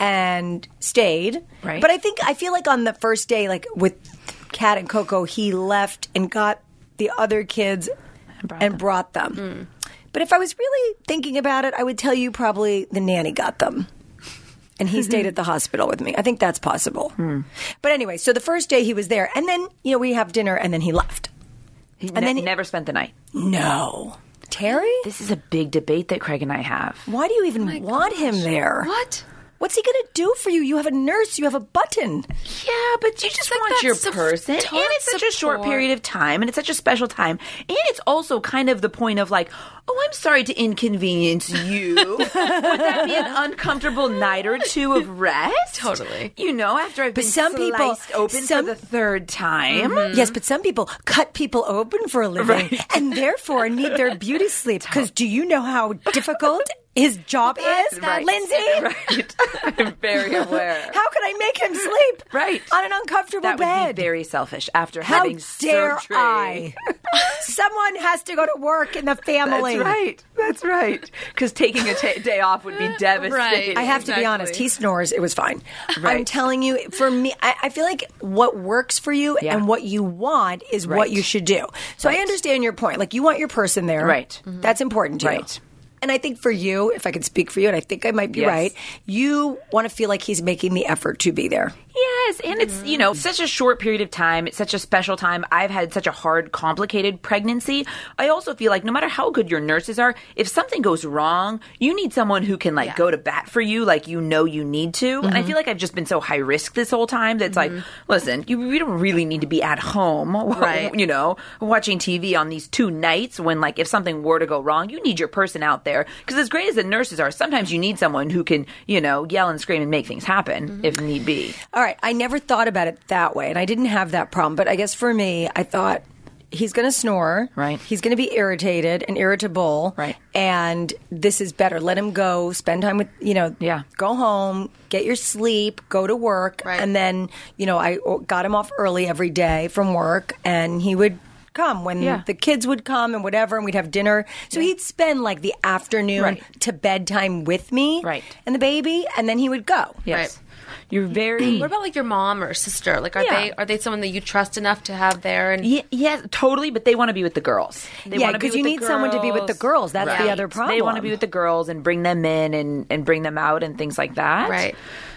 Speaker 1: and stayed.
Speaker 3: Right.
Speaker 1: But I think, I feel like on the first day, like with Kat and Coco, he left and got the other kids
Speaker 3: brought
Speaker 1: and
Speaker 3: them.
Speaker 1: brought them. But if I was really thinking about it, I would tell you probably the nanny got them. And he stayed at the hospital with me. I think that's possible. But anyway, so the first day he was there. And then, you know, we have dinner and then he left.
Speaker 3: He
Speaker 1: And
Speaker 3: ne-
Speaker 1: then he-
Speaker 3: never spent the night.
Speaker 1: No. Terry?
Speaker 3: This is a big debate that Craig and I have.
Speaker 1: Why do you even want him there?
Speaker 2: What?
Speaker 1: What's he going to do for you? You have a nurse. You have a button.
Speaker 3: Yeah, but you just
Speaker 2: like
Speaker 3: want your
Speaker 2: that's sup-
Speaker 3: person. And
Speaker 2: total
Speaker 3: it's such a short
Speaker 2: support.
Speaker 3: period of time, and it's such a special time. And it's also kind of the point of like, oh, I'm sorry to inconvenience you. Would that be an uncomfortable night or two of rest?
Speaker 2: Totally.
Speaker 3: You know, after I've
Speaker 1: But
Speaker 3: been
Speaker 1: some people-
Speaker 3: sliced open
Speaker 1: some-
Speaker 3: for the third time.
Speaker 1: Yes, but some people cut people open for a living and therefore need their beauty sleep. Because do you know how difficult his job is,
Speaker 3: Right.
Speaker 1: Lindsay?
Speaker 3: Right. I'm very aware.
Speaker 1: How can I make him sleep
Speaker 3: Right.
Speaker 1: on an uncomfortable
Speaker 3: That would
Speaker 1: bed?
Speaker 3: be very selfish after
Speaker 1: How
Speaker 3: having
Speaker 1: dare
Speaker 3: surgery.
Speaker 1: I? Someone has to go to work in the family.
Speaker 3: That's right. That's right. Because taking a ta day off would be devastating.
Speaker 1: I have to be
Speaker 2: Exactly.
Speaker 1: honest. He snores. It was fine. I'm
Speaker 3: Right.
Speaker 1: telling you, for me, I, I feel like what works for you
Speaker 3: Yeah.
Speaker 1: and what you want is what
Speaker 3: Right.
Speaker 1: you should do. So I
Speaker 3: Right.
Speaker 1: understand your point. Like you want your person there.
Speaker 3: Right.
Speaker 1: That's important to you.
Speaker 3: Right.
Speaker 1: And I think for you, if I could speak for you, and I think I might be
Speaker 3: Yes.
Speaker 1: right, you want to feel like he's making the effort to be there.
Speaker 3: Yes, and it's, you know, such a short period of time. It's such a special time. I've had such a hard, complicated pregnancy. I also feel like no matter how good your nurses are, if something goes wrong, you need someone who can, like,
Speaker 2: Yeah.
Speaker 3: go to bat for you like you know you need to. And I feel like I've just been so high risk this whole time that it's like, listen, you, you don't really need to be at home,
Speaker 2: Right.
Speaker 3: you know, watching T V on these two nights when, like, if something were to go wrong, you need your person out there. Because as great as the nurses are, sometimes you need someone who can, you know, yell and scream and make things happen if need be.
Speaker 1: All right. I never thought about it that way, and I didn't have that problem. But I guess for me, I thought he's going to snore.
Speaker 3: Right.
Speaker 1: He's going to be irritated and irritable.
Speaker 3: Right.
Speaker 1: And this is better. Let him go. Spend time with, you know,
Speaker 3: Yeah.
Speaker 1: go home, get your sleep, go to work.
Speaker 2: Right.
Speaker 1: And then, you know, I got him off early every day from work, and he would come when
Speaker 3: Yeah.
Speaker 1: the kids would come and whatever, and we'd have dinner. So he'd spend like the afternoon
Speaker 3: Right.
Speaker 1: to bedtime with me
Speaker 3: Right.
Speaker 1: and the baby, and then he would go.
Speaker 3: Yes.
Speaker 2: Right.
Speaker 3: You're very...
Speaker 2: What about like your mom or sister? Like, are
Speaker 3: Yeah.
Speaker 2: they are they someone that you trust enough to have there? And
Speaker 3: Yeah, yes, totally, but they want to be with the girls. They
Speaker 1: Yeah,
Speaker 3: wanna be
Speaker 1: 'cause you
Speaker 3: with the
Speaker 1: need someone to be with the girls. That's the other problem.
Speaker 3: They want to be with the girls and bring them in and, and bring them out and things like that.
Speaker 2: Right.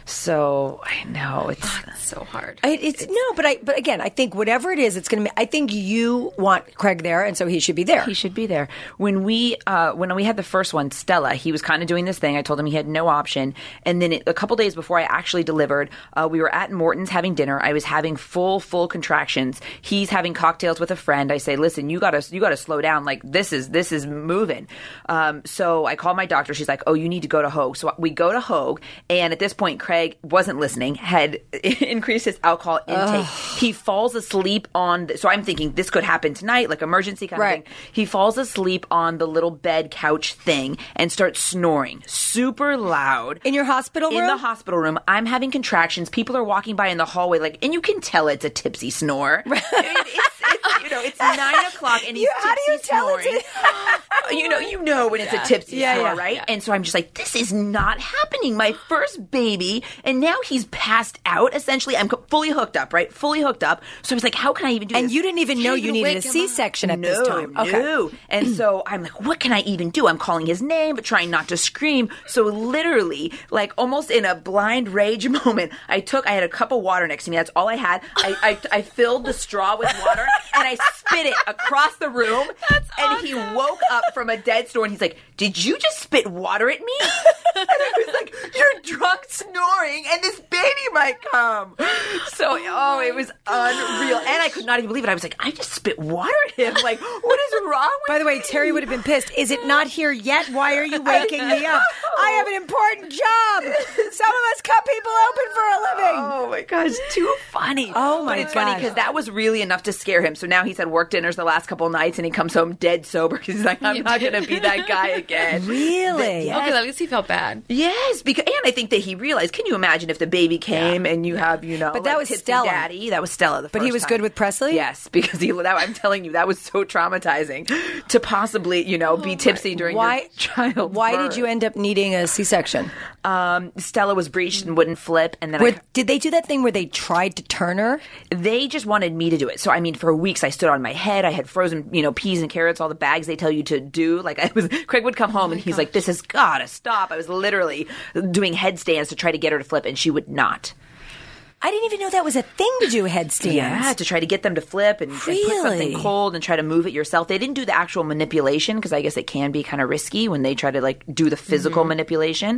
Speaker 3: So, I know, it's...
Speaker 2: It's so hard.
Speaker 1: It, it's, no, but I but again, I think whatever it is, it's going to be. I think you want Craig there, and so he should be there.
Speaker 3: He should be there. When we uh, when we had the first one, Stella, he was kind of doing this thing. I told him he had no option. And then it, a couple days before I actually delivered, uh, we were at Morton's having dinner. I was having full full contractions. He's having cocktails with a friend. I say, listen, you gotta you gotta slow down. Like this is this is moving. Um, so I called my doctor. She's like, oh, you need to go to Hoag. So we go to Hoag, and at this point, Craig wasn't listening. Had increased his alcohol intake. He falls asleep on. The, so I'm thinking this could happen tonight, like emergency kind
Speaker 1: Right.
Speaker 3: of thing. He falls asleep on the little bed couch thing and starts snoring super loud.
Speaker 1: In your hospital room?
Speaker 3: In the hospital room. I'm having contractions. People are walking by in the hallway, like, and you can tell it's a tipsy snore. It- it's, it's, you know, it's nine o'clock and he's
Speaker 1: You- how do you
Speaker 3: tipsy
Speaker 1: tell it
Speaker 3: snoring. You know, you know when it's a tipsy
Speaker 1: Yeah,
Speaker 3: snore,
Speaker 1: yeah.
Speaker 3: right? And so I'm just like, this is not happening. My first baby, and now he's passed out. Essentially, I'm co- fully hooked up, right? Fully hooked up. So I was like, how can I even do
Speaker 1: And
Speaker 3: this?
Speaker 1: you didn't even know you
Speaker 2: you
Speaker 1: needed a
Speaker 2: wake him up.
Speaker 1: C-section at
Speaker 3: no,
Speaker 1: this time.
Speaker 3: No. And so I'm like, what can I even do? I'm calling his name, but trying not to scream. So literally, like almost in a blind rage moment, I took, I had a cup of water next to me. That's all I had. I, I, I filled the straw with water and I spit it across the room.
Speaker 2: That's
Speaker 3: and he woke up from a dead snore and he's like, did you just spit water at me? And I was like, you're drunk snoring and this baby might come. So, oh, it was unreal. And I could not even believe it. I was like, I just spit water at him. Like, what is wrong with
Speaker 1: By the way,
Speaker 3: me?
Speaker 1: Terry would have been pissed. Is it not here yet? Why are you waking me up? I have an important job. Some of us cut people open for a living.
Speaker 3: Oh my gosh, too funny.
Speaker 1: Oh, my
Speaker 3: But it's funny
Speaker 1: God.
Speaker 3: because that was really enough to scare him. So now he's had work dinners the last couple nights and he comes home dead sober because he's like, I'm not going to be that guy again.
Speaker 1: Really?
Speaker 3: Yes.
Speaker 2: Okay, at least he felt bad.
Speaker 3: Yes, because and I think that he realized. Can you imagine if the baby came and you have, you know,
Speaker 1: But that
Speaker 3: like
Speaker 1: was
Speaker 3: tipsy
Speaker 1: Stella.
Speaker 3: Daddy? That was Stella. The
Speaker 1: But he
Speaker 3: first
Speaker 1: was
Speaker 3: time.
Speaker 1: good with Presley?
Speaker 3: Yes, because he. That, I'm telling you, that was so traumatizing to possibly, you know, be tipsy during
Speaker 1: Why?
Speaker 3: your child.
Speaker 1: Why did you end up needing a C-section?
Speaker 3: Um, Stella was breached and wouldn't flip, and then
Speaker 1: Where,
Speaker 3: I,
Speaker 1: did they do that thing where they tried to turn her?
Speaker 3: they just wanted me to do it. So I mean, for weeks I stood on my head. I had frozen, you know, peas and carrots, all the bags they tell you to do. Like I was, Craig would come home and he's like, "This has got to stop." I was literally doing headstands to try to get her to flip, and she would not.
Speaker 1: I didn't even know that was a thing to do headstands.
Speaker 3: Yeah, to try to get them to flip and, and put something
Speaker 1: Really?
Speaker 3: cold and try to move it yourself. They didn't do the actual manipulation because I guess it can be kind of risky when they try to like do the physical
Speaker 1: Mm-hmm.
Speaker 3: manipulation.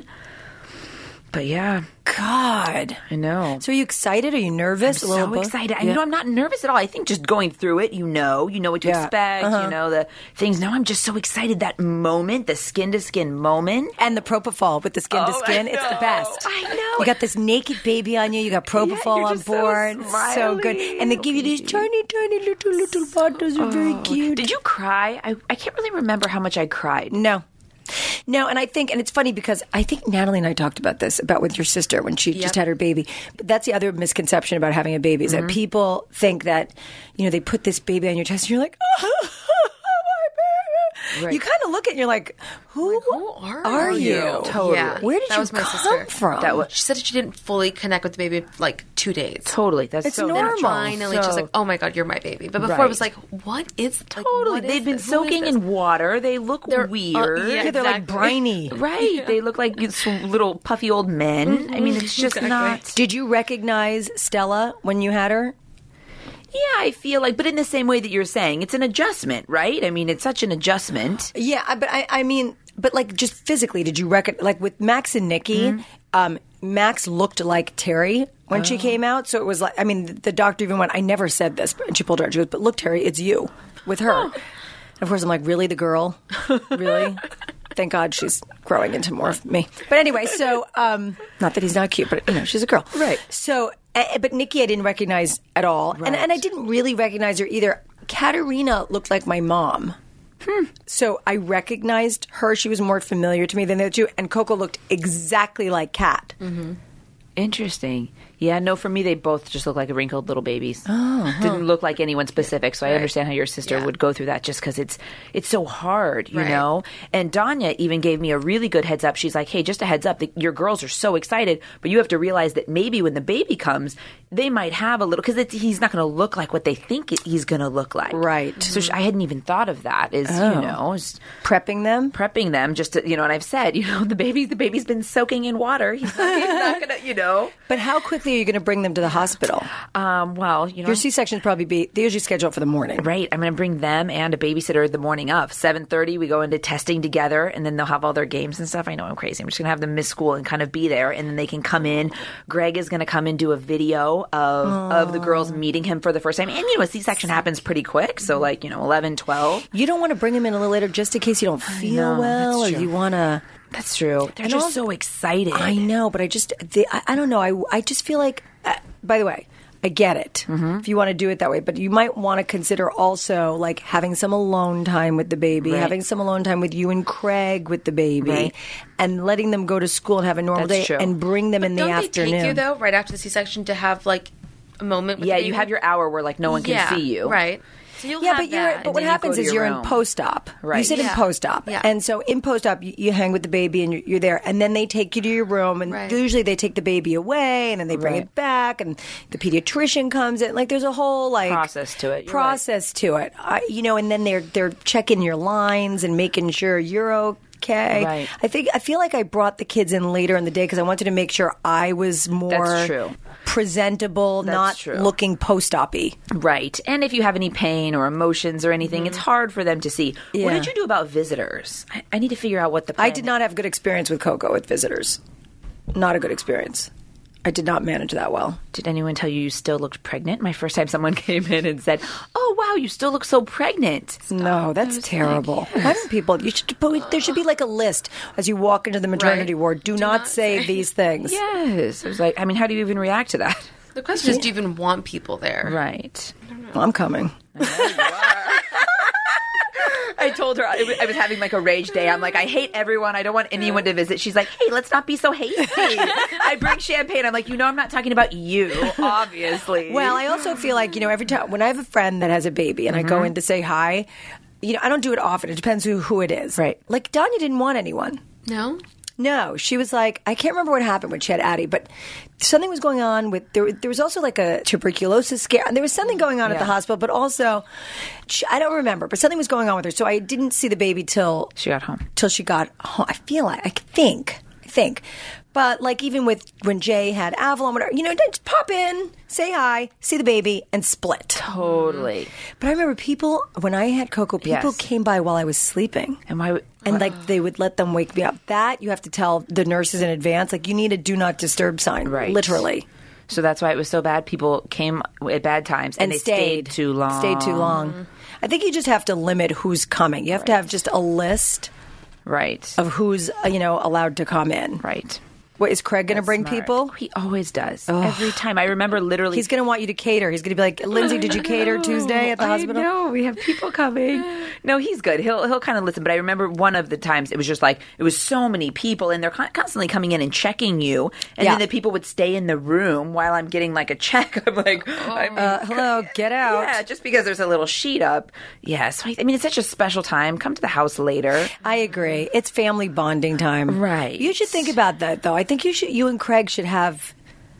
Speaker 3: But yeah,
Speaker 1: God.
Speaker 3: I know.
Speaker 1: So are you excited? Are you nervous?
Speaker 3: I'm
Speaker 1: a little
Speaker 3: so
Speaker 1: bit?
Speaker 3: excited. I
Speaker 1: Yeah.
Speaker 3: You know, I'm not nervous at all. I think just going through it, you know, you know what to
Speaker 1: Yeah.
Speaker 3: expect,
Speaker 1: Uh-huh.
Speaker 3: you know, the things. No, I'm just so excited. That moment, the skin to skin moment.
Speaker 1: And the propofol with the skin to
Speaker 3: Oh, I
Speaker 1: skin, it's the
Speaker 3: know.
Speaker 1: best.
Speaker 3: I know.
Speaker 1: You got this naked baby on you. You got propofol
Speaker 3: you're
Speaker 1: on
Speaker 3: just so
Speaker 1: board. So, good.
Speaker 3: smiley.
Speaker 1: And they give you these tiny, tiny little little bottles. They're very cute.
Speaker 3: Oh. Did you cry? I, I can't really remember how much I cried.
Speaker 1: No. No, and I think, and it's funny because I think Natalie and I talked about this, about with your sister when she just had her baby. But that's the other misconception about having a baby is
Speaker 3: Mm-hmm.
Speaker 1: that people think that, you know, they put this baby on your chest and you're like, oh, my baby.
Speaker 3: Right.
Speaker 1: You kind of look at it and you're like, who,
Speaker 2: Who are,
Speaker 1: you?
Speaker 3: Totally.
Speaker 2: Yeah,
Speaker 1: Where did
Speaker 2: that
Speaker 1: you
Speaker 2: was my
Speaker 1: come
Speaker 2: sister.
Speaker 1: from?
Speaker 3: That was
Speaker 2: She said she didn't fully connect with the baby for like two days.
Speaker 3: totally. That's
Speaker 1: It's
Speaker 3: so
Speaker 1: normal.
Speaker 3: natural.
Speaker 2: Finally,
Speaker 3: So-
Speaker 2: she's like, "Oh my god, you're my baby." But before
Speaker 3: Right.
Speaker 2: it was like, "What is like,
Speaker 3: Totally.
Speaker 2: what is
Speaker 3: They've been
Speaker 2: this? Who is
Speaker 3: soaking
Speaker 2: this?"
Speaker 3: in water. They look
Speaker 2: They're, uh,
Speaker 3: weird.
Speaker 2: yeah,
Speaker 1: Yeah, they're like
Speaker 2: Exactly.
Speaker 1: briny.
Speaker 3: Right. They look like s- little puffy old men. I mean, it's just
Speaker 2: Exactly.
Speaker 3: not.
Speaker 1: Did you recognize Stella when you had her?
Speaker 3: Yeah, I feel like, but in the same way that you're saying, it's an adjustment, right? I mean, it's such an adjustment.
Speaker 1: Yeah, I- but I, I mean, but like just physically, did you reckon like with Max and Nikki?
Speaker 3: Mm-hmm.
Speaker 1: Um, Max looked like Terry when
Speaker 3: Oh.
Speaker 1: she came out, so it was like I mean, the, the doctor even went, "I never said this," but and she pulled her out. She goes, "But look, Terry, it's you with her." And of course, I'm like, "Really, the girl? Really?" Thank God she's growing into more of me. But anyway, so um, not that he's not cute, but you know, she's a girl,
Speaker 3: Right.
Speaker 1: So, uh, but Nikki, I didn't recognize at all, and and I didn't really recognize her either. Katerina looked like my mom. So I recognized her. She was more familiar to me than the other two. And Coco looked exactly like Kat.
Speaker 3: Interesting. Yeah, no, for me, they both just look like wrinkled little babies. Oh, Didn't look like anyone specific. So I understand how your sister
Speaker 2: Yeah.
Speaker 3: would go through that just because it's it's so hard, you
Speaker 2: Right.
Speaker 3: know? And Danya even gave me a really good heads up. She's like, hey, just a heads up, the, your girls are so excited, but you have to realize that maybe when the baby comes, they might have a little, because he's not going to look like what they think it, he's going to look like.
Speaker 1: Right.
Speaker 3: So sh I hadn't even thought of that, is, you know, is
Speaker 1: Prepping them.
Speaker 3: prepping them just to, you know, and I've said, you know, the baby, the baby's been soaking in water. He's not, he's not going to, you know.
Speaker 1: But how quickly are you going to bring them to the hospital?
Speaker 3: Um, well, you know.
Speaker 1: Your C-sections probably be, they usually schedule it for the morning.
Speaker 3: Right. I'm going to bring them and a babysitter the morning of. seven thirty, we go into testing together, and then they'll have all their games and stuff. I know I'm crazy. I'm just going to have them miss school and kind of be there, and then they can come in. Greg is going to come and do a video of, of the girls meeting him for the first time. And, you know, a C-section happens pretty quick. So, like, you know, eleven, twelve.
Speaker 1: You don't want to bring them in a little later just in case you don't feel
Speaker 3: know,
Speaker 1: well,
Speaker 3: that's
Speaker 1: or
Speaker 3: true.
Speaker 1: you want to.
Speaker 3: That's true. They're
Speaker 1: And
Speaker 3: just
Speaker 1: also-
Speaker 3: so excited.
Speaker 1: I know, but I just, they, I, I don't know. I, I just feel like, uh, by the way, I get it
Speaker 3: Mm-hmm.
Speaker 1: if you want to do it that way, but you might want to consider also like having some alone time with the baby,
Speaker 3: Right.
Speaker 1: having some alone time with you and Craig with the baby,
Speaker 3: Right.
Speaker 1: and letting them go to school and have a normal
Speaker 3: That's
Speaker 1: day
Speaker 3: true.
Speaker 1: and bring them in the
Speaker 2: Don't
Speaker 1: afternoon.
Speaker 2: they take you though right after the C-section to have like a moment? With
Speaker 3: Yeah,
Speaker 2: the
Speaker 3: you
Speaker 2: baby?
Speaker 3: have your hour where, like, no one can
Speaker 2: Yeah,
Speaker 3: see you.
Speaker 2: right? So you'll
Speaker 1: yeah,
Speaker 2: have
Speaker 1: but you're.
Speaker 2: that.
Speaker 1: But what
Speaker 3: then you
Speaker 1: happens
Speaker 3: go to
Speaker 1: is
Speaker 3: your
Speaker 1: you're
Speaker 3: room.
Speaker 1: in post-op. You
Speaker 3: Right.
Speaker 1: sit in
Speaker 2: Yeah.
Speaker 1: post-op,
Speaker 2: Yeah.
Speaker 1: and so in post-op, you, you hang with the baby and you're, you're there, and then they take you to your room, and
Speaker 2: Right.
Speaker 1: usually they take the baby away, and then they bring
Speaker 3: Right.
Speaker 1: it back, and the pediatrician comes in. Like there's a whole like
Speaker 3: Process to it. You're
Speaker 1: process to it. I, you know, and then they're they're checking your lines and making sure you're okay.
Speaker 3: Right.
Speaker 1: I think I feel like I brought the kids in later in the day because I wanted to make sure I was more
Speaker 3: That's true.
Speaker 1: presentable,
Speaker 3: That's
Speaker 1: not
Speaker 3: true.
Speaker 1: looking post-op-y.
Speaker 3: Right. And if you have any pain or emotions or anything, it's hard for them to see. What
Speaker 1: Yeah.
Speaker 3: did you do about visitors? I, I need to figure out what the plan
Speaker 1: I did not have good experience with Coco with visitors. Not a good experience. I did not manage that well.
Speaker 3: Did anyone tell you you still looked pregnant? My first time someone came in and said, "Oh wow, you still look so pregnant."
Speaker 1: No, that's terrible. Why don't people? You should. But there should be like a list as you walk into the maternity
Speaker 2: Right.
Speaker 1: ward. Do, not, say, these things.
Speaker 3: Yes. I was like, I mean, how do you even react to that?
Speaker 2: The question is, do you even want people there?
Speaker 3: Right.
Speaker 1: Well, I'm coming.
Speaker 3: I told her I was, I was having like a rage day. I'm like, I hate everyone. I don't want anyone to visit. She's like, hey, let's not be so hasty. I bring champagne. I'm like, you know, I'm not talking about you, obviously.
Speaker 1: Well, I also feel like, you know, every time when I have a friend that has a baby and I go in to say hi, you know, I don't do it often. It depends who, who it is.
Speaker 3: Right.
Speaker 1: Like, Danya didn't want anyone.
Speaker 2: No?
Speaker 1: No, she was like, I can't remember what happened when she had Addie, but something was going on with, there, there was also like a tuberculosis scare. There was something going on at the
Speaker 3: Yeah.
Speaker 1: hospital, but also, she, I don't remember, but something was going on with her. So I didn't see the baby till,
Speaker 3: she got home.
Speaker 1: till she got home. I feel like, I think, I think. But like even with when Jay had Avalon, whatever, you know, just pop in, say hi, see the baby, and split.
Speaker 3: Totally.
Speaker 1: But I remember people, when I had Coco, people
Speaker 3: Yes.
Speaker 1: came by while I was sleeping.
Speaker 3: And why?
Speaker 1: And like they would let them wake me up. That you have to tell the nurses in advance. Like you need a do not disturb sign,
Speaker 3: Right.
Speaker 1: literally,
Speaker 3: So that's why it was so bad. People came at bad times and,
Speaker 1: and
Speaker 3: they
Speaker 1: stayed,
Speaker 3: stayed, too long.
Speaker 1: Stayed too long. I think you just have to limit who's coming. You have to have just a list
Speaker 3: Right.
Speaker 1: of who's uh, you know allowed to come in.
Speaker 3: Right.
Speaker 1: What is Craig going to bring
Speaker 3: Smart.
Speaker 1: people?
Speaker 3: He always does. Every time. I remember literally.
Speaker 1: He's going to want you to cater. He's going to be like, Lindsay, did you cater Tuesday at the hospital?
Speaker 3: I know we have people coming. No, he's good. He'll he'll kind of listen. But I remember one of the times it was just like it was so many people, and they're con- constantly coming in and checking you, and
Speaker 1: Yeah.
Speaker 3: then the people would stay in the room while I'm getting like a check. I'm like, I mean,
Speaker 1: Uh, hello, get out.
Speaker 3: yeah, just because there's a little sheet up. Yeah, so I, I mean, it's such a special time. Come to the house later.
Speaker 1: I agree. It's family bonding time.
Speaker 3: Right.
Speaker 1: You should think about that, though. I think you should. You and Craig should have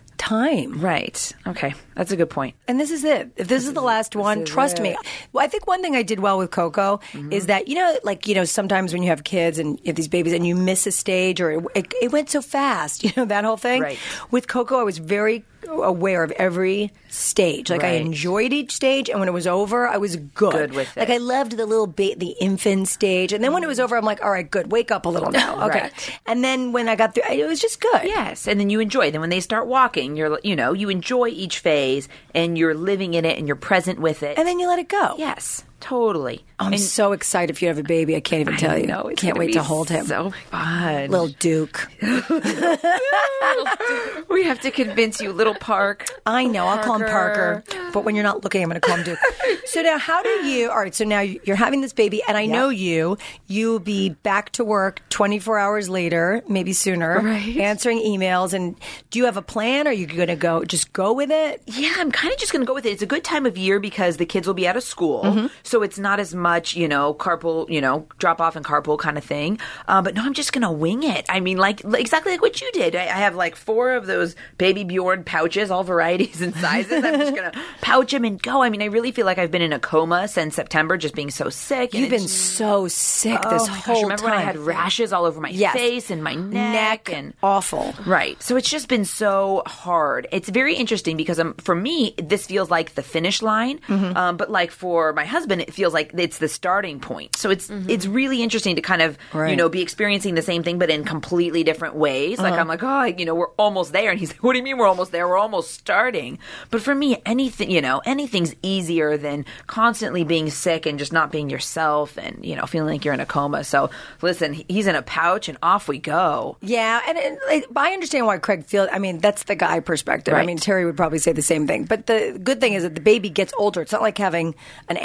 Speaker 1: time.
Speaker 3: Right. Okay, that's a good point.
Speaker 1: And this is it. If this, is the last one,
Speaker 3: is
Speaker 1: trust
Speaker 3: it.
Speaker 1: me. Well, I think one thing I did well with Coco is that, you know, like, you know, sometimes when you have kids and you have these babies and you miss a stage or it, it, it went so fast, you know, that whole thing.
Speaker 3: Right.
Speaker 1: With Coco, I was very aware of every stage. Like I
Speaker 3: Right.
Speaker 1: enjoyed each stage, and when it was over, I was good.
Speaker 3: Good with
Speaker 1: Like
Speaker 3: it.
Speaker 1: I loved the little ba- the infant stage, and then when it was over, I'm like, all right, good. Wake up a little now. Okay.
Speaker 3: Right.
Speaker 1: And then when I got through, it was just good.
Speaker 3: Yes, and then you enjoy. Then when they start walking, you're you know you enjoy each phase, and you're living in it, and you're present with it.
Speaker 1: And then you let it go.
Speaker 3: yes, totally.
Speaker 1: I'm
Speaker 3: and,
Speaker 1: so excited if you have a baby. I can't even tell
Speaker 3: I
Speaker 1: you.
Speaker 3: know, it's
Speaker 1: Can't
Speaker 3: gonna
Speaker 1: wait
Speaker 3: be
Speaker 1: to hold him.
Speaker 3: So fun.
Speaker 1: Little Duke.
Speaker 3: we have to convince you, little Park.
Speaker 1: I know. I'll call him Parker. But when you're not looking, I'm going to call him Duke. So now, how do you? All right. So now you're having this baby, and I know you. You'll be back to work twenty-four hours later, maybe sooner,
Speaker 3: Right.
Speaker 1: answering emails. And do you have a plan? Or are you going to go just go with it?
Speaker 3: Yeah, I'm kind of just going to go with it. It's a good time of year because the kids will be out of school,
Speaker 1: Mm-hmm.
Speaker 3: so it's not as much, you know, carpool, you know, drop off and carpool kind of thing. Uh, but no, I'm just going to wing it. I mean, like like- exactly like what you did. I, I have like four of those Baby Bjorn pouches, all varieties and sizes. I'm just going to pouch them and go. I mean, I really feel like I've been in a coma since September, just being so sick. and
Speaker 1: You've been
Speaker 3: it's-
Speaker 1: so sick
Speaker 3: Oh
Speaker 1: this
Speaker 3: my gosh,
Speaker 1: whole
Speaker 3: remember
Speaker 1: time.
Speaker 3: when I had rashes all over my
Speaker 1: Yes.
Speaker 3: face and my neck, and
Speaker 1: awful.
Speaker 3: right. So it's just been so hard. It's very interesting because um, for me, this feels like the finish line, um, but like for my husband, it feels like it's the starting point. So it's it's really interesting to kind of you
Speaker 1: Right.
Speaker 3: know be experiencing the same thing but in completely different ways. Like I'm like, oh, you know, we're almost there, and he's like, what do you mean we're almost there? We're almost starting. But for me, anything you know, anything's easier than constantly being sick and just not being yourself, and you know, feeling like you're in a coma. So listen, he's in a pouch, and off we go.
Speaker 1: Yeah, and it, like, I understand why Craig feels. I mean, that's the guy perspective. I
Speaker 3: Right.
Speaker 1: mean, Terry would probably say the same thing. But the good thing is that the baby gets older. It's not like having an animal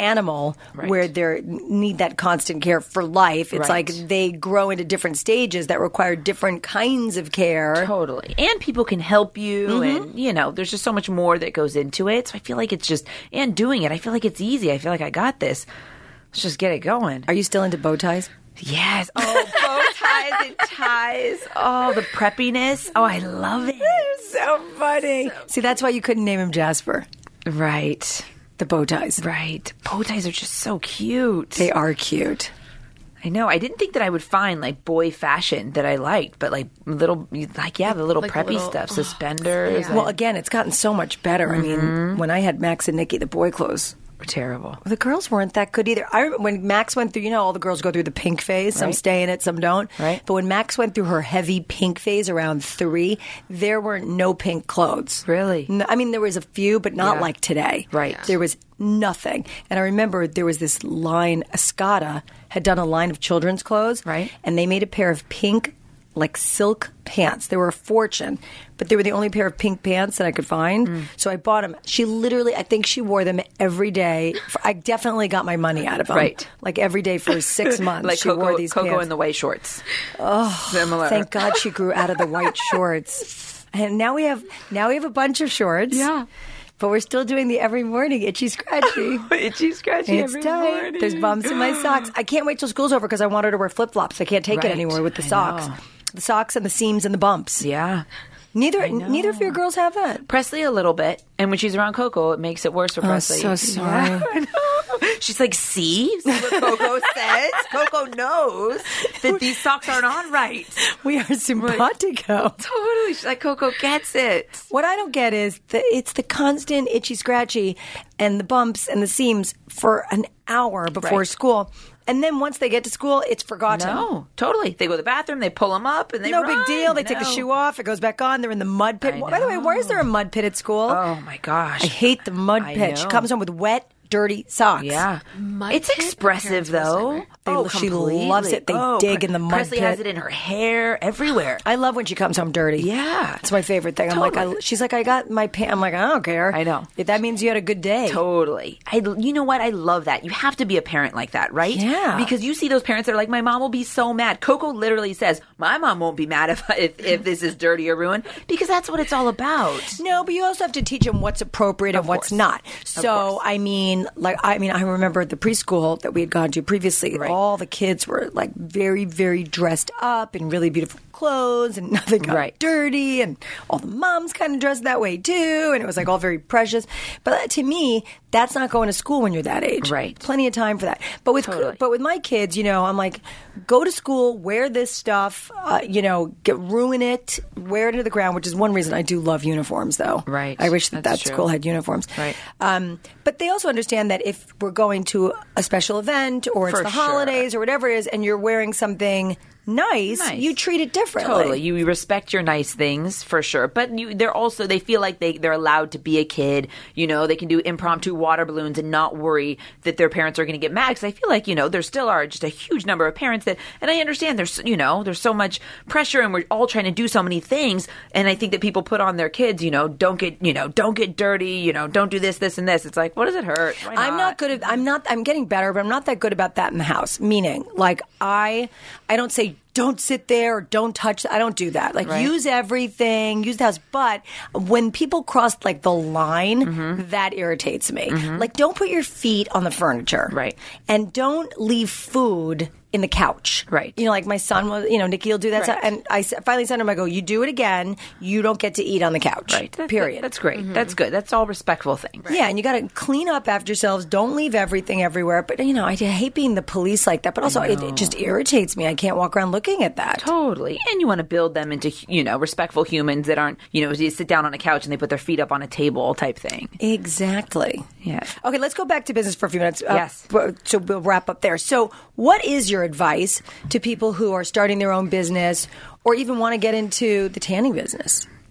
Speaker 1: animal
Speaker 3: Right.
Speaker 1: where they need that constant care for life. It's
Speaker 3: Right.
Speaker 1: like they grow into different stages that require different kinds of care.
Speaker 3: Totally. And people can help you.
Speaker 1: Mm-hmm.
Speaker 3: And, you know, there's just so much more that goes into it. So I feel like it's just, and doing it, I feel like it's easy. I feel like I got this. Let's just get it going.
Speaker 1: Are you still into bow ties?
Speaker 3: Yes. Oh, bow ties and ties. Oh, the preppiness. Oh, I love it.
Speaker 1: So funny. See, that's why you couldn't name him Jasper.
Speaker 3: Right.
Speaker 1: The bow ties.
Speaker 3: Right. Bow ties are just so cute.
Speaker 1: They are cute.
Speaker 3: I know. I didn't think that I would find like boy fashion that I liked, but like little, like yeah, the little
Speaker 2: Like
Speaker 3: preppy
Speaker 2: little-
Speaker 3: stuff, suspenders.
Speaker 2: yeah.
Speaker 1: Well, again, it's gotten so much better. I mean, when I had Max and Nikki, the boy clothes,
Speaker 3: were terrible.
Speaker 1: the girls weren't that good either. I remember when Max went through, you know, all the girls go through the pink phase. Some
Speaker 3: Right.
Speaker 1: stay in it, some don't.
Speaker 3: Right.
Speaker 1: But when Max went through her heavy pink phase around three, there were no pink clothes.
Speaker 3: Really?
Speaker 1: No, I mean, there was a few, but not
Speaker 3: Yeah.
Speaker 1: like today.
Speaker 3: Right.
Speaker 1: There was nothing. And I remember there was this line, Escada had done a line of children's clothes.
Speaker 3: Right.
Speaker 1: And they made a pair of pink, like silk pants. They were a fortune, but they were the only pair of pink pants that I could find.
Speaker 3: Mm.
Speaker 1: So I bought them. She literally, I think she wore them every day. For, I definitely got my money out of them.
Speaker 3: Right.
Speaker 1: Like every day for six months.
Speaker 3: Like
Speaker 1: she
Speaker 3: Coco,
Speaker 1: wore these
Speaker 3: Coco
Speaker 1: pants.
Speaker 3: in the white shorts. Oh, similar.
Speaker 1: Thank God she grew out of the white shorts. And now we have now we have a bunch of shorts.
Speaker 3: Yeah.
Speaker 1: But we're still doing the every morning itchy scratchy.
Speaker 3: Itchy scratchy
Speaker 1: It's
Speaker 3: every
Speaker 1: tight.
Speaker 3: morning.
Speaker 1: There's bumps in my socks. I can't wait till school's over because I want her to wear flip flops. I can't take
Speaker 3: Right.
Speaker 1: it anymore with the
Speaker 3: I
Speaker 1: socks.
Speaker 3: know.
Speaker 1: The socks and the seams and the bumps.
Speaker 3: Yeah.
Speaker 1: Neither neither of your girls have that.
Speaker 3: Presley a little bit, and when she's around Coco, it makes it worse for Presley.
Speaker 1: so sorry.
Speaker 3: Yeah, I know. She's like, see? See what Coco says? Coco knows that these socks aren't on right.
Speaker 1: We are simpatico.
Speaker 3: Totally. She's like, Coco gets it.
Speaker 1: What I don't get is the it's the constant itchy scratchy and the bumps and the seams for an hour before
Speaker 3: Right.
Speaker 1: school. And then once they get to school, it's forgotten.
Speaker 3: No, totally. They go to the bathroom, they pull them up, and they
Speaker 1: No
Speaker 3: run.
Speaker 1: big deal. They take the
Speaker 3: No.
Speaker 1: shoe off. It goes back on. They're in the mud pit.
Speaker 3: I
Speaker 1: By the way, why is there a mud pit at school?
Speaker 3: Oh, my gosh.
Speaker 1: I hate the mud
Speaker 3: I
Speaker 1: pit. She
Speaker 3: know.
Speaker 1: comes home with wet, dirty socks.
Speaker 3: Yeah.
Speaker 2: Mud
Speaker 3: It's
Speaker 2: pit?
Speaker 3: expressive,
Speaker 2: My parents were the
Speaker 3: though.
Speaker 2: same way.
Speaker 1: They-
Speaker 3: oh,
Speaker 1: she
Speaker 3: completely.
Speaker 1: loves it. They
Speaker 3: Oh,
Speaker 1: dig
Speaker 3: Pre-
Speaker 1: in the mud
Speaker 3: Presley
Speaker 1: pit.
Speaker 3: has it in her hair, everywhere.
Speaker 1: I love when she comes home dirty.
Speaker 3: Yeah.
Speaker 1: It's my favorite thing. I'm like,
Speaker 3: Totally.
Speaker 1: I, she's like, I got my pants. I'm like, I don't care.
Speaker 3: I know.
Speaker 1: If that means you had a good day.
Speaker 3: Totally. I, you know what? I love that. You have to be a parent like that, right?
Speaker 1: Yeah.
Speaker 3: Because you see those parents that are like, my mom will be so mad. Coco literally says, my mom won't be mad if, if, if this is dirty or ruined, because that's what it's all about.
Speaker 1: No, but you also have to teach them what's appropriate and what's
Speaker 3: course.
Speaker 1: not. So, I mean, like, I mean, I remember the preschool that we had gone to previously.
Speaker 3: Right.
Speaker 1: All the kids were like very, very dressed up in really beautiful clothes, and nothing got
Speaker 3: Right.
Speaker 1: dirty, and all the moms kind of dressed that way too, and it was like all very precious. But to me, that's not going to school when you're that age.
Speaker 3: Right.
Speaker 1: Plenty of time for that. But with
Speaker 3: Totally.
Speaker 1: but with my kids, you know, I'm like, go to school, wear this stuff, uh, you know, get ruin it, wear it to the ground, which is one reason I do love uniforms, though.
Speaker 3: Right.
Speaker 1: I wish that
Speaker 3: That's
Speaker 1: that
Speaker 3: true.
Speaker 1: school had uniforms.
Speaker 3: Right.
Speaker 1: Um, but they also understand that if we're going to a special event or it's
Speaker 3: For
Speaker 1: the
Speaker 3: sure.
Speaker 1: holidays or whatever it is, and you're wearing something nice,
Speaker 3: Nice.
Speaker 1: you treat it differently.
Speaker 3: Totally. You respect your nice things for sure. But you, they're also, they feel like they, they're allowed to be a kid. You know, they can do impromptu water balloons and not worry that their parents are going to get mad. Because I feel like, you know, there still are just a huge number of parents that, and I understand there's, you know, there's so much pressure and we're all trying to do so many things. And I think that people put on their kids, you know, don't get, you know, don't get dirty, you know, don't do this, this, and this. It's like, what does it hurt? Why
Speaker 1: I'm not good at. I'm not. I'm getting better, but I'm not that good about that in the house. Meaning, like I, I don't say don't sit there or don't touch. I don't do that. Like
Speaker 3: Right.
Speaker 1: use everything, use the house. But when people cross like the line,
Speaker 3: Mm-hmm.
Speaker 1: that irritates me. Like don't put your feet on the furniture,
Speaker 3: Right.
Speaker 1: And don't leave food in the couch,
Speaker 3: Right.
Speaker 1: You know, like my son was. You know, Nikki will do that,
Speaker 3: Right.
Speaker 1: and I s- finally said to him, I go, you do it again, you don't get to eat on the couch,
Speaker 3: Right. That-
Speaker 1: Period.
Speaker 3: that- that's great.
Speaker 1: Mm-hmm.
Speaker 3: That's good. That's all respectful things.
Speaker 1: Yeah, and you got to clean up after yourselves. Don't leave everything everywhere. But you know, I hate being the police like that. But also, it, it just irritates me. I can't walk around looking at that.
Speaker 3: Totally. And you want to build them into, you know, respectful humans that aren't, you know, you sit down on a couch and they put their feet up on a table type thing.
Speaker 1: Exactly.
Speaker 3: Yeah.
Speaker 1: Okay, let's go back to business for a few minutes. Uh,
Speaker 3: Yes.
Speaker 1: b- So we'll wrap up there. So, what is your advice to people who are starting their own business or even want to get into the tanning business?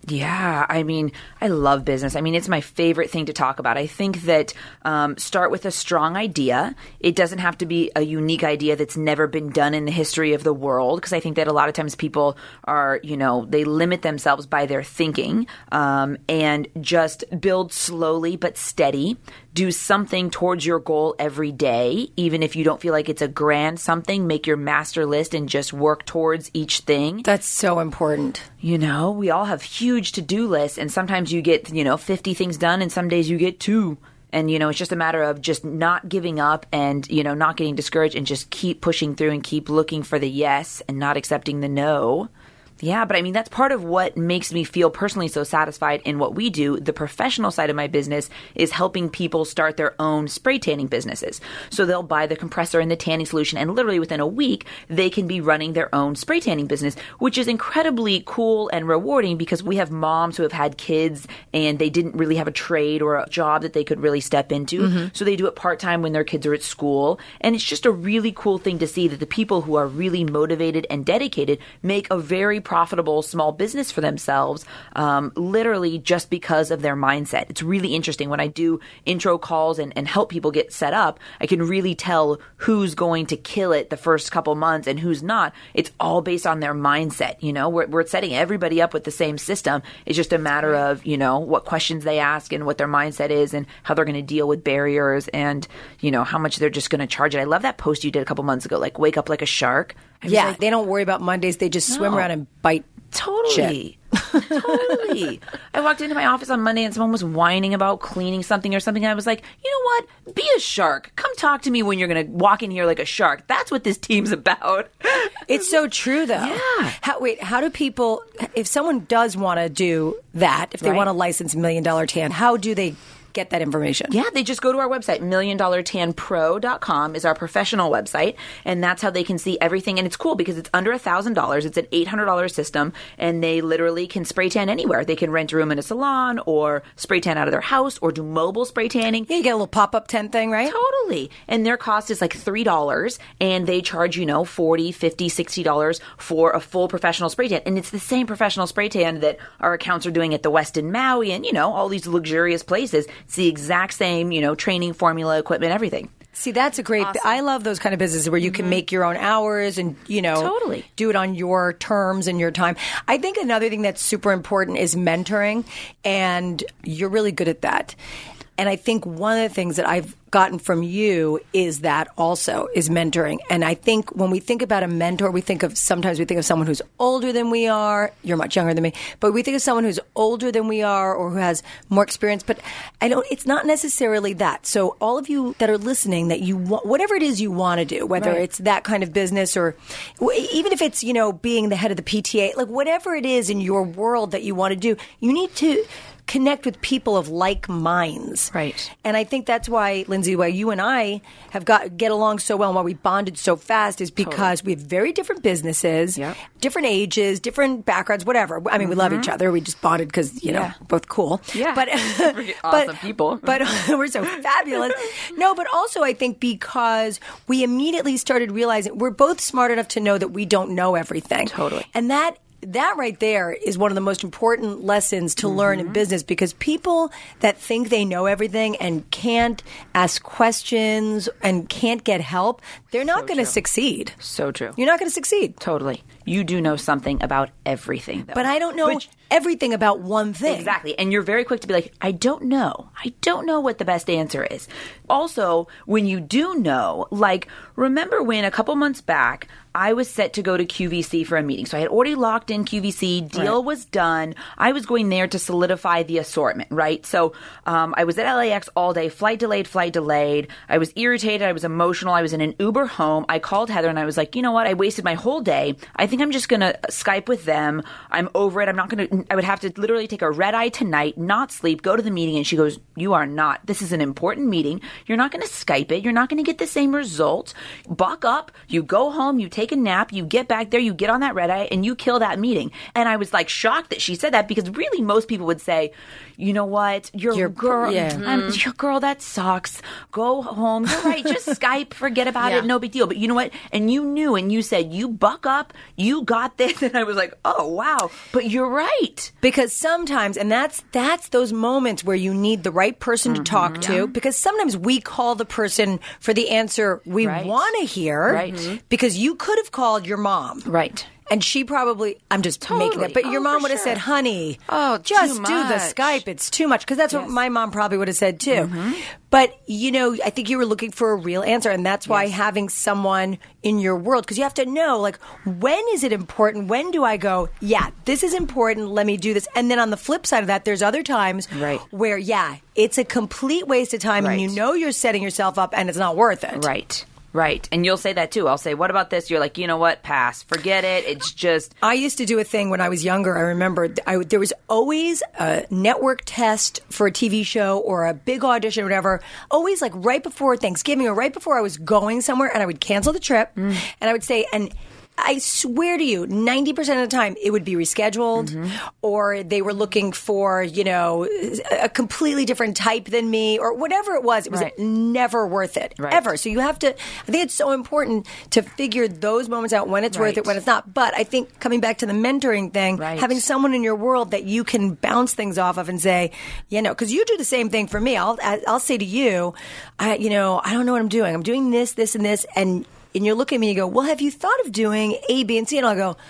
Speaker 3: Yeah, I mean, I love business. I mean, it's my favorite thing to talk about. I think that um, start with a strong idea. It doesn't have to be a unique idea that's never been done in the history of the world, because I think that a lot of times people are, you know, they limit themselves by their thinking, um, and just build slowly but steady. Do something towards your goal every day, even if you don't feel like it's a grand something. Make your master list and just work towards each thing.
Speaker 1: That's so important.
Speaker 3: You know, we all have huge to-do lists, and sometimes you get, you know, fifty things done, and some days you get two. And, you know, it's just a matter of just not giving up and, you know, not getting discouraged and just keep pushing through and keep looking for the yes and not accepting the no. Yeah, but I mean, that's part of what makes me feel personally so satisfied in what we do. The professional side of my business is helping people start their own spray tanning businesses. So they'll buy the compressor and the tanning solution, and literally within a week, they can be running their own spray tanning business, which is incredibly cool and rewarding, because we have moms who have had kids and they didn't really have a trade or a job that they could really step into. Mm-hmm. So they do it part-time when their kids are at school. And it's just a really cool thing to see that the people who are really motivated and dedicated make a very profitable small business for themselves, um, literally just because of their mindset. It's really interesting. When I do intro calls and, and help people get set up, I can really tell who's going to kill it the first couple months and who's not. It's all based on their mindset. You know, we're, we're setting everybody up with the same system. It's just a matter of, you know, what questions they ask and what their mindset is and how they're going to deal with barriers and, you know, how much they're just going to charge it. I love that post you did a couple months ago, like wake up like a shark. I was
Speaker 1: Yeah,
Speaker 3: like,
Speaker 1: they don't worry about Mondays. They just swim
Speaker 3: No.
Speaker 1: around and bite.
Speaker 3: Totally. Totally. I walked into my office on Monday and someone was whining about cleaning something or something. And I was like, you know what? Be a shark. Come talk to me when you're going to walk in here like a shark. That's what this team's about.
Speaker 1: It's so true, though.
Speaker 3: Yeah.
Speaker 1: How, wait, how do people, if someone does want to do that, if they
Speaker 3: Right.
Speaker 1: want to license Million Dollar Tan, how do they get that information?
Speaker 3: Yeah, they just go to our website. million dollar tan pro dot com is our professional website, and that's how they can see everything. And it's cool because it's under one thousand dollars. It's an eight hundred dollars system, and they literally can spray tan anywhere. They can rent a room in a salon or spray tan out of their house or do mobile spray tanning.
Speaker 1: Yeah, you get a little pop-up tent thing, right?
Speaker 3: Totally. And their cost is like three dollars, and they charge, you know, forty dollars, fifty dollars, sixty dollars for a full professional spray tan. And it's the same professional spray tan that our accounts are doing at the Westin Maui and, you know, all these luxurious places. It's the exact same, you know, training, formula, equipment, everything.
Speaker 1: See, that's a great. I love those kind of businesses where you can make your own hours and, you know,
Speaker 3: Totally.
Speaker 1: do it on your terms and your time. I think another thing that's super important is mentoring, and you're really good at that. And I think one of the things that I've gotten from you is that also is mentoring. And I think when we think about a mentor, we think of sometimes we think of someone who's older than we are. You're much younger than me, but we think of someone who's older than we are or who has more experience. But I don't. It's not necessarily that. So all of you that are listening, that you want, whatever it is you want to do, whether
Speaker 3: Right.
Speaker 1: it's that kind of business or w- even if it's, you know, being the head of the P T A, like whatever it is in your world that you want to do, you need to connect with people of like minds.
Speaker 3: Right.
Speaker 1: And I think that's why, Lindsay, why you and I have got get along so well and why we bonded so fast is because we have very different businesses,
Speaker 3: Yep.
Speaker 1: different ages, different backgrounds, whatever. I mean, we love each other. We just bonded because, you know,
Speaker 3: Yeah.
Speaker 1: both cool.
Speaker 3: Yeah.
Speaker 1: But,
Speaker 3: Awesome people.
Speaker 1: But we're so fabulous. No, but also I think because we immediately started realizing we're both smart enough to know that we don't know everything.
Speaker 3: Totally.
Speaker 1: And that That right there is one of the most important lessons to learn in business, because people that think they know everything and can't ask questions and can't get help, they're not going to succeed.
Speaker 3: So true.
Speaker 1: You're not going to succeed.
Speaker 3: Totally. You do know something about everything, though.
Speaker 1: But I don't know
Speaker 3: Which-
Speaker 1: everything about one thing.
Speaker 3: Exactly. And you're very quick to be like, I don't know. I don't know what the best answer is. Also, when you do know, like, remember when a couple months back, I was set to go to Q V C for a meeting. So I had already locked in Q V C. Deal
Speaker 1: Right.
Speaker 3: was done. I was going there to solidify the assortment, right? So um, I was at L A X all day. Flight delayed, flight delayed. I was irritated. I was emotional. I was in an Uber home. I called Heather and I was like, you know what? I wasted my whole day. I think I'm just going to Skype with them. I'm over it. I'm not going to, I would have to literally take a red eye tonight, not sleep, go to the meeting. And she goes, you are not. This is an important meeting. You're not going to Skype it. You're not going to get the same result. Buck up. You go home. You take a nap. You get back there. You get on that red eye and you kill that meeting. And I was like shocked that she said that, because really most people would say, you know what? You're,
Speaker 1: You're-
Speaker 3: a girl.
Speaker 1: yeah.
Speaker 3: I'm, your girl, that sucks. Go home. You're right. Just Skype. Forget about
Speaker 2: Yeah.
Speaker 3: it. No big deal. But you know what? And you knew and you said, you buck up. You got this. And I was like, oh, wow. But you're right. Right.
Speaker 1: Because sometimes, and that's that's those moments where you need the right person to talk to, because sometimes we call the person for the answer we
Speaker 3: Right.
Speaker 1: want to hear,
Speaker 3: Right.
Speaker 1: because you could have called your mom.
Speaker 3: Right.
Speaker 1: And she probably, I'm just
Speaker 3: Totally.
Speaker 1: making that, but your
Speaker 3: Oh,
Speaker 1: mom
Speaker 3: for
Speaker 1: would have
Speaker 3: sure.
Speaker 1: said, honey,
Speaker 3: Oh,
Speaker 1: just
Speaker 3: too
Speaker 1: do the
Speaker 3: much.
Speaker 1: Skype. It's too much. Because that's what
Speaker 3: Yes.
Speaker 1: my mom probably would have said too. But, you know, I think you were looking for a real answer. And that's why having someone in your world, because you have to know, like, when is it important? When do I go, yeah, this is important. Let me do this. And then on the flip side of that, there's other times
Speaker 3: Right.
Speaker 1: where, yeah, it's a complete waste of time.
Speaker 3: Right.
Speaker 1: And you know you're setting yourself up and it's not worth it.
Speaker 3: Right. Right. And you'll say that too. I'll say, what about this? You're like, you know what? Pass. Forget it. It's just.
Speaker 1: I used to do a thing when I was younger. I remember I, there was always a network test for a T V show or a big audition or whatever, always like right before Thanksgiving or right before I was going somewhere, and I would cancel the trip and I would say, and I swear to you, ninety percent of the time it would be rescheduled or they were looking for, you know, a completely different type than me or whatever it was. It was
Speaker 3: Right.
Speaker 1: never worth it,
Speaker 3: Right.
Speaker 1: ever. So you have to, I think it's so important to figure those moments out, when it's worth
Speaker 3: Right.
Speaker 1: it, when it's not. But I think coming back to the mentoring thing,
Speaker 3: Right.
Speaker 1: having someone in your world that you can bounce things off of and say, you know, because you do the same thing for me. I'll I'll say to you, I, you know, I don't know what I'm doing. I'm doing this, this, and this, and and you look at me and you go, well, have you thought of doing A, B, and C? And I'll go,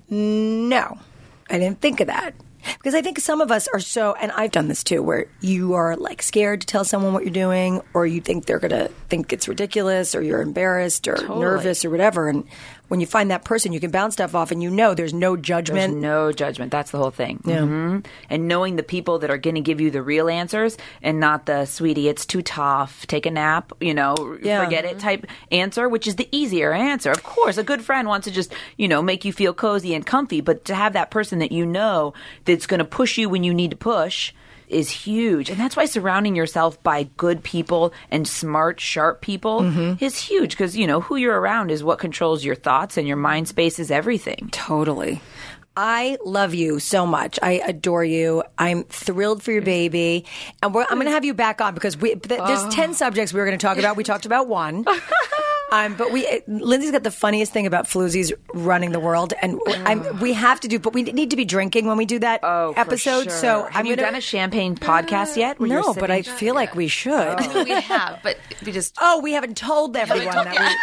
Speaker 1: no, I didn't think of that. Because I think some of us are so, and I've done this too, where you are like scared to tell someone what you're doing, or you think they're going to think it's ridiculous, or you're embarrassed, or nervous, or whatever. And when you find that person, you can bounce stuff off, and you know there's no
Speaker 3: There's
Speaker 1: judgment.
Speaker 3: no judgment. That's the whole thing.
Speaker 1: Yeah.
Speaker 3: hmm And knowing the people that are going to give you the real answers and not the sweetie, it's too tough, take a nap, you know,
Speaker 1: Yeah.
Speaker 3: forget it type answer, which is the easier answer. Of course, a good friend wants to just, you know, make you feel cozy and comfy, but to have that person that you know that's going to push you when you need to push is huge. And that's why surrounding yourself by good people and smart, sharp people is huge, because, you know, who you're around is what controls your thoughts, and your mind space is everything.
Speaker 1: Totally. I love you so much. I adore you. I'm thrilled for your baby. And we're, I'm going to have you back on because we, th- there's ten subjects we were going to talk about. We talked about one. Um, but we, Lindsay's got the funniest thing about floozies running the world, and I'm, we have to do. But we need to be drinking when we do that
Speaker 3: Oh, for
Speaker 1: episode.
Speaker 3: sure.
Speaker 1: So
Speaker 3: have
Speaker 1: I'm
Speaker 3: you
Speaker 1: gonna,
Speaker 3: done a champagne podcast yet? where you're
Speaker 1: No, but I
Speaker 3: sipping-
Speaker 1: feel like we should.
Speaker 2: No, we have, but we just.
Speaker 1: Oh, we haven't told everyone
Speaker 2: told-
Speaker 1: that.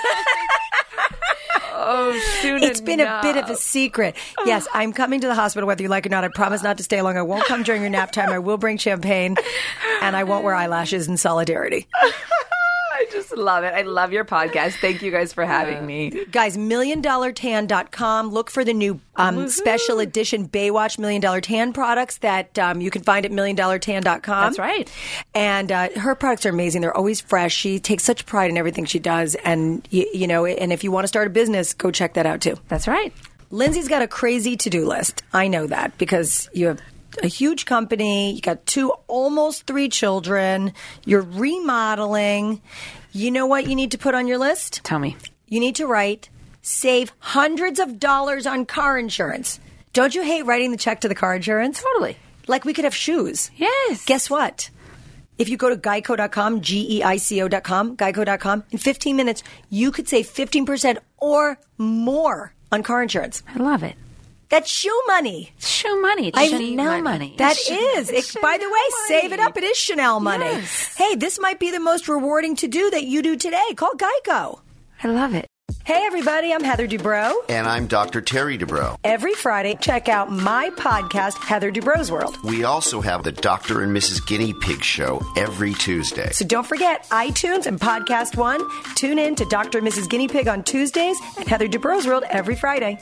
Speaker 3: oh, soon
Speaker 1: We, it's been a
Speaker 3: enough.
Speaker 1: bit of a secret. Yes, I'm coming to the hospital whether you like it or not. I promise not to stay long. I won't come during your nap time. I will bring champagne, and I won't wear eyelashes in solidarity.
Speaker 3: I just love it. I love your podcast. Thank you guys for having me.
Speaker 1: Guys, million dollar tan dot com. Look for the new um, special edition Baywatch Million Dollar Tan products that um, you can find at million dollar tan dot com.
Speaker 3: That's right.
Speaker 1: And uh, her products are amazing. They're always fresh. She takes such pride in everything she does. And, you, you know, and if you want to start a business, go check that out too.
Speaker 3: That's right.
Speaker 1: Lindsay's got a crazy to-do list. I know that because you have a huge company, you got two, almost three children, you're remodeling. You know what you need to put on your list?
Speaker 3: Tell me.
Speaker 1: You need to write, save hundreds of dollars on car insurance. Don't you hate writing the check to the car insurance?
Speaker 3: Totally.
Speaker 1: Like we could have shoes.
Speaker 3: Yes.
Speaker 1: Guess what? If you go to geico dot com, G E I C O dot com, geico dot com, in fifteen minutes, you could save fifteen percent or more on car insurance.
Speaker 3: I love it.
Speaker 1: That's shoe money.
Speaker 3: It's shoe money. It's
Speaker 1: I-
Speaker 3: Chanel money.
Speaker 1: That
Speaker 3: It's
Speaker 1: is.
Speaker 3: Chanel-
Speaker 1: It, by the way, save it up. It is Chanel money.
Speaker 3: Yes.
Speaker 1: Hey, this might be the most rewarding to do that you do today. Call Geico.
Speaker 3: I love it.
Speaker 1: Hey, everybody. I'm Heather Dubrow.
Speaker 6: And I'm Doctor Terry Dubrow.
Speaker 1: Every Friday, check out my podcast, Heather Dubrow's World.
Speaker 6: We also have the Doctor and Missus Guinea Pig show every Tuesday.
Speaker 1: So don't forget iTunes and Podcast One. Tune in to Doctor and Missus Guinea Pig on Tuesdays and Heather Dubrow's World every Friday.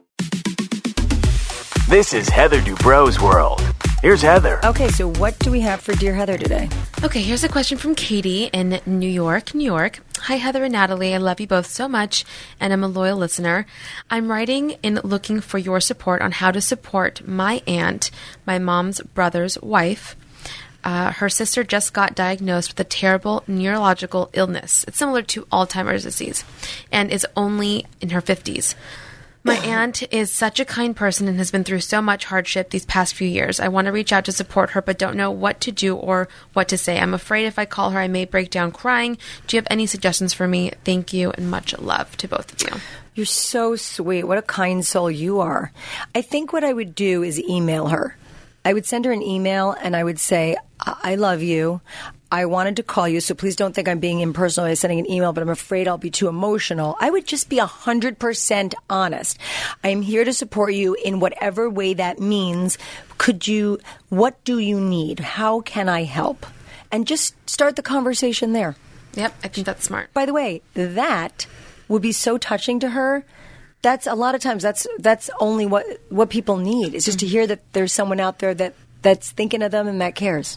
Speaker 9: This is Heather Dubrow's World. Here's Heather.
Speaker 1: Okay, so what do we have for Dear Heather today?
Speaker 2: Okay, here's a question from Katie in New York, New York. Hi, Heather and Natalie. I love you both so much, and I'm a loyal listener. I'm writing in looking for your support on how to support my aunt, my mom's brother's wife. Uh, her sister just got diagnosed with a terrible neurological illness. It's similar to Alzheimer's disease, and is only in her fifties. My aunt is such a kind person and has been through so much hardship these past few years. I want to reach out to support her, but don't know what to do or what to say. I'm afraid if I call her, I may break down crying. Do you have any suggestions for me? Thank you, and much love to both of you.
Speaker 1: You're so sweet. What a kind soul you are. I think what I would do is email her. I would send her an email and I would say, I love you. I wanted to call you, so please don't think I'm being impersonal by sending an email, but I'm afraid I'll be too emotional. I would just be one hundred percent honest. I am here to support you in whatever way that means. Could you, what do you need? How can I help? And just start the conversation there.
Speaker 2: Yep, I think that's smart.
Speaker 1: By the way, that would be so touching to her. That's a lot of times that's that's only what what people need is just to hear that there's someone out there that, that's thinking of them and that cares.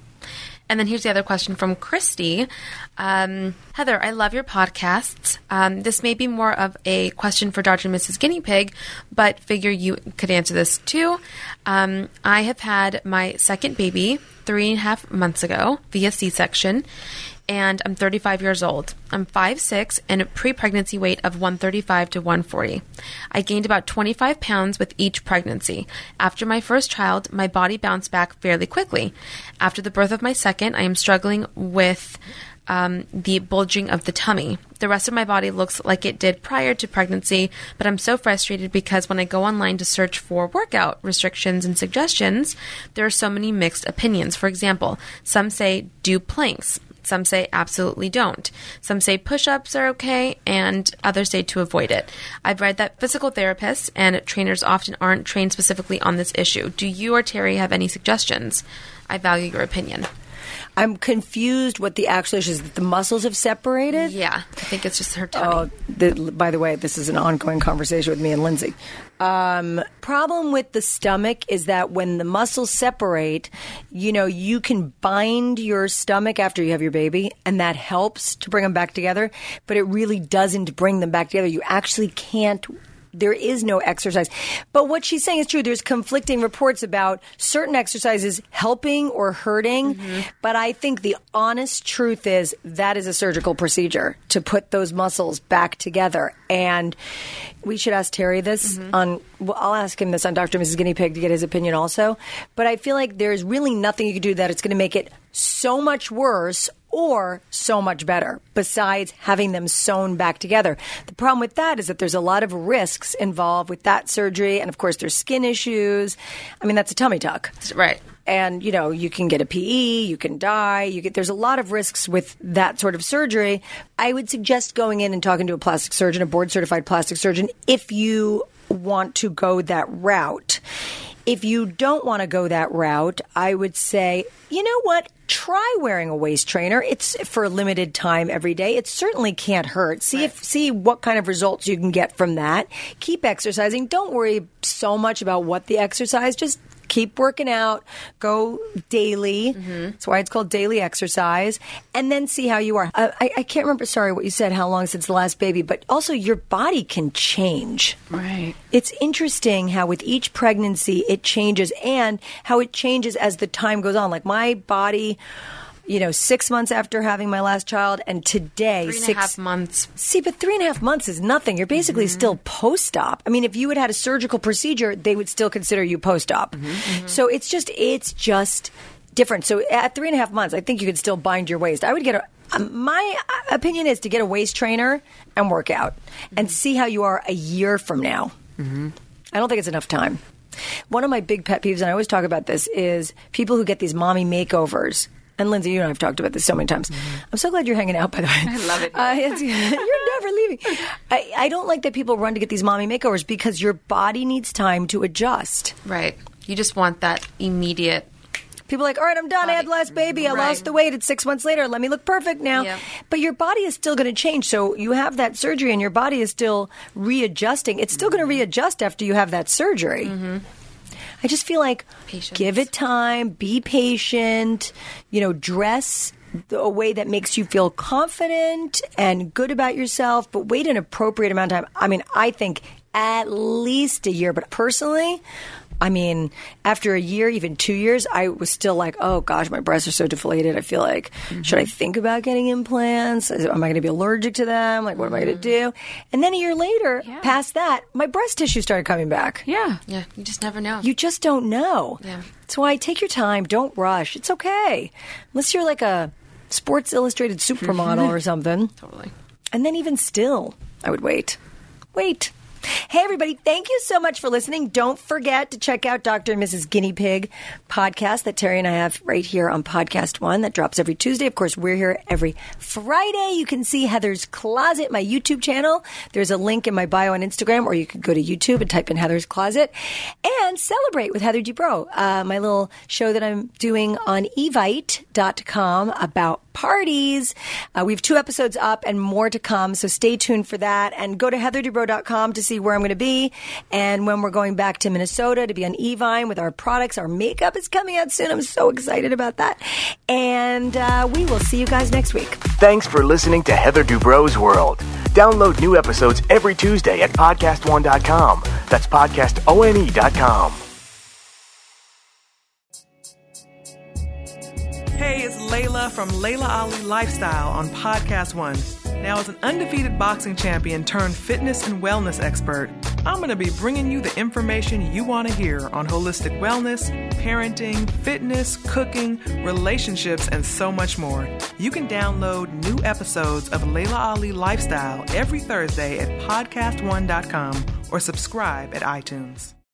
Speaker 2: And then here's the other question from Christy. Um, Heather, I love your podcasts. Um, this may be more of a question for Doctor and Missus Guinea Pig, but figure you could answer this too. Um, I have had my second baby three and a half months ago via C-section, and I'm thirty-five years old. I'm five foot six and a pre-pregnancy weight of one thirty-five to one forty. I gained about twenty-five pounds with each pregnancy. After my first child, my body bounced back fairly quickly. After the birth of my second, I am struggling with um, the bulging of the tummy. The rest of my body looks like it did prior to pregnancy, but I'm so frustrated because when I go online to search for workout restrictions and suggestions, there are so many mixed opinions. For example, some say do planks. Some say absolutely don't. Some say push-ups are okay, and others say to avoid it. I've read that physical therapists and trainers often aren't trained specifically on this issue. Do you or Terry have any suggestions? I value your opinion.
Speaker 1: I'm confused what the actual issue is. That the muscles have separated?
Speaker 2: Yeah, I think it's just her tummy.
Speaker 1: Oh, the, by the way, this is an ongoing conversation with me and Lindsay. Um, problem with the stomach is that when the muscles separate, you know, you can bind your stomach after you have your baby, and that helps to bring them back together, but it really doesn't bring them back together. You actually can't. There is no exercise. But what she's saying is true. There's conflicting reports about certain exercises helping or hurting. Mm-hmm. But I think the honest truth is that is a surgical procedure to put those muscles back together. And we should ask Terry this mm-hmm. on, well, I'll ask him this on Doctor and Missus Guinea Pig to get his opinion also. But I feel like there's really nothing you can do that it's going to make it so much worse or so much better, besides having them sewn back together. The problem with that is that there's a lot of risks involved with that surgery, and of course there's skin issues. I mean, that's a tummy tuck.
Speaker 2: Right.
Speaker 1: And, you know, you can get a P E, you can die, you get, there's a lot of risks with that sort of surgery. I would suggest going in and talking to a plastic surgeon, a board-certified plastic surgeon, if you want to go that route. If you don't want to go that route, I would say, you know what? Try wearing a waist trainer. It's for a limited time every day. It certainly can't hurt. See if see what kind of results you can get from that. Keep exercising. Don't worry so much about what the exercise. Just keep working out. Go daily. Mm-hmm. That's why it's called daily exercise. And then see how you are. Uh, I, I can't remember, sorry, what you said, how long since the last baby, but also your body can change.
Speaker 3: Right.
Speaker 1: It's interesting how with each pregnancy it changes and how it changes as the time goes on. Like my body, you know, six months after having my last child and today,
Speaker 2: three and
Speaker 1: six
Speaker 2: a half months.
Speaker 1: See, but three and a half months is nothing. You're basically mm-hmm. still post-op. I mean, if you had had a surgical procedure, they would still consider you post-op. Mm-hmm. Mm-hmm. So it's just, it's just different. So at three and a half months, I think you could still bind your waist. I would get a, um, my opinion is to get a waist trainer and work out mm-hmm. and see how you are a year from now. Mm-hmm. I don't think it's enough time. One of my big pet peeves, and I always talk about this, is people who get these mommy makeovers. And Lindsay, you and I have talked about this so many times. Mm-hmm. I'm so glad you're hanging out, by the way.
Speaker 3: I love it.
Speaker 1: Uh, it's, you're never leaving. I, I don't like that people run to get these mommy makeovers because your body needs time to adjust.
Speaker 2: Right. You just want that immediate.
Speaker 1: People are like, all right, I'm done. Body. I had the last baby. I right. lost the weight. It's six months later. Let me look perfect now. Yep. But your body is still going to change. So you have that surgery and your body is still readjusting. It's still mm-hmm. going to readjust after you have that surgery. Mm-hmm. I just feel like Patience. Give it time, be patient, you know, dress a way that makes you feel confident and good about yourself, but wait an appropriate amount of time. I mean, I think at least a year, but personally, I mean, after a year, even two years, I was still like, oh gosh, my breasts are so deflated. I feel like, mm-hmm. should I think about getting implants? Is, am I going to be allergic to them? Like, what am I going to do? And then a year later, yeah. past that, my breast tissue started coming back.
Speaker 5: Yeah.
Speaker 2: Yeah. You just never know.
Speaker 1: You just don't know.
Speaker 2: Yeah.
Speaker 1: That's why take your time. Don't rush. It's okay. Unless you're like a Sports Illustrated supermodel or something.
Speaker 2: Totally.
Speaker 1: And then even still, I would wait. Wait. Hey, everybody. Thank you so much for listening. Don't forget to check out Doctor and Missus Guinea Pig podcast that Terry and I have right here on Podcast One. That drops every Tuesday. Of course, we're here every Friday. You can see Heather's Closet, my YouTube channel. There's a link in my bio on Instagram, or you could go to YouTube and type in Heather's Closet. And Celebrate with Heather Dubrow, uh, my little show that I'm doing on evite dot com about parties. Uh, we have two episodes up and more to come, so stay tuned for that. And go to heather dubrow dot com to see where I'm going to be and when we're going back to Minnesota to be on Evine with our products. Our makeup is coming out soon. I'm so excited about that. And uh, we will see you guys next week.
Speaker 9: Thanks for listening to Heather Dubrow's World. Download new episodes every Tuesday at podcast one dot com. That's podcast one dot com.
Speaker 8: Hey, it's Layla from Layla Ali Lifestyle on Podcast One. Now, as an undefeated boxing champion turned fitness and wellness expert, I'm going to be bringing you the information you want to hear on holistic wellness, parenting, fitness, cooking, relationships, and so much more. You can download new episodes of Layla Ali Lifestyle every Thursday at podcast one dot com or subscribe at iTunes.